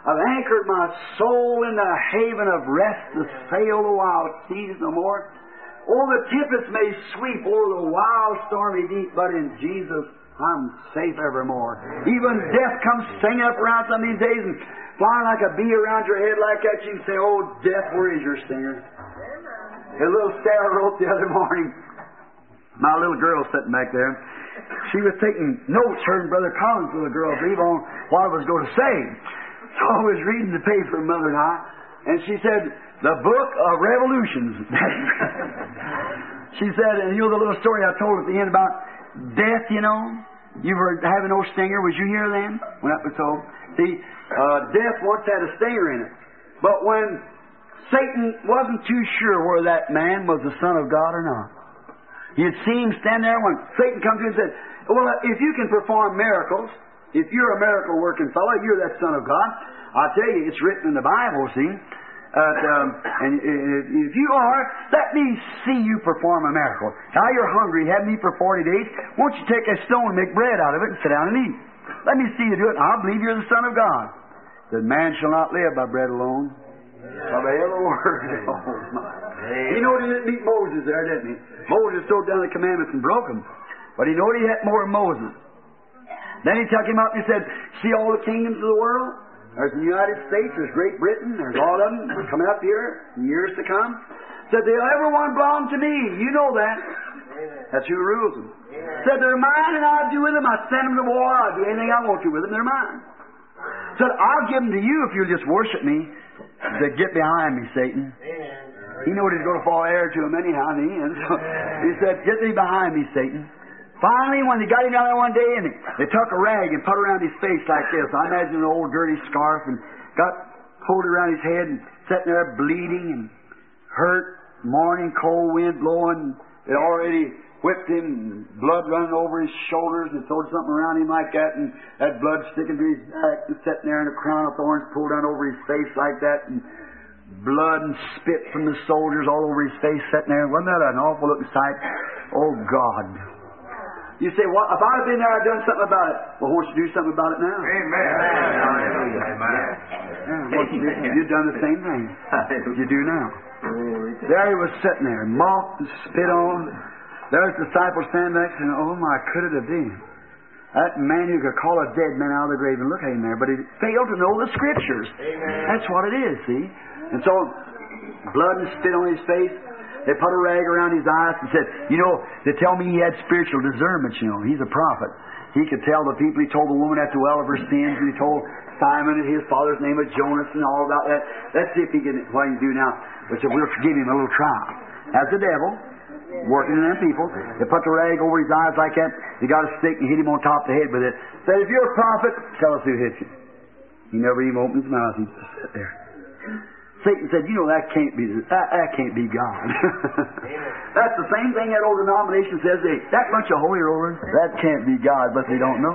I've anchored my soul in the haven of rest to sail the wild seas no more. Oh, the tempest may sweep o'er the wild stormy deep, but in Jesus I'm safe evermore. Even death comes singing up around some of these days and flying like a bee around your head like that. You can say, oh, death, where is your stinger? A little Sarah wrote the other morning. My little girl sitting back there. She was taking notes, her and Brother Collins' little girl, I believe, on what I was going to say. So I was reading the paper, Mother and I, and she said, the Book of Revolutions. She said, and you know the little story I told at the end about death, you know? You were having no stinger. Was you here then when that was told? See, death once had a stinger in it. But when Satan wasn't too sure whether that man was the Son of God or not, you'd see him stand there when Satan comes in and said, well, if you can perform miracles, if you're a miracle-working fellow, you're that Son of God. I tell you, it's written in the Bible, see? And if you are, let me see you perform a miracle. Now you're hungry, you had me for 40 days. Won't you take a stone and make bread out of it and sit down and eat? Let me see you do it, and I'll believe you're the Son of God. That man shall not live by bread alone, but by every word. Oh, my. He knew he didn't meet Moses there, didn't he? Moses threw down the commandments and broke them. But he knew he had more than Moses. Then he took him up and he said, see all the kingdoms of the world? There's the United States, there's Great Britain, there's all of them coming up here in years to come. Said, they'll everyone belong to me. You know that. That's who rules them. Said, they're mine and I'll do with them. I send them to war. I'll do anything I want to with them. They're mine. Said, I'll give them to you if you'll just worship me. Said, get behind me, Satan. He knew he's going to fall heir to him anyhow in the end. So he said, get thee behind me, Satan. Finally, when they got him down there one day, and they took a rag and put around his face like this. I imagine an old dirty scarf, and got pulled around his head and sitting there bleeding and hurt, morning, cold wind blowing. It already whipped him, and blood running over his shoulders, and throwed something around him like that, and that blood sticking to his back, and sitting there, and a crown of thorns pulled down over his face like that, and blood and spit from the soldiers all over his face, sitting there. Wasn't that an awful looking sight? Oh, God. You say, well, if I'd have been there, I'd done something about it. Well, won't you do something about it now? Amen. Yeah, you've done the same thing. You do now. There he was sitting there, mocked and spit on. There's disciples standing next to him. Oh, my, could it have been? That man who could call a dead man out of the grave and look at him there, but he failed to know the Scriptures. Amen. That's what it is, see? And so, blood and spit on his face. They put a rag around his eyes and said, you know, they tell me he had spiritual discernment, you know. He's a prophet. He could tell the people. He told the woman at the well of her sins, and he told Simon and his father's name was Jonas and all about that. Let's see if he can, what he can do now. But said, we'll give him a little trial. That's the devil working in them people. They put the rag over his eyes like that. They got a stick and hit him on top of the head with it. Said, if you're a prophet, tell us who hit you. He never even opened his mouth. He just sat there. Satan said, you know, that can't be God. That's the same thing that old denomination says. That bunch of holy rollers, that can't be God, but they don't know.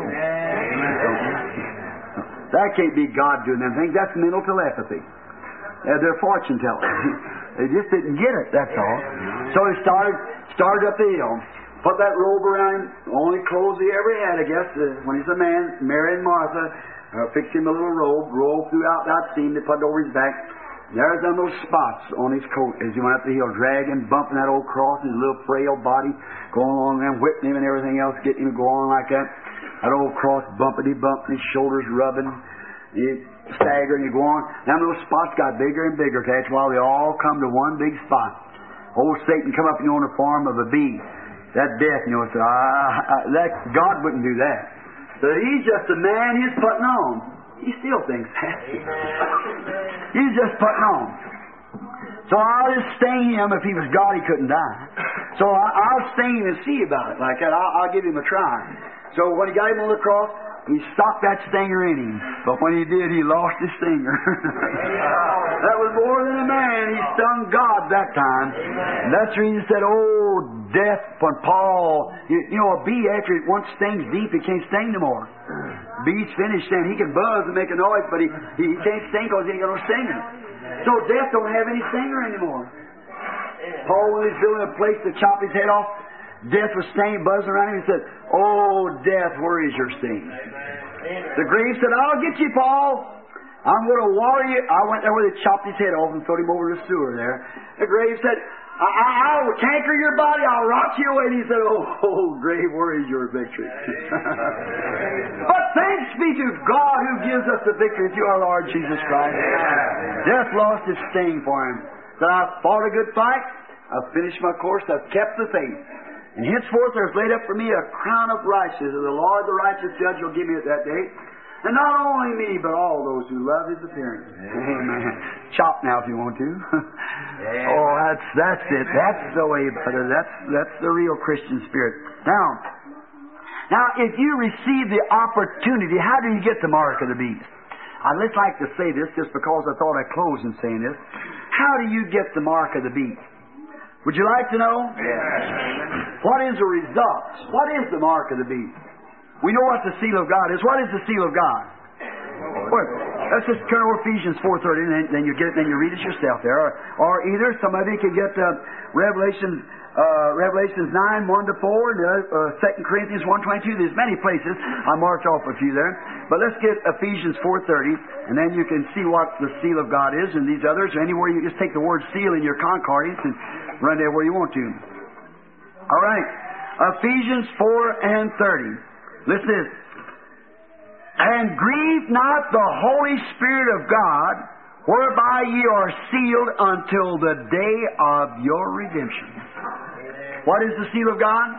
That can't be God doing them things. That's mental telepathy. They're fortune tellers. They just didn't get it, that's all. So he started up the hill, put that robe around him, only clothes he ever had, I guess, when he's a man. Mary and Martha fixed him a little robe throughout that scene. They put it over his back. There's them those spots on his coat as he went up the hill, dragging, bumping that old cross, his little frail body, going along there, whipping him and everything else, getting him to go on like that. That old cross bumping, his shoulders rubbing, he staggering, he go on. Them little spots got bigger and bigger, that's why they all come to one big spot. Old Satan come up, you know, in the form of a bee. That death, you know, said, that God wouldn't do that. So he's just a man he's putting on. He still thinks that. He's just putting on. So I'll just sting him. If he was God, he couldn't die. So I'll sting him and see about it like that. I'll give him a try. So when he got him on the cross, he stopped that stinger in him. But when he did, he lost his stinger. That was more than a man. He stung God that time. And that's the reason he said, oh, death, when Paul, you know, a bee, after it once stings deep, it can't sting no more. Bee's finished then. He can buzz and make a noise, but he can't sting because he ain't got no stinger. So death don't have any stinger anymore. Paul, when he's building a place to chop his head off, death was stinging, buzzing around him. He said, oh, death, where is your sting? The grave said, I'll get you, Paul. I'm going to water you. I went there where they chopped his head off and threw him over the sewer there. The grave said, I'll canker your body, I'll rot you away. And he said, oh, grave, where is your victory? But thanks be to God who gives us the victory through our Lord Jesus Christ. Death lost its sting for him. Said, I've fought a good fight. I've finished my course. I've kept the faith. And henceforth there's laid up for me a crown of righteousness. And the Lord, the righteous judge, will give me at that day. And not only me, but all those who love His appearance. Amen. Chop now if you want to. Oh, that's it. That's the way, brother. That's the real Christian spirit. Now, if you receive the opportunity, how do you get the mark of the beast? I'd just like to say this just because I thought I'd close in saying this. How do you get the mark of the beast? Would you like to know? Yes. What is the result? What is the mark of the beast? We know what the seal of God is. What is the seal of God? Well, let's just turn over Ephesians 4:30, and then you get it, then you read it yourself there. Or either some of you can get Revelations 9:1-4, 2 Corinthians 1:22. There's many places. I marked off a few there. But let's get Ephesians 4:30, and then you can see what the seal of God is, and these others. Or anywhere you just take the word seal in your concordance and run there where you want to. All right. Ephesians 4:30. Listen to this. And grieve not the Holy Spirit of God, whereby ye are sealed until the day of your redemption. What is the seal of God?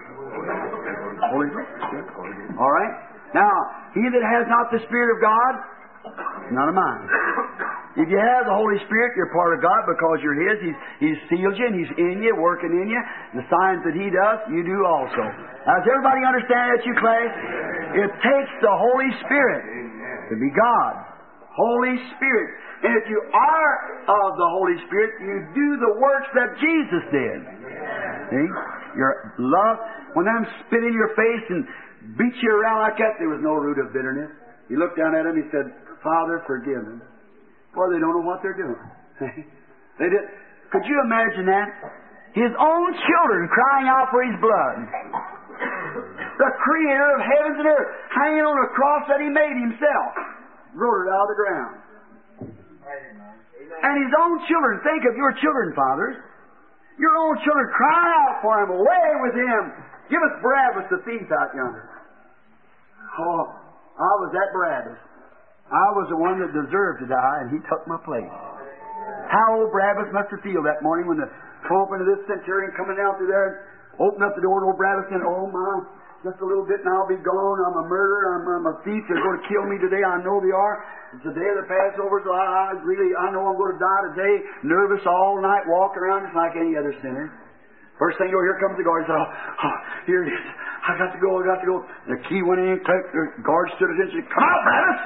Holy Spirit. All right. Now, he that has not the Spirit of God, none of mine. If you have the Holy Spirit, you're part of God because you're His. He's sealed you and He's in you, working in you. The signs that He does, you do also. Now, does everybody understand that, you class? It takes the Holy Spirit to be God. Holy Spirit. And if you are of the Holy Spirit, you do the works that Jesus did. See? Your love. When them spit in your face and beat you around like that, there was no root of bitterness. He looked down at him, he said, Father, forgive them. Boy, they don't know what they're doing. They did. Could you imagine that? His own children crying out for His blood. The Creator of heavens and earth hanging on a cross that He made Himself. Wrote it out of the ground. And His own children, think of your children, fathers. Your own children cry out for Him, away with Him. Give us Barabbas the thief out yonder. Oh, I was that Barabbas. I was the one that deserved to die, and He took my place. How old Barabbas must have felt that morning when the pumping of this centurion coming out through there, opened up the door, and old Barabbas said, oh my, just a little bit and I'll be gone. I'm a murderer, I'm a thief, they're going to kill me today, I know they are. It's the day of the Passover, so I know I'm going to die today, nervous all night, walking around just like any other sinner. First thing you know, here comes the guard. He said, here it is. I got to go. The key went in, the guard stood at attention. Come out, Barabbas!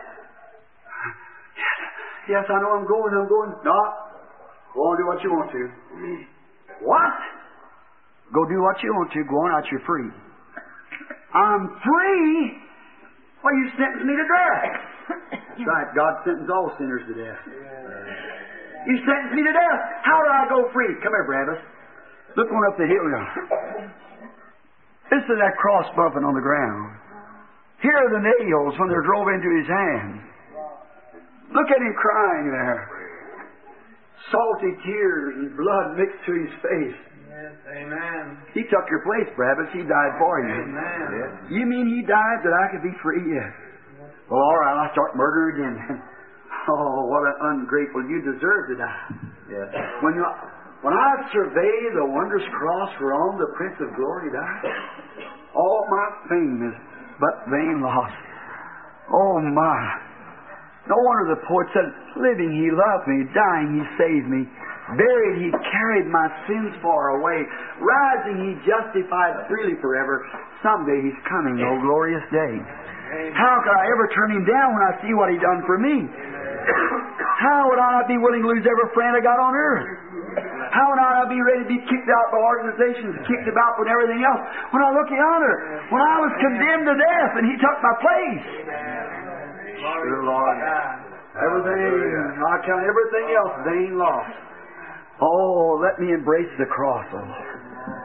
Yes, I know I'm going. No. Go on, do what you want to. What? Go do what you want to. Go on out, you're free. I'm free? Well, you sentenced me to death. That's right. God sentenced all sinners to death. You sentenced me to death. How do I go free? Come here, Barabbas. Look on up the hill now. This is that cross bumping on the ground. Here are the nails when they're drove into His hands. Look at Him crying there. Salty tears and blood mixed to His face. Yes, amen. He took your place, Barabbas. He died for you. Amen. Yes. You mean He died that I could be free? Yes. Well, all right, I'll start murdering again. Oh, what an ungrateful. You deserve to die. Yes. When I survey the wondrous cross whereon the Prince of Glory died, all my fame is but vain loss. Oh my. No wonder the poet said, living He loved me, dying He saved me, buried He carried my sins far away, rising He justified freely forever. Someday He's coming, oh glorious day. How could I ever turn Him down when I see what He done for me? How would I not be willing to lose every friend I got on earth? How would I not be ready to be kicked out by organizations, kicked about with everything else? When I look yonder, when I was condemned to death and He took my place. Sure, Lord. I count everything else vain loss. Oh, let me embrace the cross, oh Lord.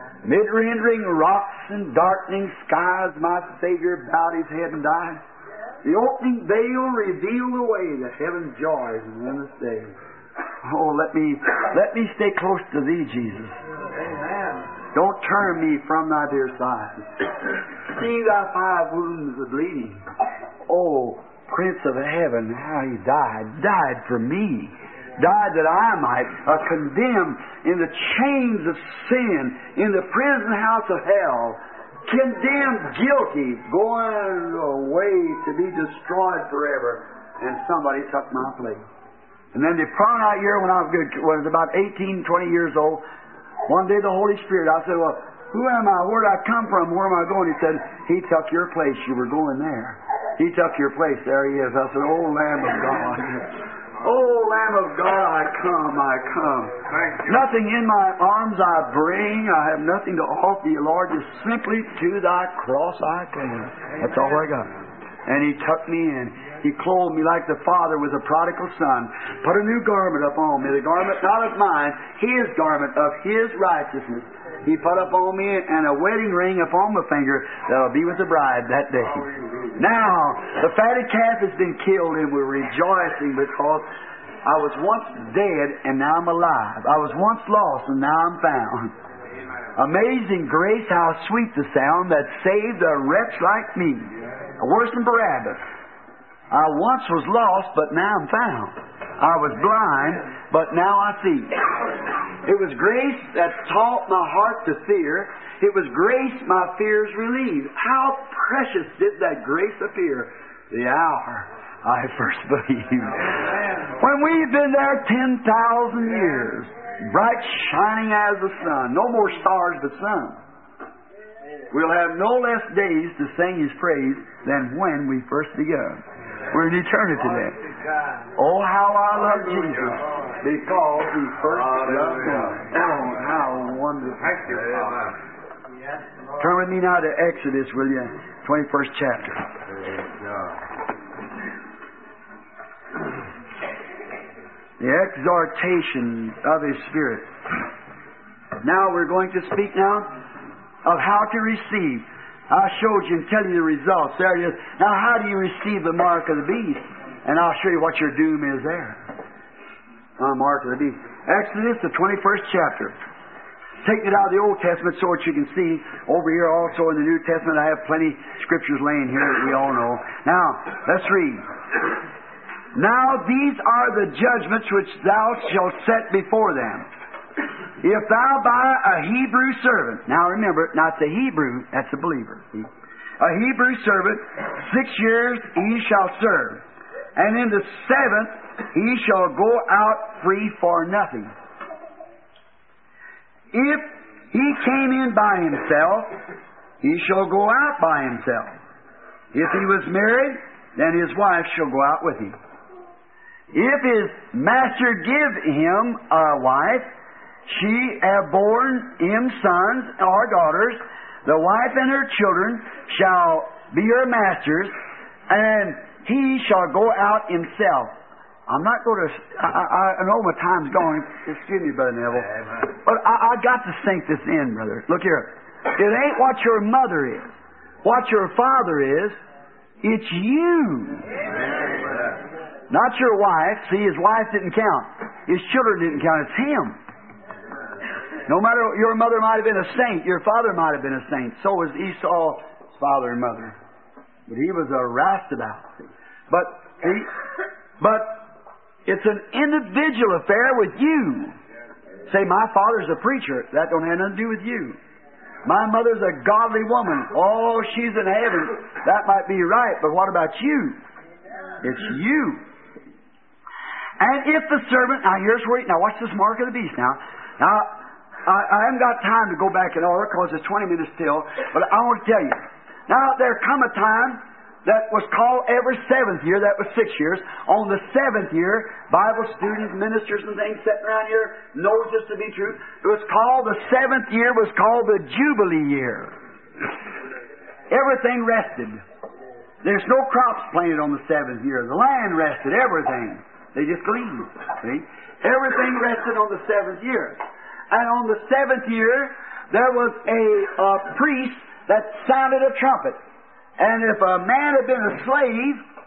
Mid-rendering rocks and darkening skies, my Savior bowed His head and died. The opening veil revealed the way to heaven's joys and endless days. Oh, let me stay close to Thee, Jesus. Amen. Don't turn me from Thy dear side. See Thy 5 wounds of bleeding. Oh, Prince of Heaven, how He died for me. Died that I might, condemned in the chains of sin, in the prison house of hell, condemned, guilty, going away to be destroyed forever. And somebody took my place. And then the following out year, when I was about 18, 20 years old, one day the Holy Spirit, I said, well, who am I? Where did I come from? Where am I going? He said, He took your place. You were going there. He took your place. There He is. I said, oh, Lamb of God. Oh, Lamb of God, I come. Thank you. Nothing in my arms I bring. I have nothing to offer you, Lord. Just simply to Thy cross I cling. That's all I got. And He took me in. He clothed me like the Father with a prodigal Son. Put a new garment upon me. The garment not of mine, His garment of His righteousness. He put upon me and a wedding ring upon my finger that'll be with the bride that day. Now, the fatted calf has been killed and we're rejoicing because I was once dead and now I'm alive. I was once lost and now I'm found. Amazing grace, how sweet the sound that saved a wretch like me. Worse than Barabbas. I once was lost, but now I'm found. I was blind, but now I see. It was grace that taught my heart to fear. It was grace my fears relieved. How precious did that grace appear the hour I first believed. When we've been there 10,000 years, bright shining as the sun, no more stars but sun. We'll have no less days to sing His praise than when we first begun. We're in eternity then. Oh, how I love Jesus because He first loved me. Oh, how wonderful. Thank you, Father. Turn with me now to Exodus, will you? 21st chapter. The exhortation of His Spirit. Now we're going to speak now of how to receive. I showed you and tell you the results. There it is. Now, how do you receive the mark of the beast? And I'll show you what your doom is there. Mark of the beast. Exodus, the 21st chapter. Take it out of the Old Testament so that you can see. Over here also in the New Testament, I have plenty of scriptures laying here that we all know. Now, let's read. Now, these are the judgments which thou shalt set before them. If thou buy a Hebrew servant, now remember, not the Hebrew, that's a believer. A Hebrew servant, 6 years he shall serve, and in the 7th he shall go out free for nothing. If he came in by himself, he shall go out by himself. If he was married, then his wife shall go out with him. If his master give him a wife, she have borne him sons or daughters, the wife and her children shall be her masters, and he shall go out himself. I'm not going to... I know my time's gone. Excuse me, Brother Neville. But I got to sink this in, brother. Look here. It ain't what your mother is. What your father is. It's you. Not your wife. See, his wife didn't count. His children didn't count. It's him. No matter, your mother might have been a saint. Your father might have been a saint. So was Esau's father and mother. But he was a roustabout. But it's an individual affair with you. Say, my father's a preacher. That don't have nothing to do with you. My mother's a godly woman. Oh, she's in heaven. That might be right, but what about you? It's you. And if the servant... Now, here's where... Now, watch this mark of the beast now. Now, I haven't got time to go back in order because it's 20 minutes still, but I want to tell you. Now, there come a time that was called every 7th year, that was 6 years. On the 7th year, Bible students, ministers and things sitting around here knows this to be true. It was called, the 7th year was called the Jubilee year. Everything rested. There's no crops planted on the 7th year. The land rested, everything. They just gleaned. See? Everything rested on the 7th year. And on the 7th year, there was a priest that sounded a trumpet. And if a man had been a slave,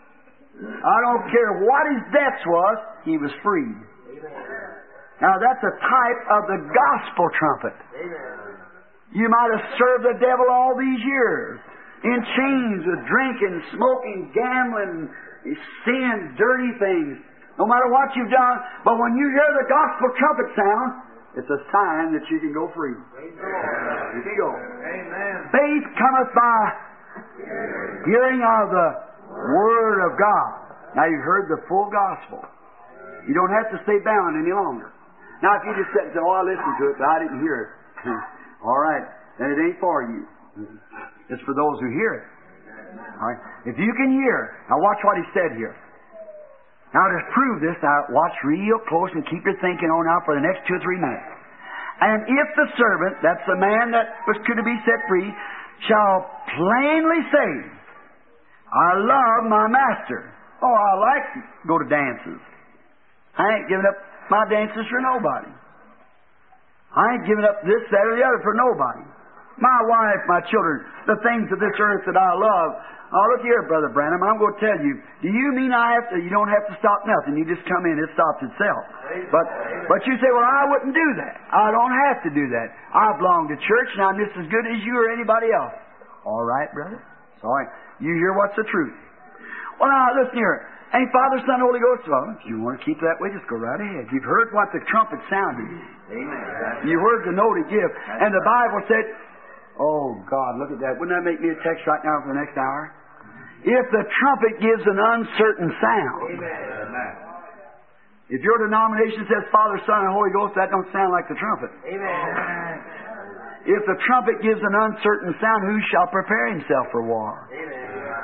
I don't care what his debts was, he was freed. Now that's a type of the gospel trumpet. You might have served the devil all these years in chains with drinking, smoking, gambling, sin, dirty things. No matter what you've done, but when you hear the gospel trumpet sound, it's a sign that you can go free. You can go. Amen. Faith cometh by hearing of the Word of God. Now you've heard the full gospel. You don't have to stay bound any longer. Now if you just sit and say, "Oh, I listened to it, but I didn't hear it," all right, then it ain't for you. It's for those who hear it. All right. If you can hear, now watch what he said here. Now to prove this, now watch real close and keep your thinking on now for the next 2 or 3 minutes. And if the servant, that's the man that was to be set free, shall plainly say, "I love my master." Oh, I like to go to dances. I ain't giving up my dances for nobody. I ain't giving up this, that, or the other for nobody. My wife, my children, the things of this earth that I love. Oh, look here, Brother Branham, I'm going to tell you. Do you mean you don't have to stop nothing? You just come in, it stops itself. But you say, "Well, I wouldn't do that." I don't have to do that. I belong to church, and I'm just as good as you or anybody else. All right, brother? Sorry. You hear what's the truth. Well, now, listen here. Ain't Father, Son, Holy Ghost? Well, if you want to keep that way, just go right ahead. You've heard what the trumpet sounded. Amen. You heard the note it give. And the Bible said, oh, God, look at that. Wouldn't that make me a text right now for the next hour? If the trumpet gives an uncertain sound. Amen. If your denomination says Father, Son, and Holy Ghost, that don't sound like the trumpet. Amen. If the trumpet gives an uncertain sound, who shall prepare himself for war? Amen.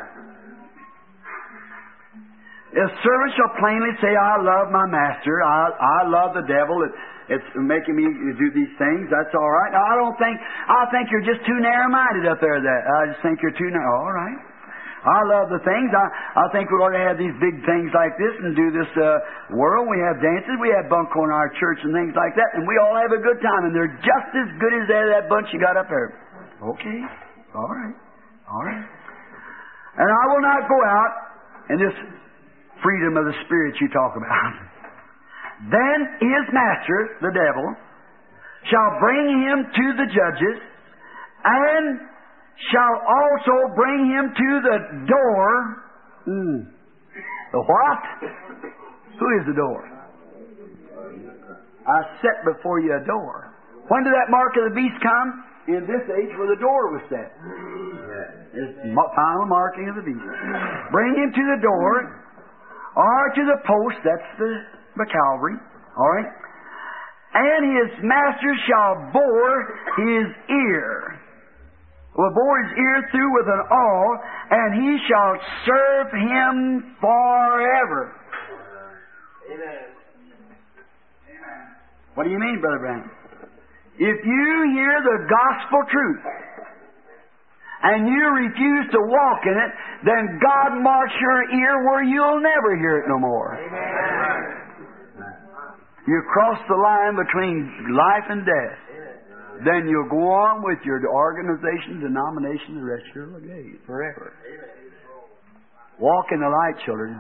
A servant shall plainly say, "I love my master. I love the devil. It's making me do these things." That's all right. Now, I think you're just too narrow-minded up there. I just think you're too narrow. All right. I love the things. I think we ought to have these big things like this and do this world. We have dances. We have bunco in our church and things like that. And we all have a good time. And they're just as good as that bunch you got up there. Okay. All right. All right. And I will not go out in this freedom of the Spirit you talk about. Then his master, the devil, shall bring him to the judges, and shall also bring him to the door. The what? Who is the door? I set before you a door. When did that mark of the beast come? In this age where the door was set. It's final marking of the beast. Bring him to the door, or to the post, that's the Calvary, all right? And his master shall bore his ear. Will bore his ear through with an awl, and he shall serve him forever. Amen. What do you mean, Brother Branham? If you hear the gospel truth, and you refuse to walk in it, then God marks your ear where you'll never hear it no more. Amen. You cross the line between life and death. Then you'll go on with your organization, denomination, the rest of your days, forever. Walk in the light, children.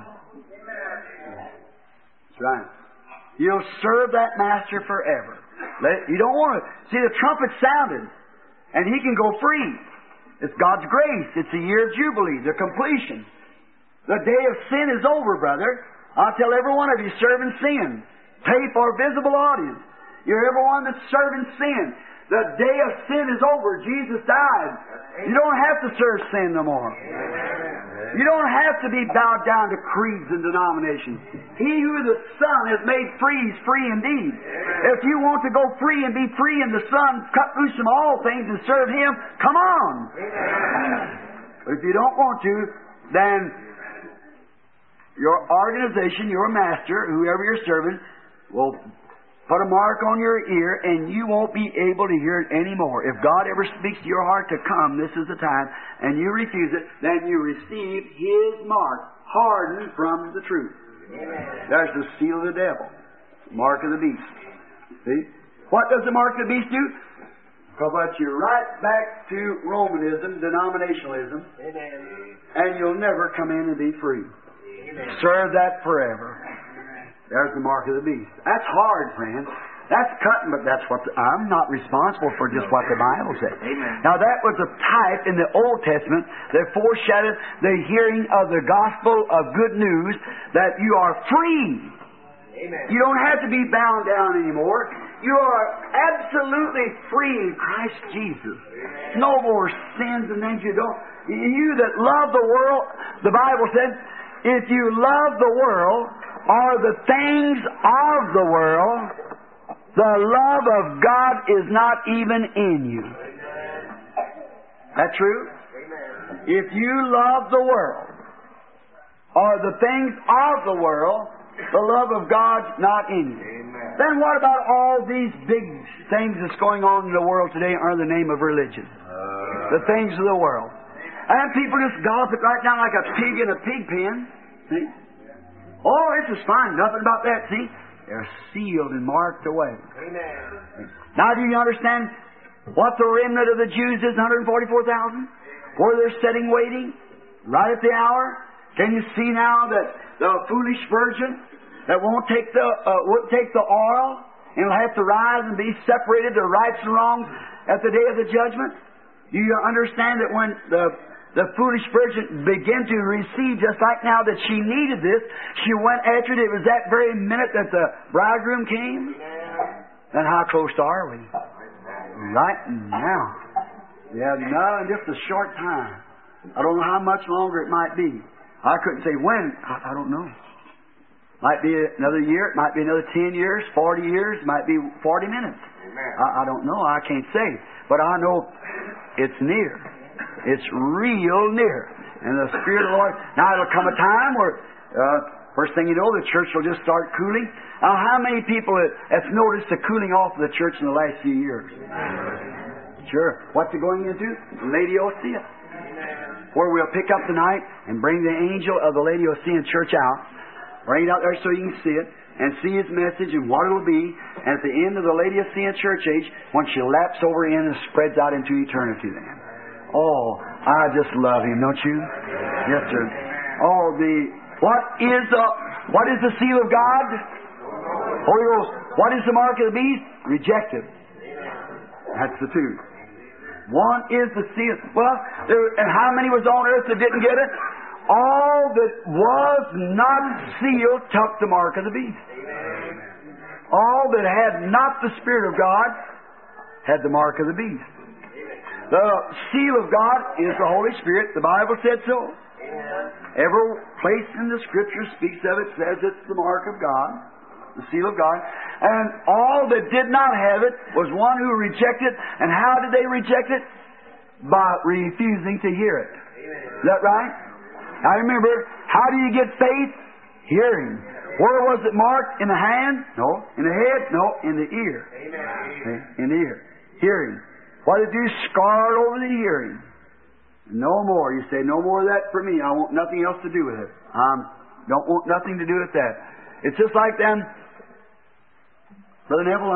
That's right. You'll serve that master forever. You don't want to... See, the trumpet sounded, and he can go free. It's God's grace. It's the year of Jubilee, the completion. The day of sin is over, brother. I'll tell every one of you serving sin. Pay for visible audience. You're everyone that's serving sin. The day of sin is over. Jesus died. You don't have to serve sin no more. You don't have to be bowed down to creeds and denominations. He who the Son has made free is free indeed. If you want to go free and be free in the Son, cut loose from all things and serve Him, come on. But if you don't want to, then your organization, your master, whoever you're serving, will put a mark on your ear, and you won't be able to hear it anymore. If God ever speaks to your heart to come, this is the time, and you refuse it, then you receive His mark, hardened from the truth. Amen. There's the seal of the devil, mark of the beast. See? What does the mark of the beast do? Puts you right back to Romanism, denominationalism, Amen. and you'll never come in and be free. Serve that forever. There's the mark of the beast. That's hard, friends. That's cutting, but that's what I'm not responsible for just what the Bible says. Amen. Now that was a type in the Old Testament that foreshadowed the hearing of the gospel of good news that you are free. Amen. You don't have to be bound down anymore. You are absolutely free in Christ Jesus. No more sins and things you don't. You that love the world, the Bible said, if you love the world or the things of the world, the love of God is not even in you. That true? If you love the world or the things of the world, the love of God's not in you. Then what about all these big things that's going on in the world today under the name of religion? The things of the world. And people just gossip right now like a pig in a pig pen. See? Oh, this is fine. Nothing about that. See? They're sealed and marked away. Amen. Now do you understand what the remnant of the Jews is, 144,000? Where they're sitting waiting, right at the hour? Can you see now that the foolish virgin that won't take the oil and will have to rise and be separated to rights and wrongs at the day of the judgment? Do you understand that when the foolish virgin began to receive, just like now that she needed this, she went after it. It was that very minute that the bridegroom came. Then how close are we? Right now. Yeah, no, in just a short time. I don't know how much longer it might be. I couldn't say when. I don't know. Might be another year. It might be another 10 years, 40 years. It might be 40 minutes. I don't know. I can't say. But I know it's near. It's real near. And the Spirit of the Lord... Now, it'll come a time where, first thing you know, the church will just start cooling. Now, how many people have noticed the cooling off of the church in the last few years? Sure. What's it going into? Laodicea. Where we'll pick up tonight and bring the angel of the Laodicean church out. Bring it out there so you can see it. And see his message and what it'll be. And at the end of the Laodicean church age, when she laps over in and spreads out into eternity then. Oh, I just love him, don't you? Yes, sir. Oh, what is the seal of God? Holy Ghost. What is the mark of the beast? Rejected. That's the two. One is the seal. Well, and how many was on earth that didn't get it? All that was not sealed took the mark of the beast. All that had not the Spirit of God had the mark of the beast. The seal of God is the Holy Spirit. The Bible said so. Every place in the Scripture speaks of it, says it's the mark of God, the seal of God. And all that did not have it was one who rejected. And how did they reject it? By refusing to hear it. Is that right? Now remember, how do you get faith? Hearing. Where was it marked? In the hand? No. In the head? No. In the ear. In the ear. Hearing. What did it do? Scarred over the hearing. No more. You say, no more of that for me. I want nothing else to do with it. Don't want nothing to do with that. It's just like them. Brother Neville,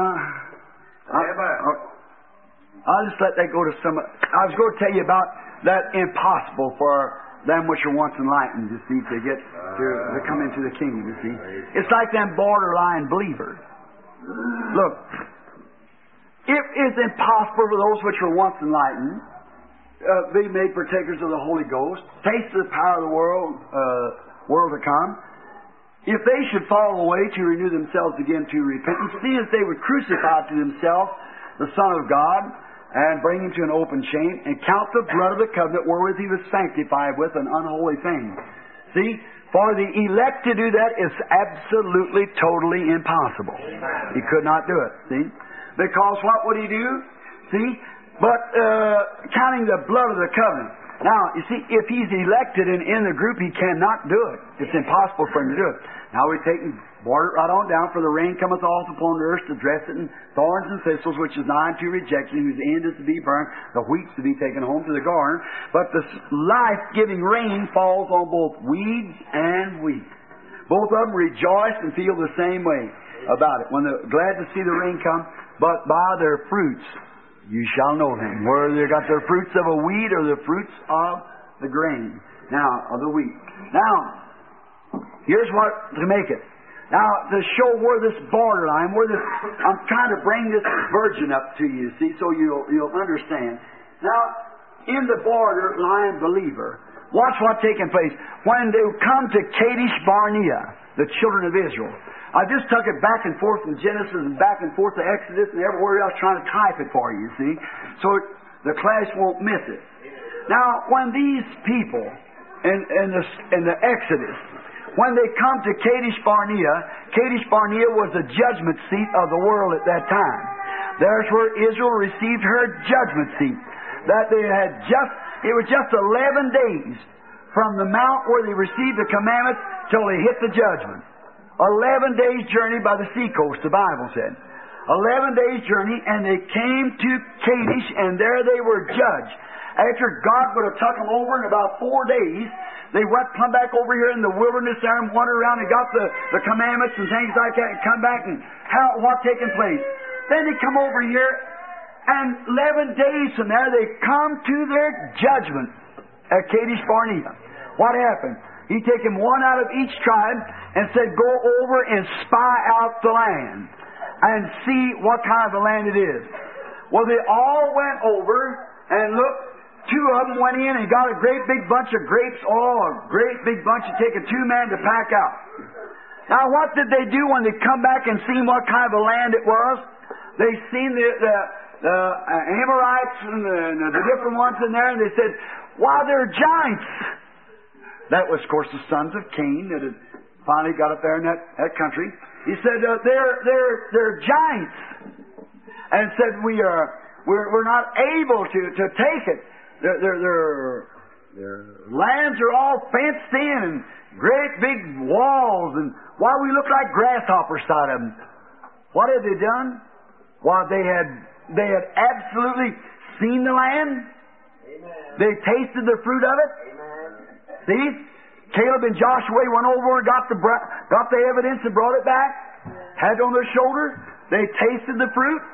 I'll just let that go to some. I was going to tell you about that impossible for them which are once enlightened, you see, to get to come into the kingdom, you see. It's like them borderline believers. Look, it is impossible for those which were once enlightened, be made partakers of the Holy Ghost, taste the power of the world to come, if they should fall away to renew themselves again to repentance, seeing as they would crucify to themselves the Son of God, and bring him to an open shame, and count the blood of the covenant wherewith he was sanctified with an unholy thing. See, for the elect to do that is absolutely, totally impossible. He could not do it, see? Because what would he do? See? But counting the blood of the covenant. Now, you see, if he's elected and in the group, he cannot do it. It's impossible for him to do it. Now we take and border it right on down, for the rain cometh off upon the earth to dress it in thorns and thistles, which is nigh unto rejection, whose end is to be burned, the wheat's to be taken home to the garner. But the life-giving rain falls on both weeds and wheat. Both of them rejoice and feel the same way about it. When they're glad to see the rain come, but by their fruits you shall know them. Whether they got their fruits of a weed or the fruits of the grain. Now, of the wheat. Now, here's what to make it. Now, to show where this borderline, I'm trying to bring this virgin up to you, see, so you'll understand. Now, in the borderline believer, watch what's taking place. When they come to Kadesh Barnea, the children of Israel, I just took it back and forth from Genesis and back and forth to Exodus and everywhere else trying to type it for you, see, so the class won't miss it. Now, when these people in the Exodus, when they come to Kadesh Barnea was the judgment seat of the world at that time. There's where Israel received her judgment seat. That it was just 11 days from the mount where they received the commandments till they hit the judgment. 11 days journey by the seacoast, the Bible said. 11 days journey, and they came to Kadesh, and there they were judged. After God would have took them over in about 4 days, they went, come back over here in the wilderness there and wandered around and got the commandments and things like that and come back and what taking place. Then they come over here and 11 days from there they come to their judgment at Kadesh Barnea. What happened? He taken one out of each tribe and said, go over and spy out the land and see what kind of a land it is. Well, they all went over and looked. 2 of them went in and got a great big bunch of grapes, a great big bunch to take 2 men to pack out. Now, what did they do when they come back and seen what kind of a land it was? They seen the Amorites and the different ones in there, and they said, wow, they're giants. That was, of course, the sons of Cain that had finally got up there in that country. He said, they're giants. And said, we're not able to take it. Their lands are all fenced in and great big walls, and why we look like grasshoppers side of them. What had they done? Why, they had absolutely seen the land. Amen. They tasted the fruit of it. Amen. See, Caleb and Joshua went over and got the evidence and brought it back. Had it on their shoulder. They tasted the fruit.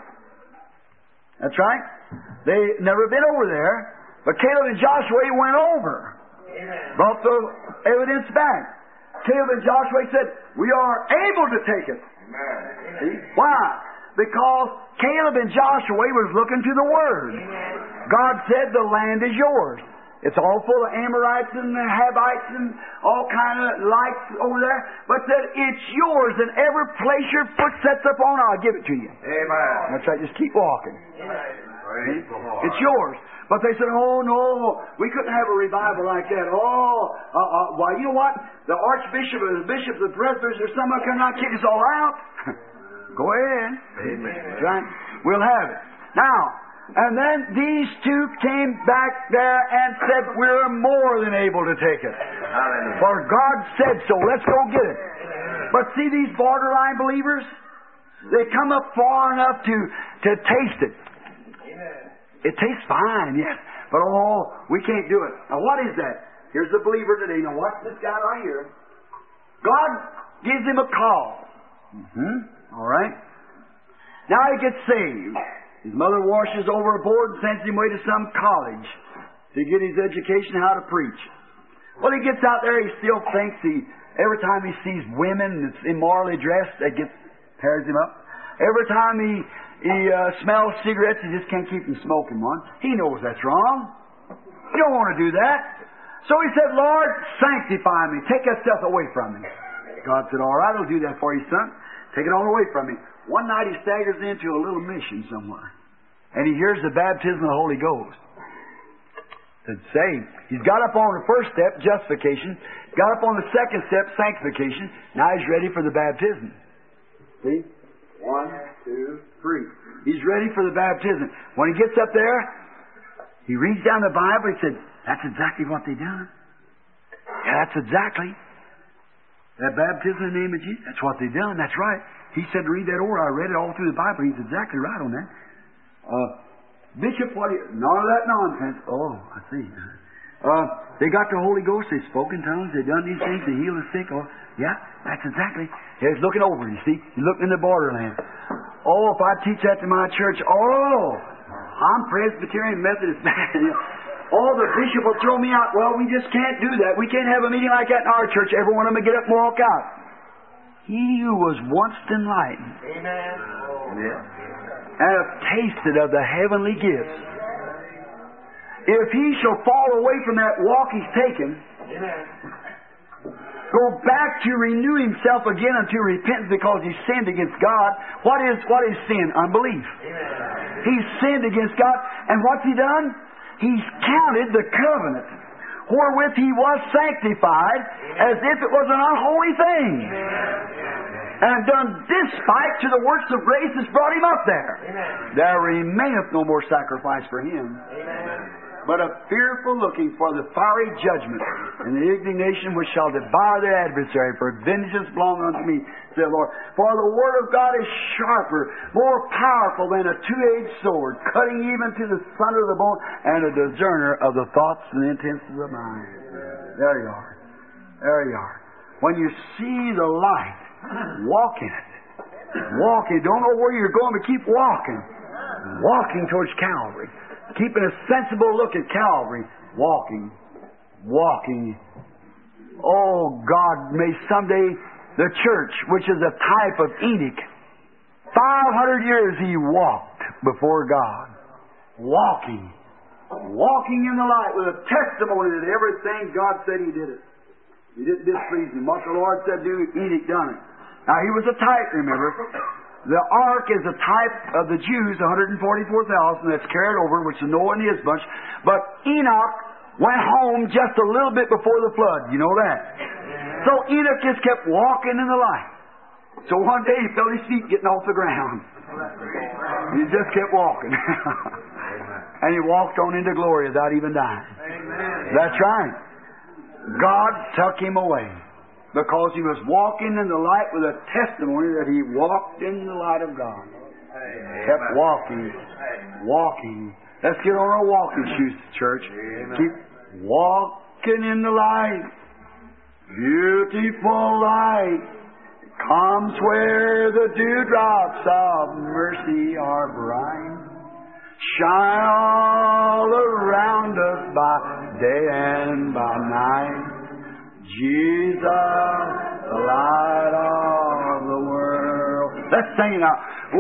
That's right. They never been over there. But Caleb and Joshua went over. Amen. Brought the evidence back. Caleb and Joshua said, we are able to take it. Amen. See? Why? Because Caleb and Joshua was looking to the Word. Amen. God said the land is yours. It's all full of Amorites and the Habites and all kind of lights over there. But said, it's yours, and every place your foot sets up on, I'll give it to you. Amen. That's right, just keep walking. Amen. It's yours. But they said, oh, no, we couldn't have a revival like that. Why, you know what? The archbishop or the bishop, the presbyters, or someone cannot kick us all out. Go ahead. Amen. Right? We'll have it. Now, and then these 2 came back there and said, we're more than able to take it. Hallelujah. For God said so. Let's go get it. But see these borderline believers? They come up far enough to taste it. It tastes fine, yes. But we can't do it. Now what is that? Here's the believer today. Now watch this guy right here. God gives him a call. All right. Now he gets saved. His mother washes overboard and sends him away to some college to get his education how to preach. Well, he gets out there, he still thinks every time he sees women that's immorally dressed, that tears him up. Every time he smells cigarettes, he just can't keep from smoking one. He knows that's wrong. You don't want to do that. So he said, Lord, sanctify me. Take that stuff away from me. God said, all right, I'll do that for you, son. Take it all away from me. One night he staggers into a little mission somewhere. And he hears the baptism of the Holy Ghost. Said, saved. He's got up on the first step, justification. Got up on the second step, sanctification. Now he's ready for the baptism. See? 1, 2, 3. He's ready for the baptism. When he gets up there, he reads down the Bible. He said, that's exactly what they done. Yeah, that's exactly. That baptism in the name of Jesus, that's what they done. That's right. He said to read that over. I read it all through the Bible. He's exactly right on that. Bishop, none of that nonsense. Oh, I see. They got the Holy Ghost. They spoke in tongues. They done these things. They healed the sick. Oh, yeah, that's exactly. He's looking over, you see. He's looking in the borderland. Oh, if I teach that to my church, I'm Presbyterian Methodist. Oh, the bishop will throw me out. Well, we just can't do that. We can't have a meeting like that in our church. Every one of them will get up and walk out. He who was once enlightened and have tasted of the heavenly gifts, if he shall fall away from that walk he's taken, go back to renew himself again unto repentance because he sinned against God. What is sin? Unbelief. He's sinned against God. And what's he done? He's counted the covenant wherewith he was sanctified as if it was an unholy thing. And done despite to the works of grace that's brought him up there. There remaineth no more sacrifice for him, but a fearful looking for the fiery judgment and the indignation which shall devour the adversary. For vengeance belong unto me, said the Lord. For the word of God is sharper, more powerful than a two-edged sword, cutting even to the sunder of the bone, and a discerner of the thoughts and intents of the mind. There you are. There you are. When you see the light, walk in it. Walk in it. Don't know where you're going, but keep walking. Walking towards Calvary. Keeping a sensible look at Calvary. Walking. Walking. Oh, God, may someday the church, which is a type of Enoch, 500 years he walked before God. Walking. Walking in the light with a testimony that everything God said he did it. He didn't displease him. What the Lord said do, Enoch done it. Now, he was a type, remember. The ark is a type of the Jews, 144,000 that's carried over, which is Noah and his bunch. But Enoch went home just a little bit before the flood. You know that? So Enoch just kept walking in the light. So one day he felt his feet getting off the ground. He just kept walking. And he walked on into glory without even dying. That's right. God took him away because he was walking in the light with a testimony that he walked in the light of God. Kept walking, walking. Let's get on our walking shoes, church. Keep walking in the light. Beautiful light comes where the dewdrops of mercy are bright. Shine all around us by day and by night. Jesus, the light of the world. Let's sing it now.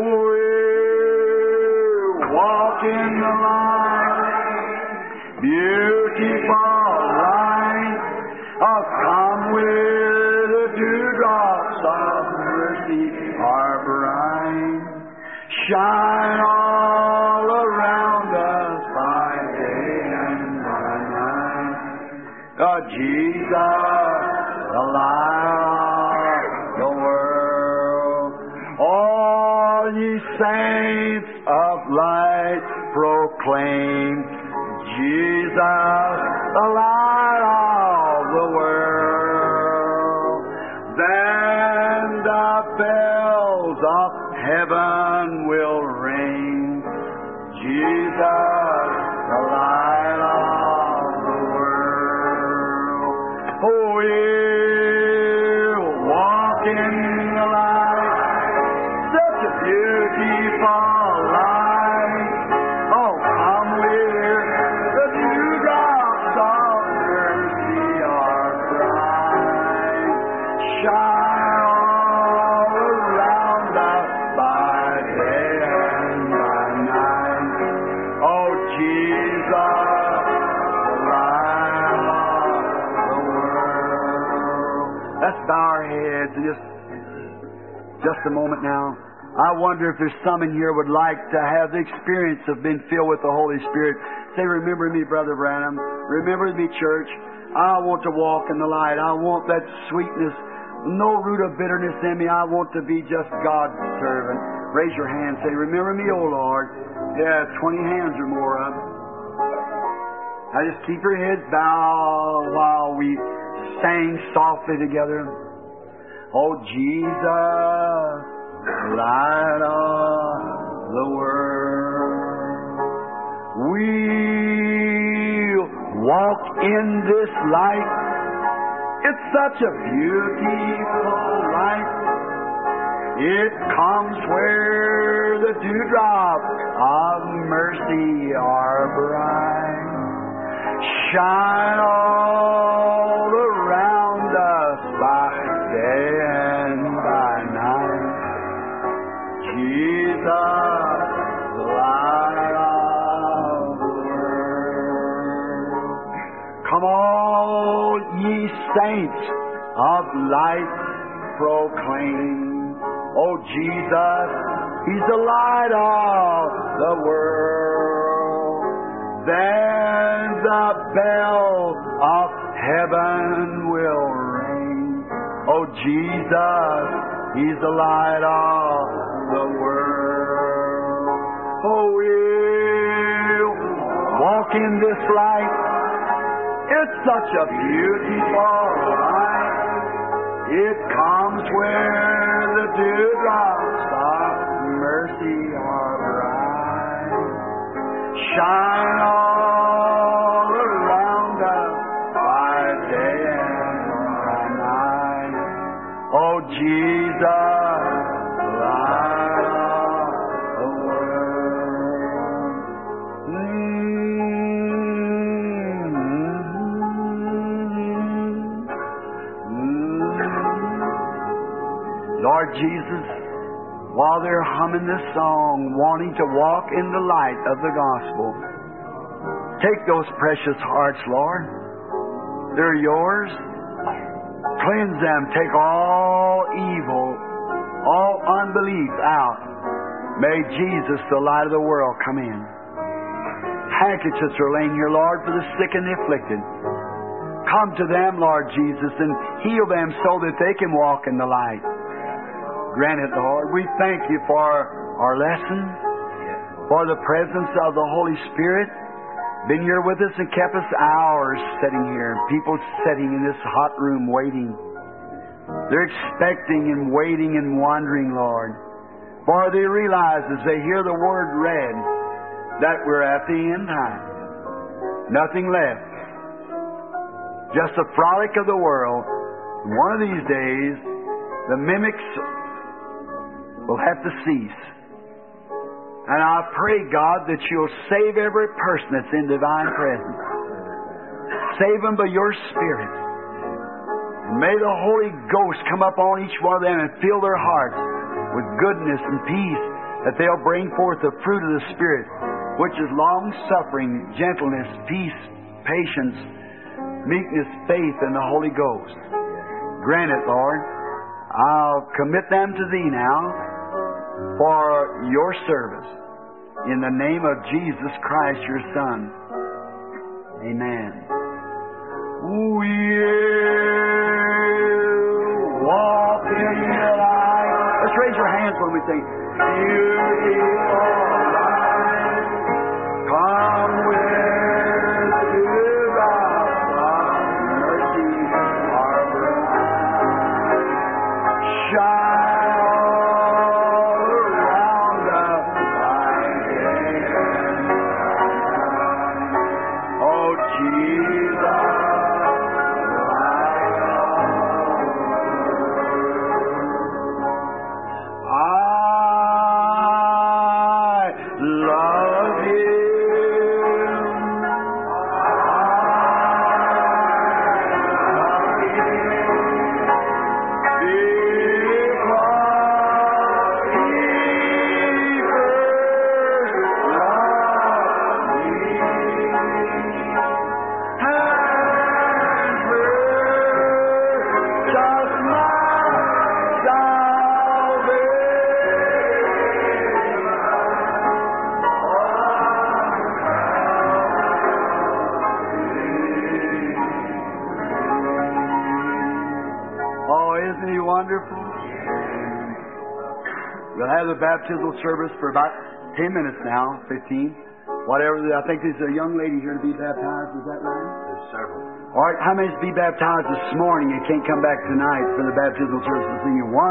We'll walk in the light. Beautiful light. Oh, come where the dewdrops of mercy are bright. Shine all around us by day and by night. Oh, Jesus, the light of the world. All ye saints of light proclaim Jesus, the light of the world. Then the bells of heaven will ring. Jesus, the light of the world. Oh, we'll walk in the light. Such a beautiful light. Oh, come where the dewdrops of mercy are bright. Shine all around us by day and by night. Oh, Jesus, the light of the world. Let's bow our heads and just a moment now. I wonder if there's some in here would like to have the experience of being filled with the Holy Spirit. Say, remember me, Brother Branham. Remember me, church. I want to walk in the light. I want that sweetness. No root of bitterness in me. I want to be just God's servant. Raise your hand. Say, remember me, O Lord. Yeah, 20 hands or more up. Now just keep your heads bowed while we sing softly together. Oh, Jesus, light of the world. We'll walk in this light. It's such a beautiful light. It comes where the dewdrops of mercy are bright. shine all around us by day and by night. Jesus, the light of the world. Come all ye saints of light proclaim. Oh Jesus, He's the light of the world. Then the bell of heaven will ring. Oh Jesus, He's the light of the world. Oh, we'll walk in this light. It's such a beautiful light. It comes where the dewdrops of mercy are bright. Shine all around us by day and by night. Oh Jesus, light of the world. Lord Jesus, while they're humming this song, wanting to walk in the light of the gospel, take those precious hearts, Lord. They're yours. Cleanse them. Take all evil, all unbelief out. May Jesus, the light of the world, come in. Handkerchiefs are laying here, Lord, for the sick and the afflicted. Come to them, Lord Jesus, and heal them so that they can walk in the light. Grant it, Lord. We thank You for our lesson, for the presence of the Holy Spirit. Been here with us and kept us hours sitting here. People sitting in this hot room waiting. They're expecting and waiting and wondering, Lord. For they realize as they hear the Word read that we're at the end time. Nothing left. Just a frolic of the world. One of these days, the mimics will have to cease. And I pray, God, that You'll save every person that's in divine presence. Save them by Your Spirit. And may the Holy Ghost come up on each one of them and fill their hearts with goodness and peace, that they'll bring forth the fruit of the Spirit, which is long-suffering, gentleness, peace, patience, meekness, faith, and the Holy Ghost. Grant it, Lord. I'll commit them to Thee now for Your service. In the name of Jesus Christ, Your Son. Amen. We'll walk in the light. Let's raise your hands when we sing. Beautiful light, come where the dewdrops of mercy are bright. Shine all around us by day and night. Oh Jesus, light of the world. I love You. Wonderful. We'll have the baptismal service for about 10 minutes now, 15. Whatever. I think there's a young lady here to be baptized. Is that right? There's several. All right. How many's be baptized this morning and can't come back tonight for the baptismal service? We'll sing you 1,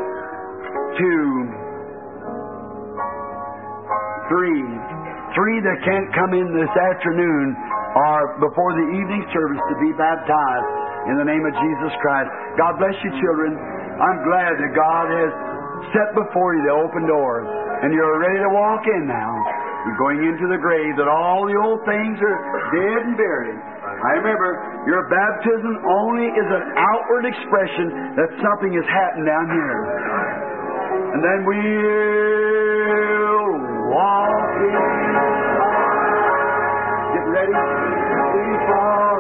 2, 3. 3 that can't come in this afternoon or before the evening service to be baptized in the name of Jesus Christ. God bless you, children. I'm glad that God has set before you the open doors, and you're ready to walk in now. You're going into the grave, that all the old things are dead and buried. I remember, your baptism only is an outward expression that something has happened down here. And then we'll walk in light. Get ready. We fall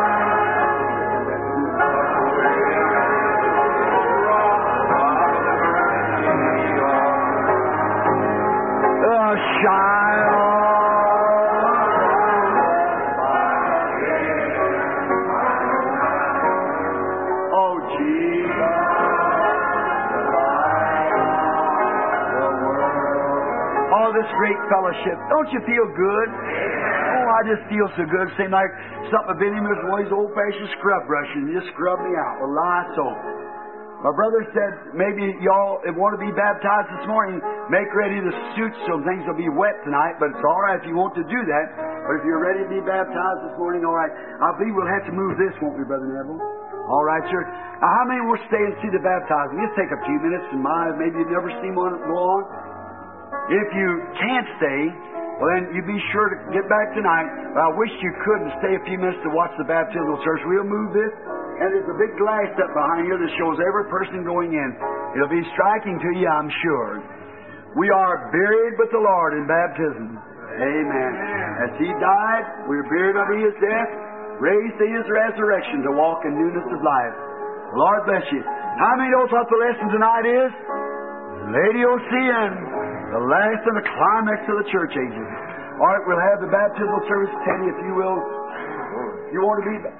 shine on. Oh, Jesus. Oh, this great fellowship. Don't you feel good? Oh, I just feel so good. Seems like something had been in with one of these old-fashioned scrub brushes and just scrubbed me out with lots of soap. My brother said maybe y'all want to be baptized this morning, make ready the suits so things will be wet tonight, but it's all right if you want to do that. But if you're ready to be baptized this morning, all right. I believe we'll have to move this, won't we, Brother Neville? All right, sir. Now, how many will stay and see the baptizing? Just take a few minutes, and maybe you've never seen one go on. If you can't stay, well, then you be sure to get back tonight. But I wish you could and stay a few minutes to watch the baptismal service. We'll move this. And there's a big glass up behind here that shows every person going in. It'll be striking to you, I'm sure. We are buried with the Lord in baptism. Amen. As He died, we were buried unto His death, raised to His resurrection to walk in newness of life. The Lord bless you. How many knows what the lesson tonight is? Laodicean, the last and the climax of the church ages. All right, we'll have the baptismal service. Teddy, if you will. You want to be baptized?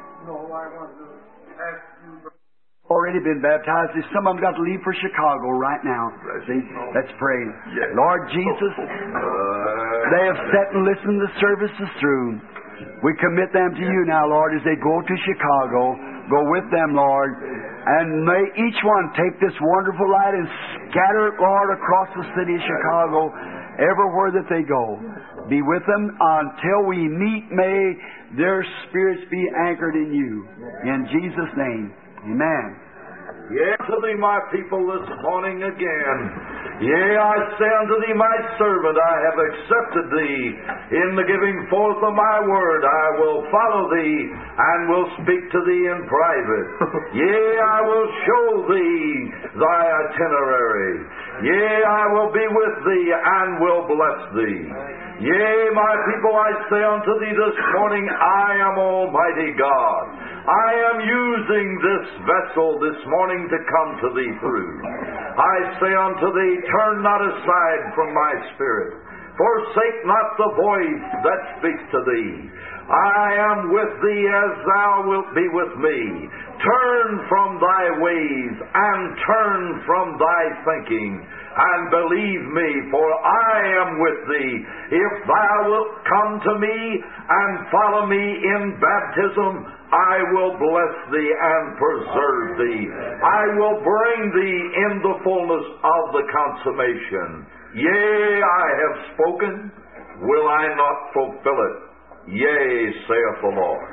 Already been baptized. Some of them got to leave for Chicago right now. See? Let's pray. Lord Jesus, they have sat and listened to the services through. We commit them to you now, Lord, as they go to Chicago. Go with them, Lord. And may each one take this wonderful light and scatter it, Lord, across the city of Chicago, everywhere that they go. Be with them until we meet. May their spirits be anchored in you. In Jesus' name. Amen. Yea, to thee, my people, this morning again. Yea, I say unto thee, my servant, I have accepted thee. In the giving forth of my word, I will follow thee, and will speak to thee in private. Yea, I will show thee thy itinerary. Yea, I will be with thee, and will bless thee. Yea, my people, I say unto thee this morning, I am Almighty God. I am using this vessel this morning to come to thee through. I say unto thee, turn not aside from my spirit. Forsake not the voice that speaks to thee. I am with thee as thou wilt be with me. Turn from thy ways and turn from thy thinking. And believe me, for I am with thee. If thou wilt come to me and follow me in baptism, I will bless thee and preserve thee. I will bring thee in the fullness of the consummation. Yea, I have spoken. Will I not fulfill it? Yea, saith the Lord.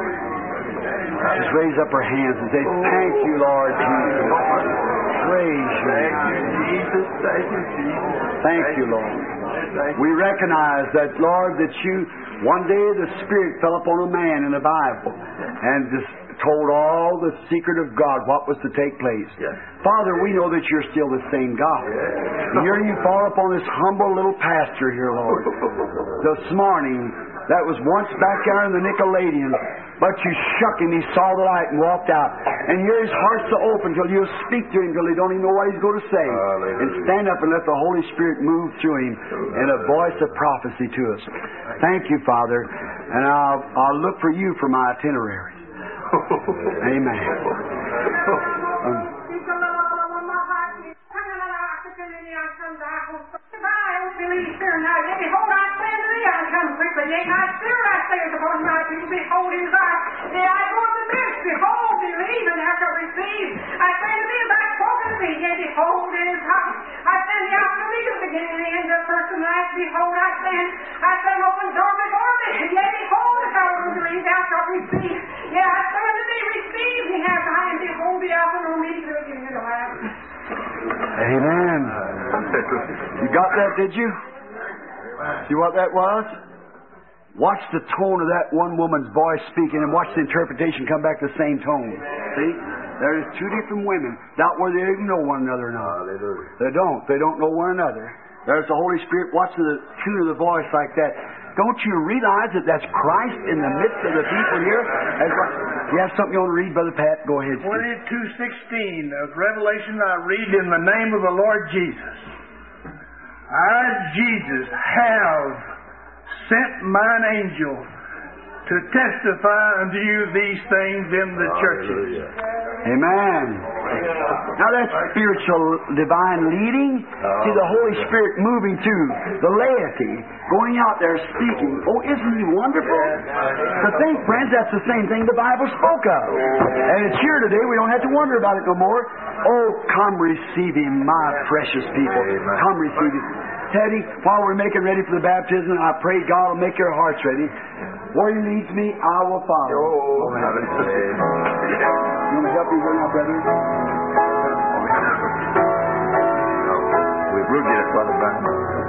Just raise up our hands and say, thank you, Lord Jesus. Praise you, Jesus. Thank you, Lord. We recognize that, Lord, that you, one day the Spirit fell upon a man in the Bible and just told all the secret of God, what was to take place. Father, we know that you're still the same God. And here you fall upon this humble little pastor here, Lord. This morning, that was once back there in the Nicolaitan, but you shook him, he saw the light and walked out. And here his heart's so open till you'll speak to him till he don't even know what he's going to say. And stand up and let the Holy Spirit move through him in a voice of prophecy to us. Thank you, Father. And I'll look for you for my itinerary. Amen. Behold his eye. Yea, I go to this. Behold, believe, and thou shalt receive. I say to thee, thou spoken to me. Yea, behold his eye. I send thee out to me the beginning and the end of first and last. Behold, I stand. I stand open door before me. Yea, behold, if thou wilt believe, thou shalt receive. Yea, I say unto thee, receive me as I am. Behold the Alpha and Omega, the beginning and the last. Amen. You got that, did you? See what that was? watch the tone of that one woman's voice speaking and watch the interpretation come back the same tone. See? There's two different women. Not whether they even know one another or not. They don't. They don't know one another. There's the Holy Spirit watching the tune of the voice like that. Don't you realize that that's Christ in the midst of the people here? You have something you want to read, Brother Pat? Go ahead. 22:16 of Revelation, I read in the name of the Lord Jesus. I, Jesus, have sent mine angel to testify unto you these things in the churches. Amen. Now that's spiritual divine leading. See the Holy Spirit moving through the laity, going out there speaking. Oh, isn't He wonderful? To think, friends, that's the same thing the Bible spoke of. And it's here today. We don't have to wonder about it no more. Oh, come receive Him, my precious people. Come receive Him. Teddy, while we're making ready for the baptism, I pray God will make your hearts ready. Where He leads me, I will follow. Oh, you want to help me here now, brother? We'll get it, Brother Brown.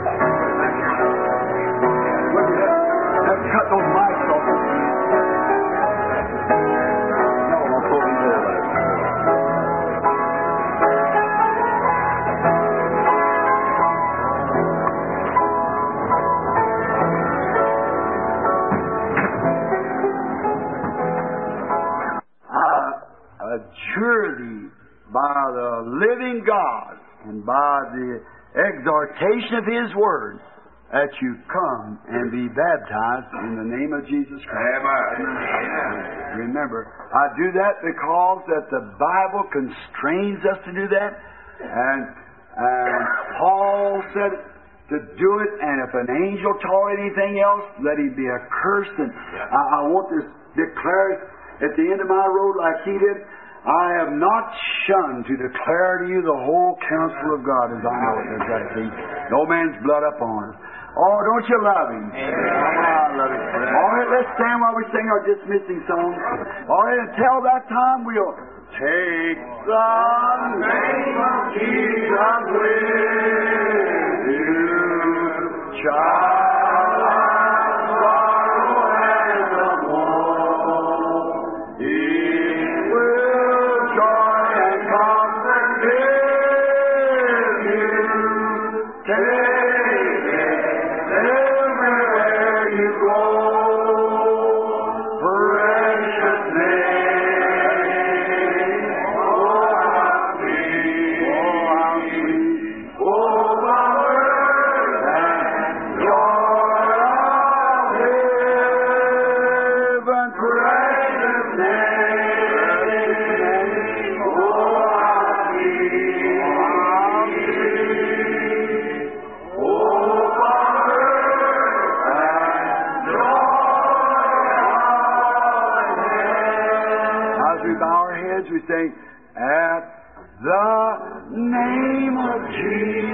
Let's cut those mics off. No, I'll pull them there. Adjure thee by the living God and by the exhortation of His Word that you come and be baptized in the name of Jesus Christ. Amen. Remember, I do that because that the Bible constrains us to do that. And Paul said to do it, and if an angel taught anything else, let him be accursed. And I want to declare at the end of my road like he did, I have not shunned to declare to you the whole counsel of God as I know it. There's that, see? No man's blood upon us. Oh, don't you love Him? I love Him. All right, let's stand while we sing our dismissing song. All right, until that time, we'll take the name of Jesus with you, child of sorrow and of woe. He will joy and comfort give you. Take it everywhere you go. Precious name. Oh, how sweet. Oh, power and joy of heaven. Precious name. Oh, how sweet. Oh, power and joy. As we bow our heads, we say, at the name of Jesus.